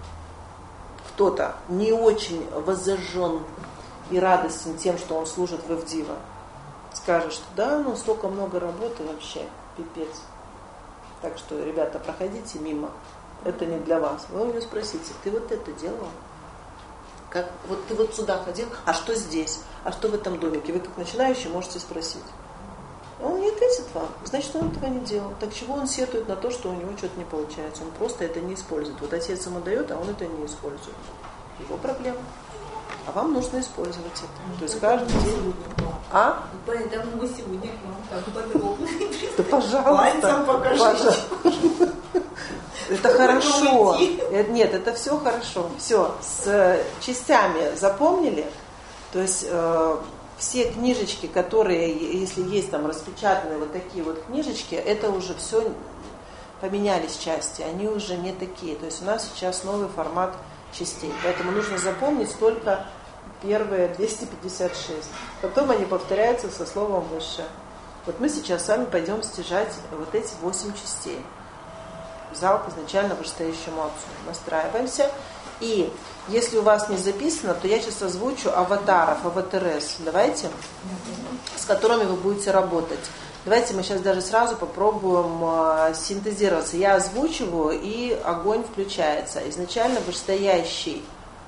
не очень воззажжен и радостен тем, что он служит в Авдива, скажет, что да, ну столько много работы вообще, пипец. Так что, ребята, проходите мимо, это не для вас. Вы у него спросите, ты вот это делал? Как, вот ты вот сюда ходил, а что здесь? А что в этом домике? Вы как начинающий можете спросить. Он не ответит вам, значит, он этого не делал. Так чего он сетует на то, что у него что-то не получается? Он просто это не использует. Вот отец ему дает, а он это не использует. Его проблема. А вам нужно использовать это. То есть каждый день. А? Поэтому мы сегодня к вам так подробно. Да пожалуйста. Пожалуйста. Это хорошо. Нет, это все хорошо. Все, с частями запомнили. То есть все книжечки, которые, если есть там распечатанные вот такие вот книжечки, это уже все поменялись части. Они уже не такие. То есть у нас сейчас новый формат частей. Поэтому нужно запомнить только первые 256. Потом они повторяются со словом «выше». Вот мы сейчас с вами пойдем стяжать вот эти 8 частей. Залп изначально вышестоящему отцу. Настраиваемся. И если у вас не записано, то я сейчас озвучу аватаров, аватарес. Давайте, с которыми вы будете работать. Давайте мы сейчас даже сразу попробуем синтезироваться. Я озвучиваю, и огонь включается. Изначально вышестоящий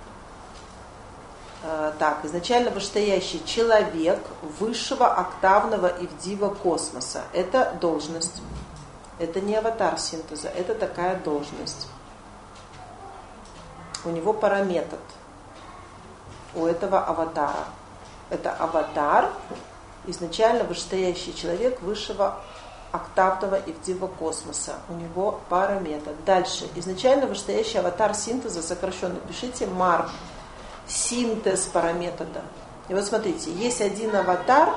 человек высшего октавного ивдива космоса. Это должность. Это не аватар синтеза, это такая должность. У него параметод. У этого аватара. Это аватар, изначально вышестоящий человек высшего октавного ивдива космоса. У него параметод. Дальше. Изначально вышестоящий аватар синтеза, сокращенно пишите МАР. Синтез параметода. И вот смотрите, есть один аватар,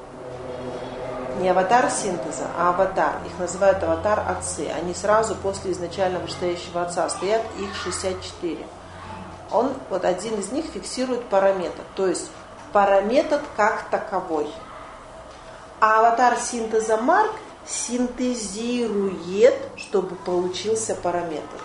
не аватар синтеза, а аватар. Их называют аватар отцы. Они сразу после изначально вышестоящего отца стоят, их 64. Вот один из них фиксирует параметр, то есть параметр как таковой. А аватар синтеза Марк синтезирует, чтобы получился параметр.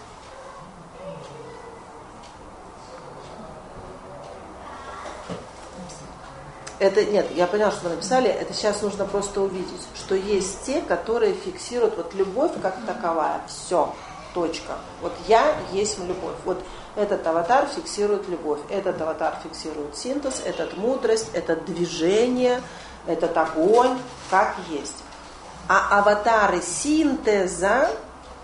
Нет, я поняла, что вы написали, это сейчас нужно просто увидеть, что есть те, которые фиксируют вот любовь как таковая, все, точка. Вот я есть любовь. Вот этот аватар фиксирует любовь, этот аватар фиксирует синтез, этот мудрость, этот движение, этот огонь, как есть. А аватары синтеза,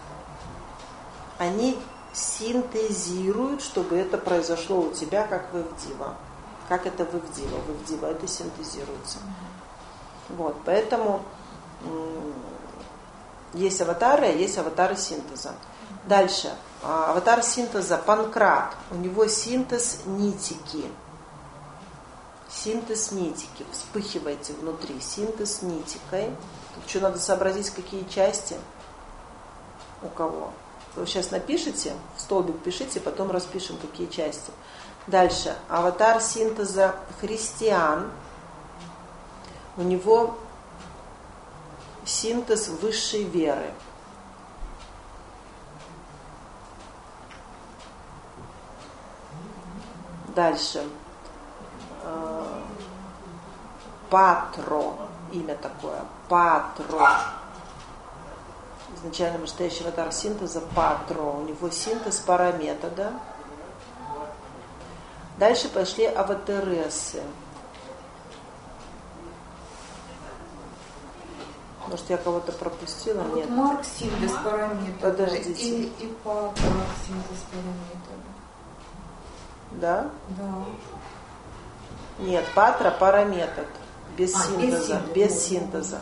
они синтезируют, чтобы это произошло у тебя, как в Ивдива. Как это в Ивдива? В Ивдива это синтезируется. Вот, поэтому есть аватары, а есть аватары синтеза. Дальше. Аватар синтеза Панкрат. У него синтез нитики. Синтез нитики. Вспыхивайте внутри. Синтез нитикой. Тут что надо сообразить, какие части у кого. Вы сейчас напишите, в столбик пишите, потом распишем, какие части. Дальше. Аватар синтеза христиан. У него синтез высшей веры. Дальше. Патро. Имя такое. Патро. Изначально вышестоящий аватар синтеза Патро. У него синтез параметода. Дальше пошли аватаресы. Может, я кого-то пропустила? Вот нет. Марк синтез параметода. Подождите. И Патро синтез параметода. Да? Да. Нет, Патра параметод. Без синтеза. Без Без синтеза.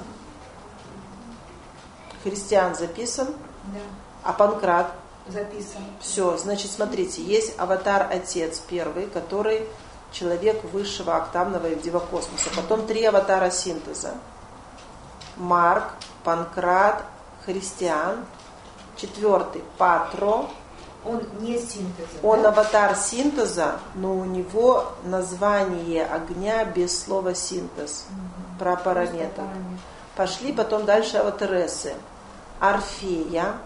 Христиан записан, Да. а Панкрат Записан. все. Значит, смотрите, есть аватар отец первый, который человек высшего октавного ивдива космоса. Потом 3 аватара синтеза. Марк, Панкрат, Христиан. 4 Патро. Он не синтез. Он да? аватар синтеза, но у него название огня без слова синтез. Про параметр. Пошли потом дальше аватаресы. Орфея.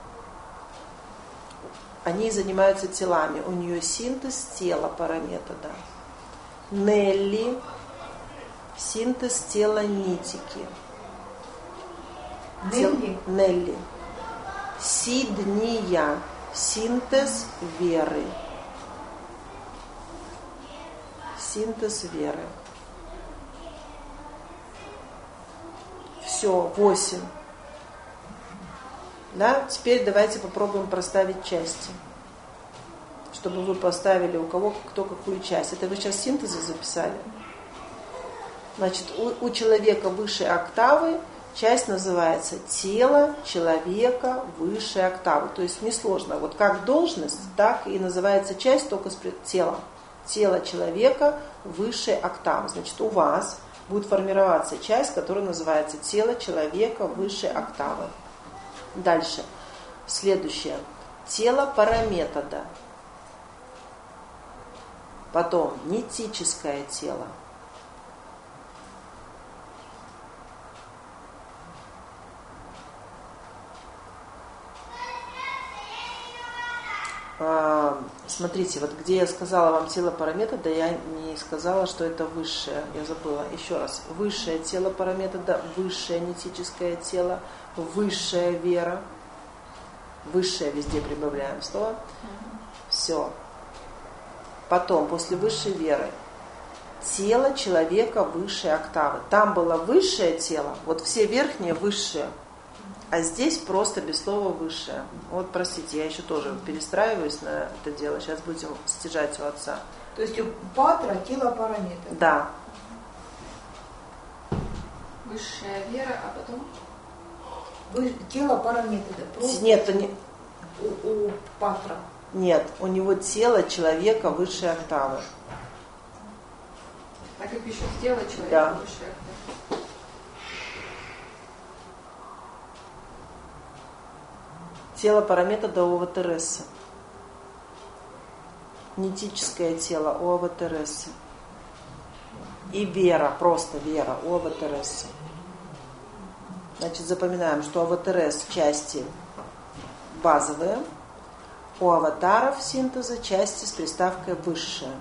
Они занимаются телами. У нее синтез тела параметода. Нелли. Синтез тела нитики. Нелли? Нелли. Сидния. Синтез веры. Синтез веры. Все, 8. Да? Теперь давайте попробуем проставить части. Чтобы вы поставили у кого кто какую часть. Это вы сейчас синтезы записали? Значит, у человека высшей октавы часть называется тело человека высшей октавы. То есть несложно. Вот как должность, так и называется часть только с телом. Тело человека высшей октавы. Значит, у вас будет формироваться часть, которая называется тело человека высшей октавы. Дальше. Следующее. Тело параметода. Потом нитическое тело. Смотрите, вот где я сказала вам тело параметода, я не сказала, что это высшее. Я забыла. Еще раз. Высшее тело параметода, высшее нетическое тело, высшая вера. Высшее везде прибавляем слово. Все. Потом, после высшей веры, тело человека высшей октавы. Там было высшее тело, вот все верхние высшие. А здесь просто без слова высшее. Вот, простите, я еще тоже перестраиваюсь на это дело. Сейчас будем стяжать у отца. То есть у патра тело параметра. Да. Высшая вера, а потом? Тело параметра. Нет, не... у патра. Нет, у него тело человека высшей октавы. Так и пишут, тело человека Да. высшей октавы. Тело параметода у Аватересы. Нетическое тело у Аватересы. И вера, просто вера у Аватересы. Значит, запоминаем, что Аватерес части базовые, у аватаров синтеза части с приставкой высшая.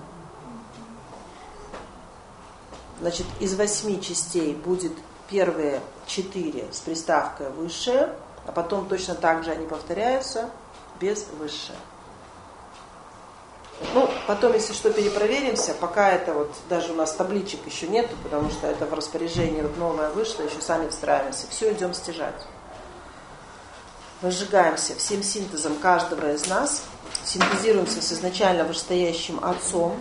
Значит, из 8 частей будет первые 4 с приставкой высшая, а потом точно так же они повторяются без высшее. Ну, потом, если что, перепроверимся, пока это вот, даже у нас табличек еще нету, потому что это в распоряжении вот новое вышло, еще сами встраиваемся. Все, идем стяжать. Возжигаемся всем синтезом каждого из нас, синтезируемся с изначально вышестоящим Отцом,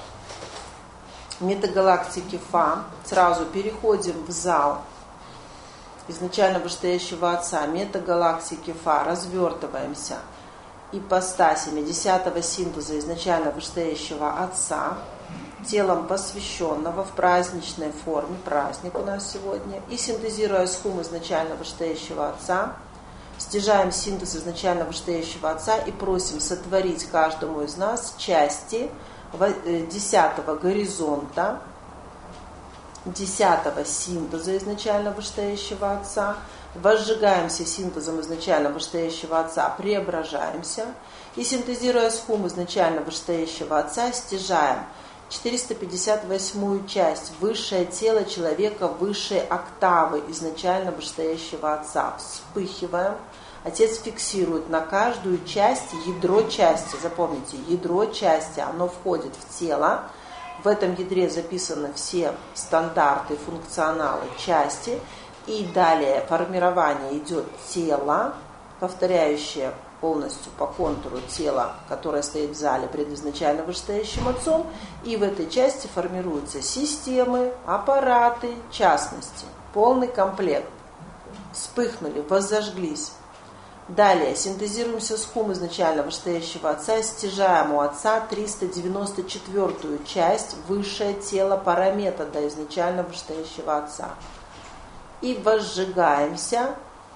метагалактики Фа, сразу переходим в зал изначально вышестоящего Отца, метагалактики Фа, развертываемся ипостасями 10-го синтеза изначально вышестоящего Отца, телом посвященного в праздничной форме, праздник у нас сегодня, и синтезируя схум изначально вышестоящего Отца, стяжаем синтез изначально вышестоящего Отца и просим сотворить каждому из нас части 10-го горизонта, 10-го синтеза изначально вышестоящего Отца, возжигаемся синтезом изначально вышестоящего Отца, преображаемся и, синтезируя схум изначально вышестоящего Отца, стяжаем 458-ю часть, высшее тело человека высшей октавы изначально вышестоящего Отца. Вспыхиваем. Отец фиксирует на каждую часть ядро части. Запомните, ядро части, оно входит в тело. В этом ядре записаны все стандарты, функционалы части. И далее формирование идет тела, повторяющее полностью по контуру тела, которое стоит в зале пред изначально вышестоящим Отцом. И в этой части формируются системы, аппараты, частности. Полный комплект. Вспыхнули, воззажглись. Далее синтезируемся с хум изначально вышестоящего Отца, стяжаем у Отца 394-ю часть, высшее тело параметода изначально вышестоящего Отца. И возжигаемся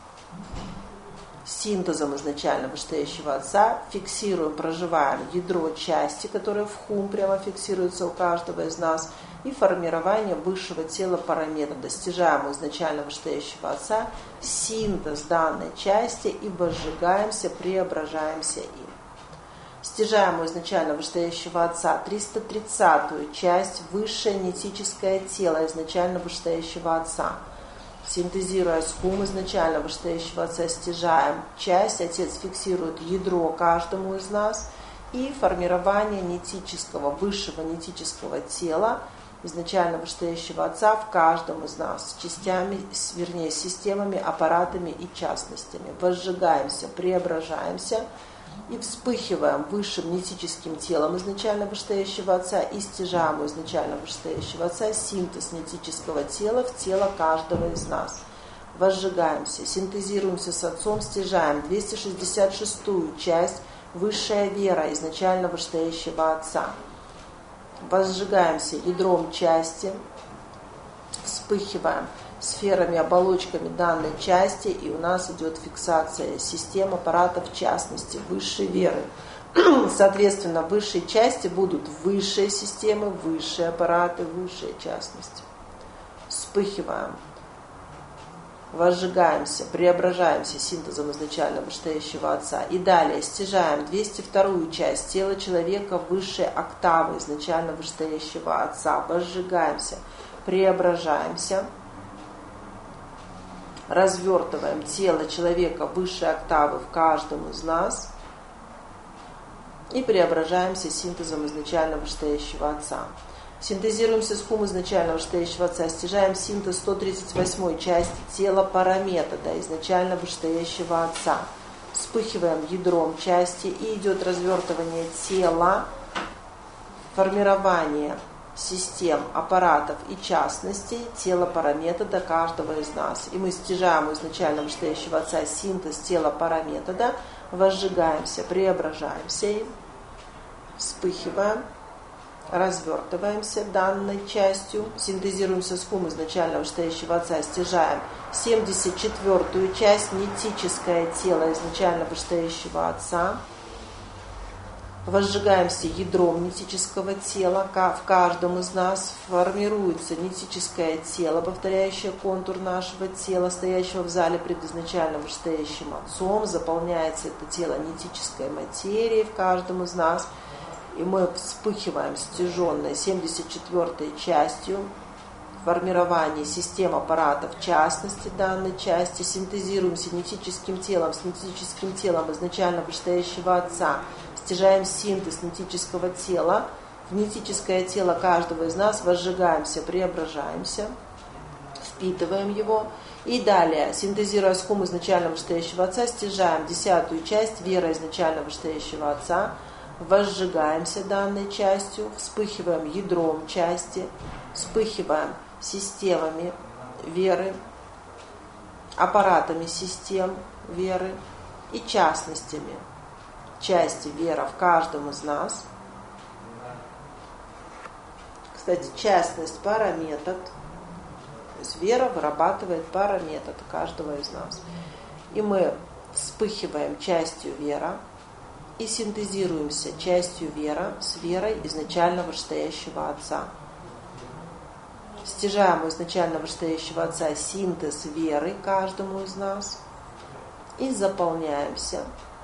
синтезом изначально вышестоящего Отца, фиксируем, проживаем ядро части, которое в хум прямо фиксируется у каждого из нас, и формирование высшего тела параметода. Стяжаем у изначально вышестоящего Отца синтез данной части и возжигаемся, преображаемся им. Стяжаем у изначально вышестоящего Отца 330-ю часть, высшее нетическое тело изначально вышестоящего Отца. Синтезируя схум изначально вышестоящего Отца, стяжаем часть, Отец фиксирует ядро каждому из нас и формирование нетического, высшего нетического тела изначально вышестоящего Отца в каждом из нас, с частями, вернее, с системами, аппаратами и частностями. Возжигаемся, преображаемся и вспыхиваем высшим нетическим телом изначально вышестоящего Отца и стяжаем у изначально вышестоящего Отца синтез нетического тела в тело каждого из нас. Возжигаемся, синтезируемся с Отцом, стяжаем 266-ю часть, высшая вера изначально вышестоящего Отца. Возжигаемся ядром части, вспыхиваем сферами, оболочками данной части, и у нас идет фиксация систем, аппаратов, в частности, высшей веры. Соответственно, в высшей части будут высшие системы, высшие аппараты, высшие частности. Вспыхиваем. возжигаемся, преображаемся синтезом изначально вышестоящего Отца. И далее стяжаем 202-ю часть тела человека высшей октавы изначально вышестоящего Отца. Возжигаемся, преображаемся, развертываем тело человека высшей октавы в каждом из нас и преображаемся синтезом изначально вышестоящего Отца. Синтезируемся с хум изначально вышестоящего Отца, стяжаем синтез 138 части тела параметода изначально вышестоящего Отца. Вспыхиваем ядром части, и идет развертывание тела, формирование систем, аппаратов и частностей тела параметода каждого из нас. И мы стяжаем у изначально вышестоящего Отца синтез тела параметода, возжигаемся, преображаемся им, вспыхиваем, развертываемся данной частью, синтезируемся с хум изначально вышестоящего Отца, стяжаем 74-ю часть, нетическое тело изначально вышестоящего Отца, возжигаемся ядром нетического тела, в каждом из нас формируется нетическое тело, повторяющее контур нашего тела, стоящего в зале пред изначально вышестоящим Отцом, заполняется это тело нетической материей в каждом из нас. И мы вспыхиваем стяженной 74-й частью формирование систем аппаратов частности данной части, синтезируемся нетическим телом с нетическим телом изначально вышестоящего Отца, стяжаем синтез нетического тела в нетическое тело каждого из нас, возжигаемся, преображаемся, впитываем его. И далее, синтезируя с хум изначально вышестоящего Отца, стяжаем 10-ю часть вера изначально вышестоящего Отца, возжигаемся данной частью, вспыхиваем ядром части, вспыхиваем системами веры, аппаратами систем веры и частностями части вера в каждом из нас. Кстати, частность параметод, то есть вера вырабатывает параметод каждого из нас. И мы вспыхиваем частью вера и синтезируемся частью вера с верой изначально вышестоящего Отца. Стяжаем у изначально вышестоящего Отца синтез веры каждому из нас и заполняемся.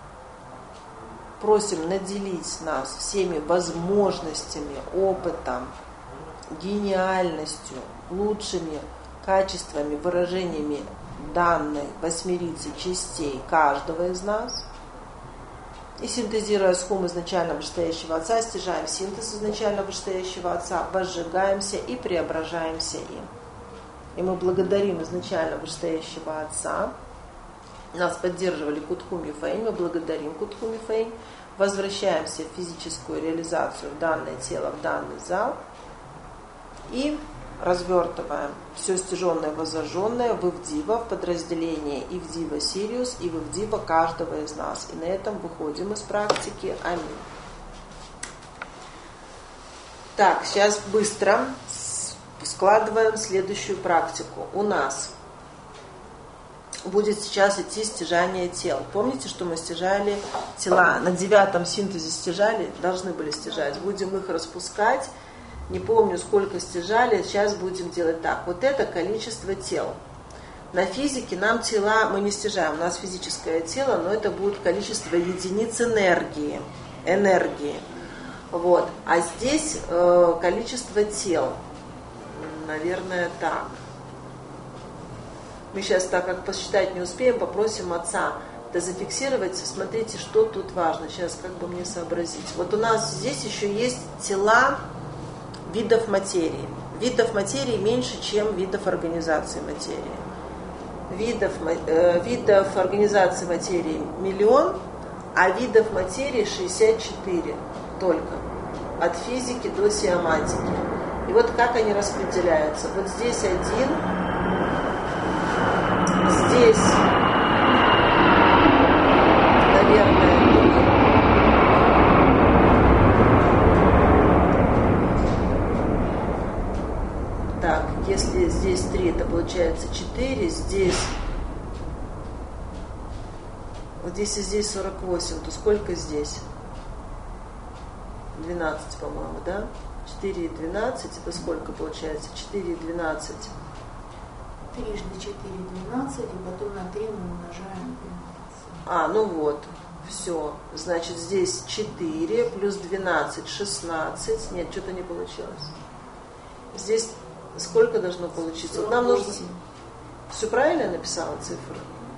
Просим наделить нас всеми возможностями, опытом, гениальностью, лучшими качествами, выражениями данной восьмерицы частей каждого из нас. И синтезируя с хум изначально вышестоящего Отца, стяжаем синтез изначально вышестоящего Отца, возжигаемся и преображаемся им. И мы благодарим изначально вышестоящего Отца. Нас поддерживали Кутхуми Фэйн, мы благодарим Кутхуми Фэйн, возвращаемся в физическую реализацию в данное тело, в данный зал и развертываем все стяженное, возожженное в Ивдива, в подразделение Ивдива Сириус и в Ивдива каждого из нас. И на этом выходим из практики. Аминь. Так, сейчас быстро складываем следующую практику. У нас будет сейчас идти стяжание тел. Помните, что мы стяжали тела? На 9-м синтезе стяжали, должны были стяжать. Будем их распускать. Не помню, сколько стяжали. Сейчас будем делать так. Вот это количество тел. На физике нам тела мы не стяжаем. У нас физическое тело, но это будет количество единиц энергии. Вот. А здесь количество тел. Наверное, так. Мы сейчас, так как посчитать не успеем, попросим Отца это зафиксировать. Смотрите, что тут важно. Сейчас как бы мне сообразить. Вот у нас здесь еще есть тела видов материи. Видов материи меньше, чем видов организации материи. Видов организации материи 1 000 000, а видов материи 64 только. От физики до сиоматики. И вот как они распределяются. Вот здесь один, здесь, наверное, так, если здесь 3, это получается 4, здесь, вот если здесь 48, то сколько здесь? 12, по-моему, да? 4 и 12, это сколько получается? 4 и 12. трижды 4 – 12, и потом на 3 мы умножаем 12. Ну вот, все. Значит, здесь 4 плюс 12, 16. Нет, что-то не получилось. Здесь сколько должно получиться? Вот нам нужно... Все правильно я написала цифры?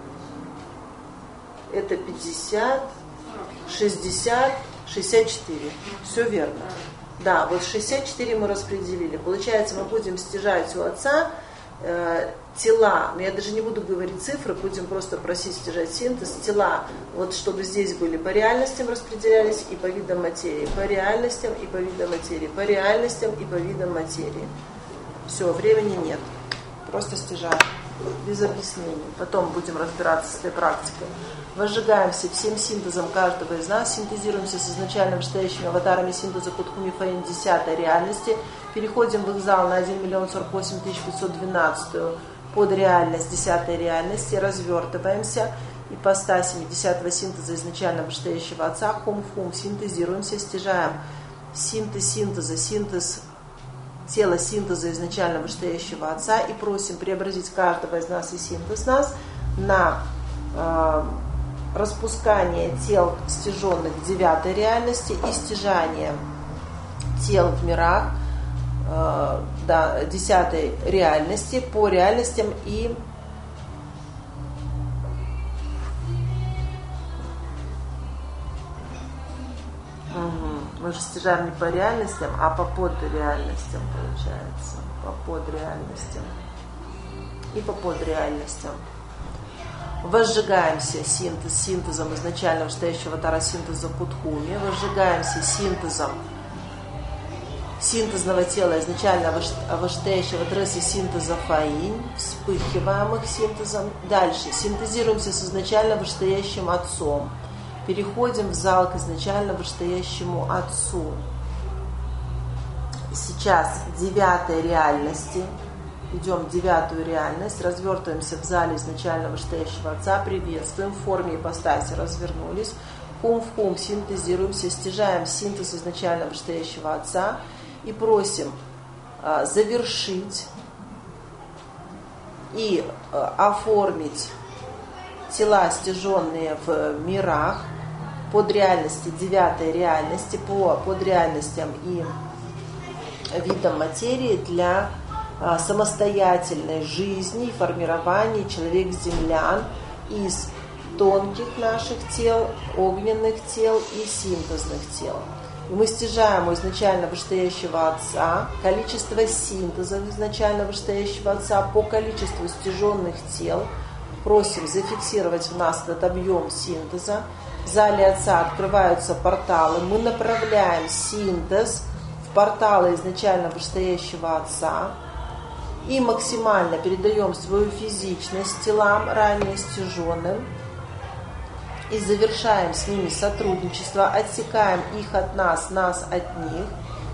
Это 50, 60, 64. Все верно. Да, вот 64 мы распределили. Получается, мы будем стяжать у отца тела, но я даже не буду говорить цифры, будем просто просить стяжать синтез, тела, вот чтобы здесь были по реальностям распределялись и по видам материи, по реальностям и по видам материи, по реальностям и по видам материи. Все, времени нет. Просто стяжаем. Без объяснений. Потом будем разбираться с этой практикой. Возжигаемся всем синтезом каждого из нас, синтезируемся с изначально вышестоящими аватарами синтеза Кутхуми Фаин 10 реальности, переходим в их зал на 1 048 512 под реальность 10 реальности, развертываемся ипостасями 10 синтеза изначально вышестоящего Отца, хум-хум, синтезируемся, стяжаем синтез тело синтеза изначально вышестоящего Отца и просим преобразить каждого из нас и синтез нас на распускание тел стяженных в 9 реальности и стяжание тел в мирах 10 реальности по реальностям и мы же стяжаем не по реальностям, а по подреальностям, получается. По подреальностям. И по подреальностям. Возжигаемся синтезом изначально вышестоящего Тара синтеза Кутхуми. Возжигаемся синтезного тела изначально вышестоящего Дресса синтеза Фаинь. Вспыхиваем их синтезом. Дальше синтезируемся с изначально вышестоящим Отцом. Переходим в зал к изначально вышестоящему Отцу. Сейчас 9 реальности. Идем в 9 реальность. Развертываемся в зале изначально вышестоящего Отца. Приветствуем. В форме ипостаси развернулись. Хум в хум синтезируемся. Стяжаем синтез изначально вышестоящего Отца. И просим завершить и оформить тела, стяженные в мирах, под реальности 9 реальности, по подреальностям и видам материи для самостоятельной жизни и формирования человек-землян из тонких наших тел, огненных тел и синтезных тел. И мы стяжаем у изначально вышестоящего Отца количество синтезов изначально вышестоящего Отца по количеству стяженных тел. Просим зафиксировать в нас этот объем синтеза. В зале Отца открываются порталы. Мы направляем синтез в порталы изначально вышестоящего Отца и максимально передаем свою физичность телам, ранее стяженным, и завершаем с ними сотрудничество, отсекаем их от нас, нас от них.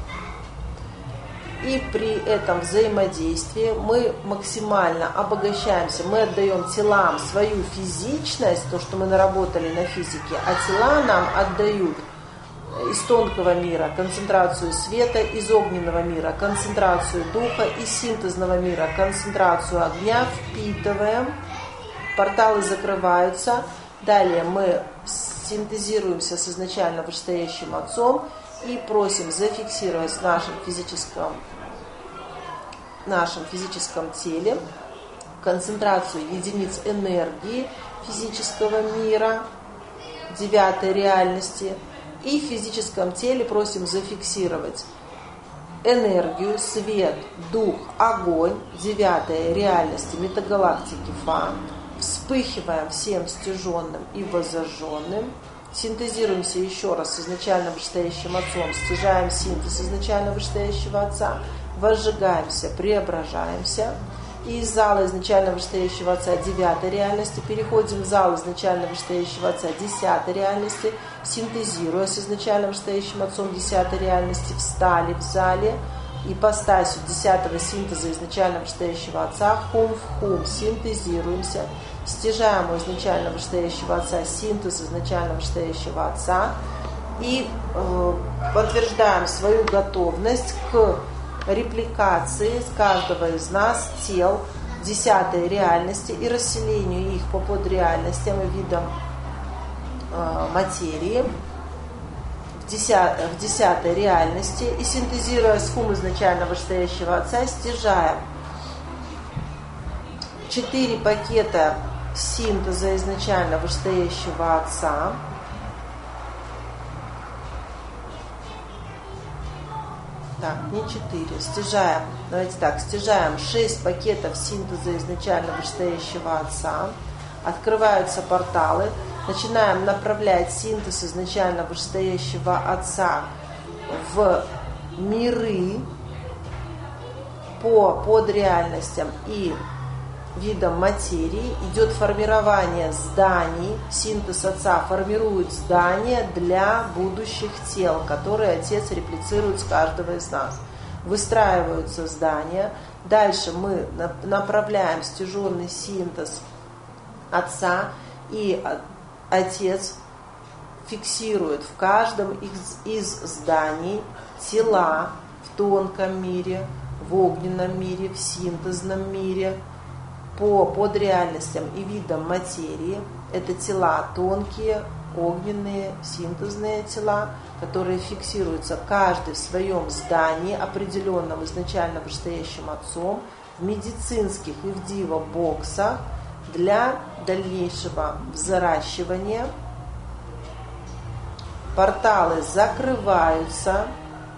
И при этом взаимодействии мы максимально обогащаемся, мы отдаем телам свою физичность, то, что мы наработали на физике, а тела нам отдают из тонкого мира концентрацию света, из огненного мира концентрацию духа, из синтезного мира концентрацию огня, впитываем, порталы закрываются, далее мы синтезируемся с изначально вышестоящим Отцом и просим зафиксировать в нашем физическом теле концентрацию единиц энергии физического мира 9 реальности. И в физическом теле просим зафиксировать энергию, свет, дух, огонь 9 реальности метагалактики Фа. Вспыхиваем всем стяженным и воззажженным. Синтезируемся еще раз с изначально вышестоящим Отцом, стяжаем синтез изначально вышестоящего Отца, возжигаемся, преображаемся. И из зала изначально вышестоящего Отца 9 реальности переходим в зал изначально вышестоящего Отца 10 реальности, синтезируя с изначально вышестоящим Отцом 10 реальности, встали в зале, ипостасью 10 синтеза изначально вышестоящего Отца, хум в хум, синтезируемся, стяжаем у изначально вышестоящего Отца синтез изначально вышестоящего Отца и подтверждаем свою готовность к репликации с каждого из нас тел 10 реальности и расселению их по подреальностям и видам материи в 10 реальности и синтезируя схему изначально вышестоящего Отца, стяжая 4 пакета синтеза изначально вышестоящего Отца, не 4, стяжаем, давайте так, стяжаем 6 пакетов синтеза изначально вышестоящего Отца, открываются порталы, начинаем направлять синтез изначально вышестоящего Отца в миры по подреальностям и видам материи, идет формирование зданий, синтез Отца формирует здания для будущих тел, которые Отец реплицирует с каждого из нас. Выстраиваются здания, дальше мы направляем стяженный синтез Отца, и Отец фиксирует в каждом из зданий тела в тонком мире, в огненном мире, в синтезном мире, по подреальностям и видам материи. Это тела тонкие, огненные, синтезные тела, которые фиксируются каждый в своем здании, определенном изначально вышестоящим Отцом, в медицинских и в дива-боксах для дальнейшего взращивания. Порталы закрываются.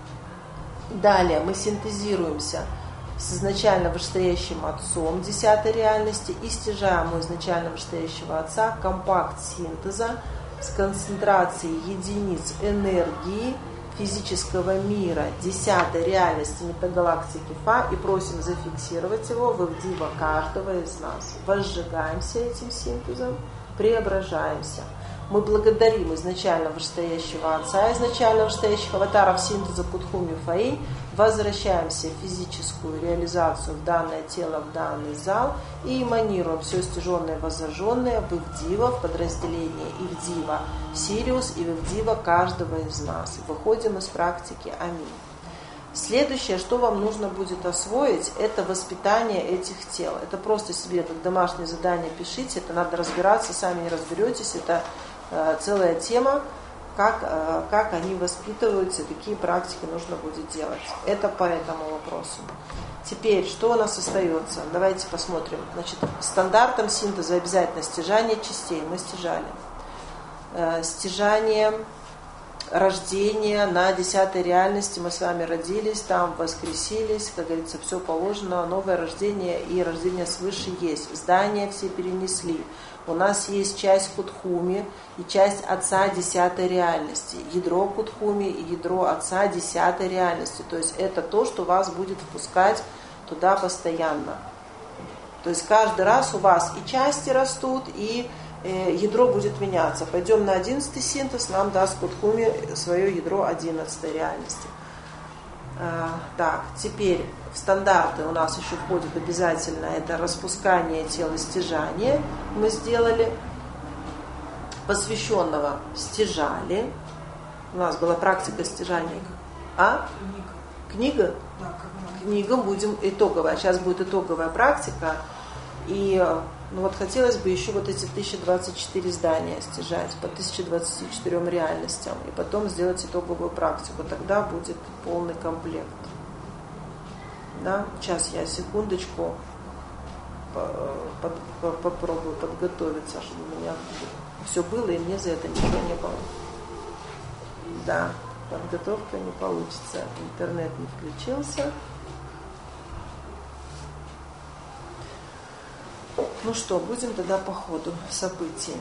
Далее мы синтезируемся с изначально вышестоящим Отцом 10 реальности и стяжаем у изначально вышестоящего Отца компакт синтеза с концентрацией единиц энергии физического мира 10 реальности метагалактики Фа и просим зафиксировать его в Ивдива каждого из нас. Возжигаемся этим синтезом, преображаемся. Мы благодарим изначально вышестоящего Отца, изначально вышестоящих аватаров синтеза Кутхуми Фаи, возвращаемся в физическую реализацию в данное тело, в данный зал и эманируем все стяженное и воззаженное в Ивдива, в подразделение Ивдива Сириус и в Ивдива каждого из нас. Выходим из практики. Аминь. Следующее, что вам нужно будет освоить, это воспитание этих тел. Это просто себе как домашнее задание пишите, это надо разбираться, сами не разберетесь, это целая тема, как они воспитываются, какие практики нужно будет делать. Это по этому вопросу. Теперь, что у нас остается? Давайте посмотрим. Значит, стандартом синтеза обязательно стяжание частей. Мы стяжали. Стяжание рождения на 10 реальности. Мы с вами родились, там воскресились, как говорится, все положено. Новое рождение и рождение свыше есть. Здания все перенесли. У нас есть часть Кутхуми и часть Отца 10 реальности. Ядро Кутхуми и ядро Отца 10 реальности. То есть это то, что вас будет впускать туда постоянно. То есть каждый раз у вас и части растут, и ядро будет меняться. Пойдем на 11 синтез, нам даст Кутхуми свое ядро 11 реальности. Так, теперь в стандарты у нас еще входит обязательно это распускание тела, стяжание. Мы сделали. Посвященного стяжали. У нас была практика стяжания. Книга? Да, Книга будем итоговая. Сейчас будет итоговая практика. И хотелось бы еще вот эти 1024 здания стяжать по 1024 реальностям. И потом сделать итоговую практику. Тогда будет полный комплект. Да? Сейчас я секундочку попробую подготовиться, чтобы у меня все было, и мне за это ничего не было. Да, подготовка не получится. Интернет не включился. Ну что, будем тогда по ходу событий.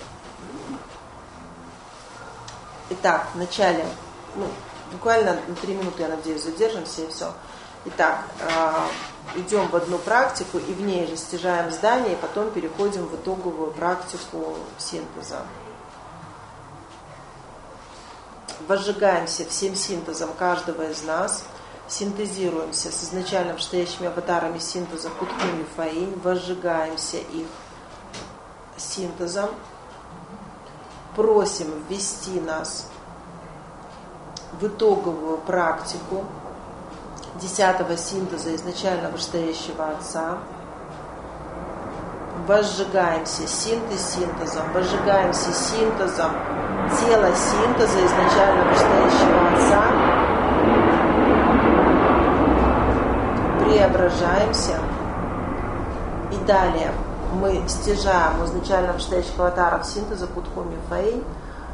Итак, в начале, буквально на 3 минуты, я надеюсь, задержимся и все. Итак, идем в одну практику и в ней же стяжаем здание, и потом переходим в итоговую практику синтеза. Возжигаемся всем синтезом каждого из нас, синтезируемся с изначально вышестоящими аватарами синтеза Кутхуми Фаинь, возжигаемся их синтезом, просим ввести нас в итоговую практику 10-го синтеза изначально вышестоящего Отца, возжигаемся синтезом, возжигаемся синтезом тела синтеза изначально вышестоящего Отца, преображаемся, и далее мы стяжаем у изначально вышестоящих аватаров синтеза Кутхуми Фэй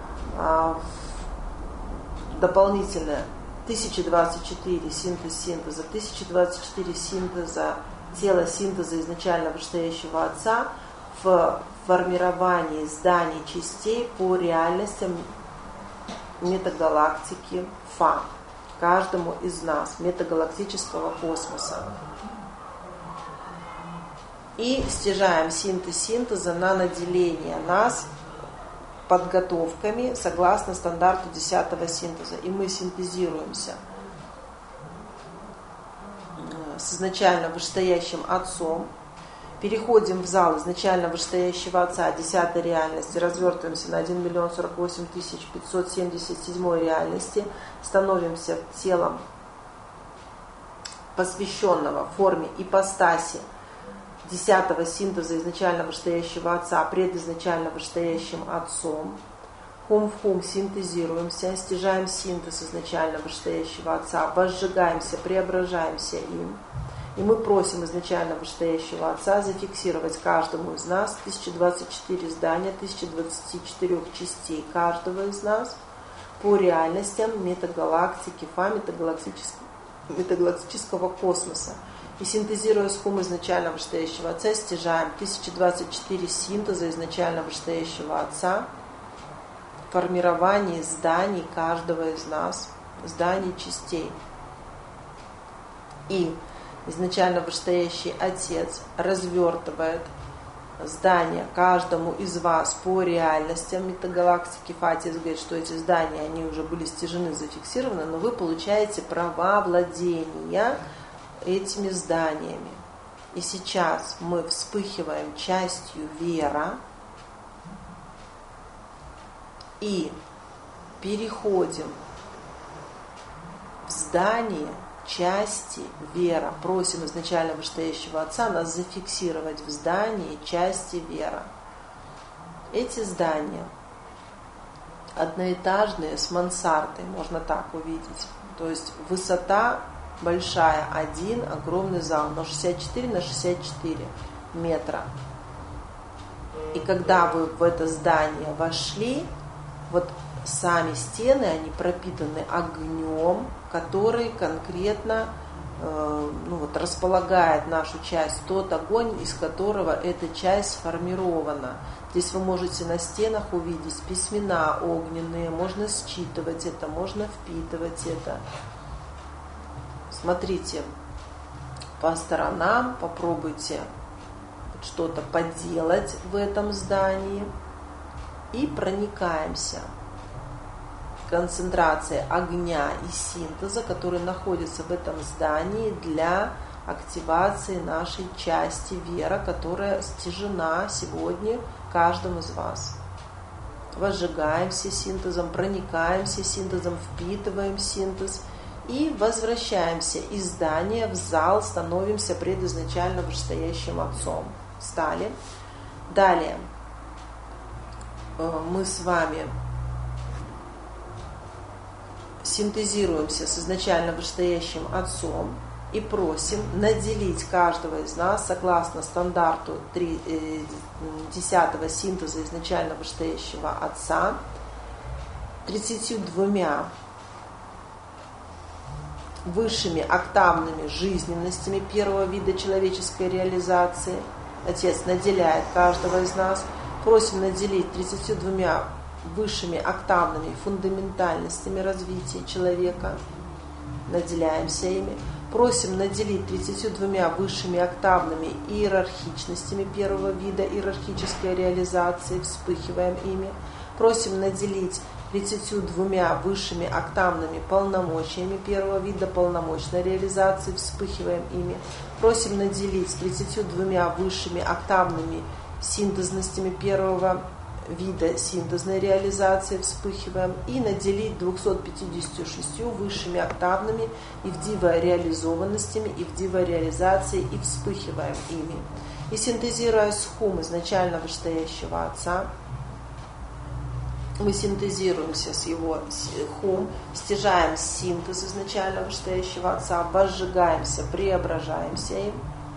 дополнительное 1024 синтеза, 1024 синтеза тела синтеза изначально вышестоящего Отца в формировании зданий частей по реальностям метагалактики Фа, каждому из нас, метагалактического космоса. И стяжаем синтеза на наделение нас подготовками согласно стандарту 10-го синтеза. И мы синтезируемся с изначально вышестоящим Отцом, переходим в зал изначально вышестоящего Отца 10-й реальности, развертываемся на 1 048 577 реальности, становимся телом посвященного форме ипостаси 10-го синтеза изначально вышестоящего Отца пред изначально вышестоящим Отцом. Хум в хум синтезируемся, стяжаем синтез изначально вышестоящего Отца, возжигаемся, преображаемся им. И мы просим изначально вышестоящего Отца зафиксировать каждому из нас 1024 здания, 1024 частей каждого из нас по реальностям метагалактики Фа, метагалактического космоса. И синтезируя с хум изначально вышестоящего Отца, стяжаем 1024 синтеза изначально вышестоящего Отца в формировании зданий каждого из нас, зданий частей. И изначально вышестоящий Отец развертывает здания каждому из вас по реальностям метагалактики Фа. Отец говорит, что эти здания, они уже были стяжены, зафиксированы, но вы получаете права владения этими зданиями. И сейчас мы вспыхиваем частью вера и переходим в здание части вера. Просим изначально вышестоящего Отца нас зафиксировать в здании части вера. Эти здания одноэтажные с мансардой, можно так увидеть. То есть высота большая, один огромный зал, но 64 на 64 метра. И когда вы в это здание вошли, вот сами стены, они пропитаны огнем, который конкретно располагает нашу часть, тот огонь, из которого эта часть сформирована. Здесь вы можете на стенах увидеть письмена огненные, можно считывать это, можно впитывать это. Смотрите по сторонам, попробуйте что-то поделать в этом здании и проникаемся концентрацией огня и синтеза, который находится в этом здании для активации нашей части вера, которая стяжена сегодня каждым из вас. Возжигаемся синтезом, проникаемся синтезом, впитываем синтез и возвращаемся из здания в зал, становимся пред изначально вышестоящим Отцом. Встали. Далее мы с вами синтезируемся с изначально вышестоящим Отцом и просим наделить каждого из нас, согласно стандарту 10-го синтеза изначально вышестоящего Отца, 32 высшими октавными жизненностями первого вида человеческой реализации. Отец наделяет каждого из нас. Просим наделить 32 высшими октавными фундаментальностями развития человека. Наделяемся ими. Просим наделить 32 высшими октавными иерархичностями первого вида иерархической реализации. Вспыхиваем ими. Просим наделить 32 высшими октавными полномочиями первого вида полномочной реализации. Вспыхиваем ими. Просим наделить 32 высшими октавными синтезностями первого вида синтезной реализации, вспыхиваем, и наделить 256 высшими октавными ивдива-реализованностями, ивдива-реализацией, и вспыхиваем ими. И синтезируя схум изначально вышестоящего Отца, мы синтезируемся с его хум, стяжаем синтез изначально вышестоящего Отца, возжигаемся, преображаемся им.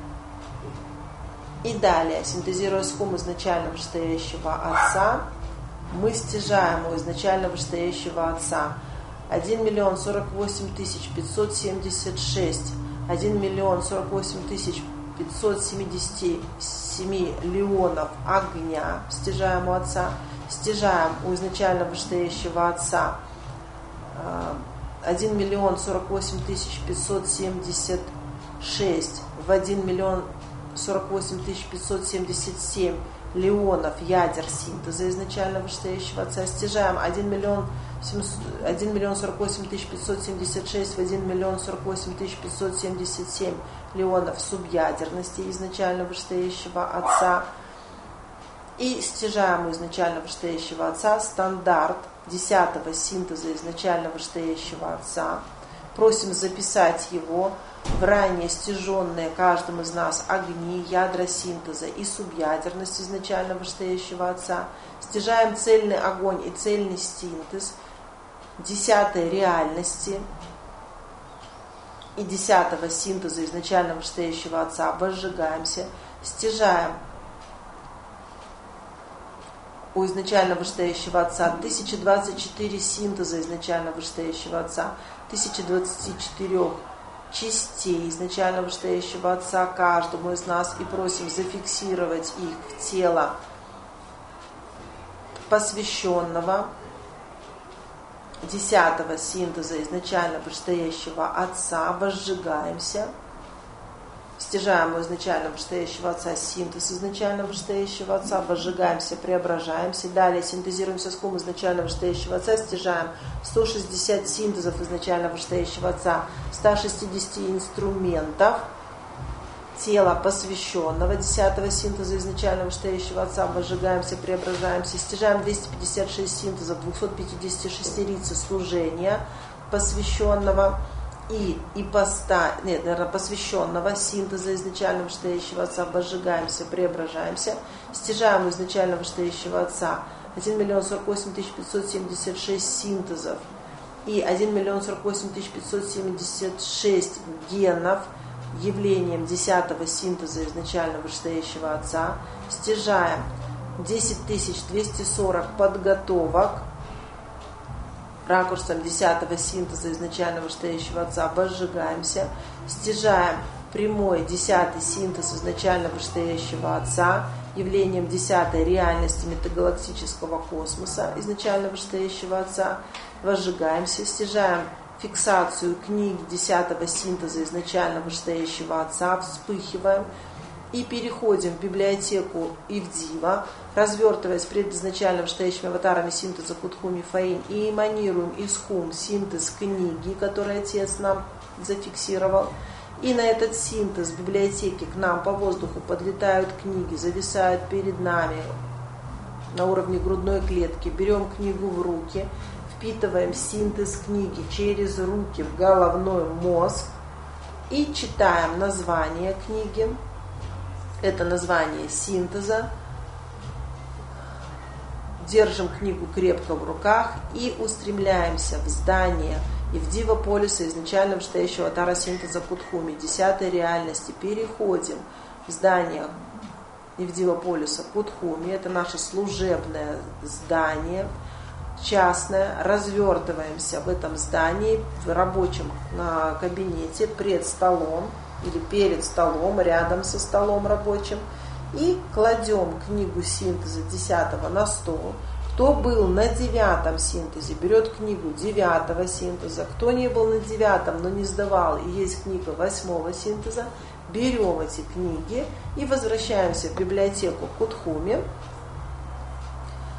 И далее, синтезируя схум изначально вышестоящего Отца, мы стяжаем у изначально вышестоящего Отца 1 048 576, 1 048 577 леонов огня, стяжаем у Отца, стяжаем у изначально вышестоящего Отца 1 048 576 в 1 048 577 леонов ядер синтеза изначально вышестоящего Отца, стяжаем 1 048 576 в 1 048 577 леонов субъядерности изначально вышестоящего Отца, и стяжаем у изначально вышестоящего Отца стандарт 10-го синтеза изначально вышестоящего Отца, просим записать его в ранее стяженные каждым из нас огни, ядра синтеза и субъядерность изначально вышестоящего Отца, стяжаем цельный огонь и цельный синтез 10-й реальности и 10-го синтеза изначально вышестоящего Отца, возжигаемся, стяжаем у изначально вышестоящего Отца 1024 синтеза изначально вышестоящего Отца, 1024 частей изначально вышестоящего Отца каждому из нас, и просим зафиксировать их в тело посвященного 10-го синтеза изначально вышестоящего Отца, возжигаемся, стяжаем у изначально вышестоящего Отца синтез изначально вышестоящего Отца, возжигаемся, преображаемся, далее синтезируемся с хум изначально вышестоящего Отца, стяжаем 160 синтезов изначально вышестоящего Отца, 160 инструментов тела посвященного 10-го синтеза изначально вышестоящего Отца, возжигаемся, преображаемся, стяжаем 256 синтезов 256 лиц служения посвященного и посвященного синтеза изначально вышестоящего Отца, возжигаемся, преображаемся, стяжаем изначально вышестоящего Отца 1 048 576 синтезов и 1 048 576 генов явлением 10-го синтеза изначально вышестоящего Отца, стяжаем 10 240 подготовок ракурсом 10-го синтеза изначально вышестоящего Отца, возжигаемся, стяжаем прямой 10-й синтез изначально вышестоящего Отца, явлением 10-й реальности метагалактического космоса изначально вышестоящего Отца, возжигаемся, стяжаем фиксацию книг 10-го синтеза изначально вышестоящего Отца, вспыхиваем и переходим в библиотеку Ивдива, развертываясь пред изначально вышестоящими аватарами синтеза Кутхуми Фаин, и эманируем из хум синтез книги, который Отец нам зафиксировал. И на этот синтез в библиотеке к нам по воздуху подлетают книги, зависают перед нами на уровне грудной клетки. Берем книгу в руки, впитываем синтез книги через руки в головной мозг и читаем название книги. Это название синтеза. Держим книгу крепко в руках и устремляемся в здание Ивдива полюса изначально вышестоящего аватара синтеза Кутхуми, 10-й реальности. Переходим в здание Ивдива полюса Кутхуми. Это наше служебное здание, частное. Развертываемся в этом здании, в рабочем кабинете, пред столом или перед столом, рядом со столом рабочим. И кладем книгу синтеза 10-го на стол. Кто был на 9-м синтезе, берет книгу 9-го синтеза. Кто не был на 9-м, но не сдавал, и есть книга 8-го синтеза, берем эти книги и возвращаемся в библиотеку Кутхуми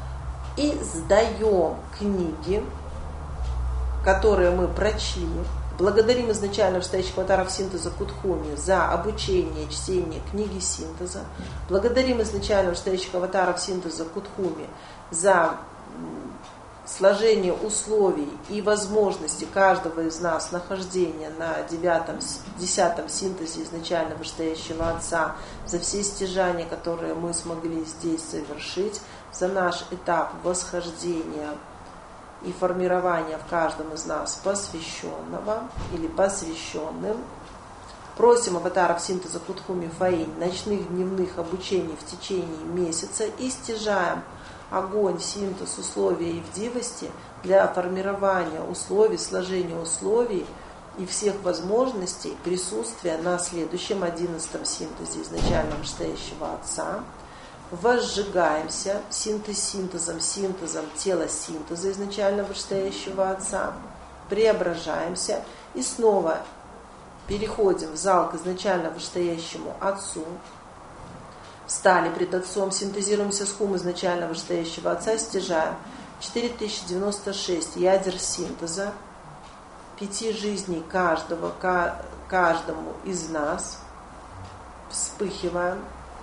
и сдаем книги, которые мы прочли Благодарим изначально вышестоящих аватаров синтеза Кутхуми за обучение, чтение книги синтеза. Благодарим изначально вышестоящих аватаров синтеза Кутхуми за сложение условий и возможности каждого из нас нахождения на 9-10 синтезе изначально вышестоящего Отца, за все стяжания, которые мы смогли здесь совершить, за наш этап восхождения и формирования в каждом из нас посвященного или посвященным. Просим аватаров синтеза Кутхуми Фаинь ночных дневных обучений в течение месяца и стяжаем огонь, синтез, условия и вдивости для формирования условий, сложения условий и всех возможностей присутствия на следующем 11 синтезе изначально вышестоящего Отца. Возжигаемся синтезом тела синтеза изначально вышестоящего Отца. Преображаемся и снова переходим в зал к изначально вышестоящему Отцу. Встали пред Отцом, синтезируемся с хум изначально вышестоящего Отца, стяжаем 4096 ядер синтеза, 5 жизней каждому из нас, вспыхиваем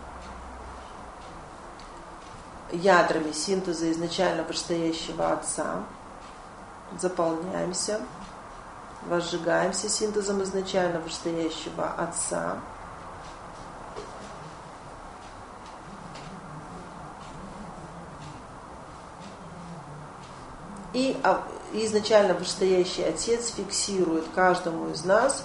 ядрами синтеза изначально вышестоящего Отца, заполняемся, возжигаемся синтезом изначально вышестоящего Отца, и изначально вышестоящий Отец фиксирует каждому из нас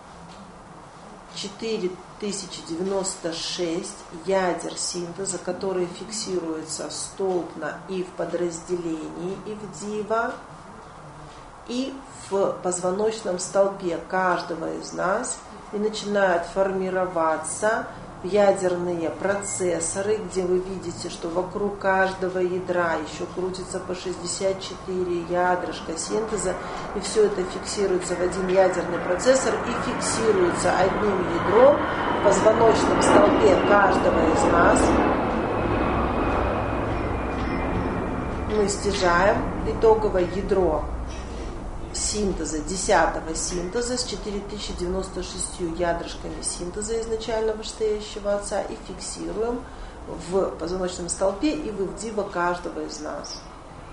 4096 ядер синтеза, которые фиксируются столбно и в подразделении, и в дива, и в позвоночном столпе каждого из нас, и начинают формироваться ядерные процессоры, где вы видите, что вокруг каждого ядра еще крутится по 64 ядрышка синтеза, и все это фиксируется в один ядерный процессор и фиксируется одним ядром в позвоночном столпе каждого из нас. Мы стяжаем итоговое ядро синтеза, 10-го синтеза с 4096 ядрышками синтеза изначально вышестоящего Отца и фиксируем в позвоночном столпе и в дива каждого из нас.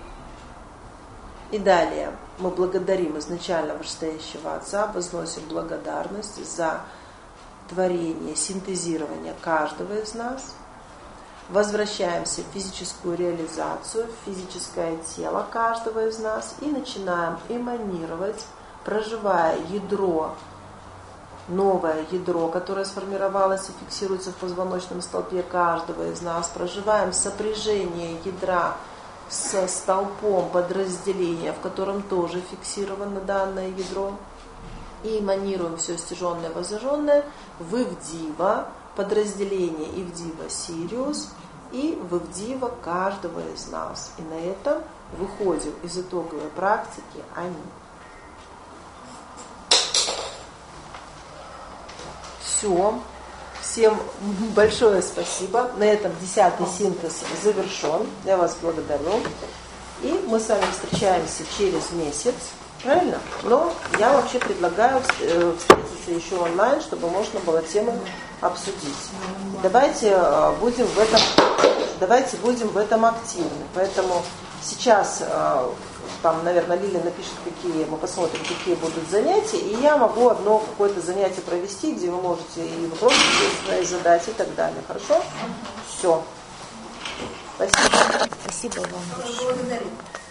И далее мы благодарим изначально вышестоящего Отца, возносим благодарность за творение, синтезирование каждого из нас. Возвращаемся в физическую реализацию, в физическое тело каждого из нас и начинаем эманировать, проживая ядро, новое ядро, которое сформировалось и фиксируется в позвоночном столпе каждого из нас. Проживаем сопряжение ядра со столпом подразделения, в котором тоже фиксировано данное ядро. И эманируем все стяженное, возжженное в Ивдива, подразделение Ивдива Сириус и в Ивдива каждого из нас. И на этом выходим из итоговой практики они. Все. Всем большое спасибо. На этом 10-й синтез завершен. Я вас благодарю. И мы с вами встречаемся через месяц. Правильно? Но я вообще предлагаю встретиться еще онлайн, чтобы можно было темы обсудить. Давайте будем в этом активны. Поэтому сейчас там, наверное, Лиля напишет, мы посмотрим, какие будут занятия, и я могу одно какое-то занятие провести, где вы можете и вопросы свои задать и так далее. Хорошо? Все. Спасибо. Спасибо вам большое.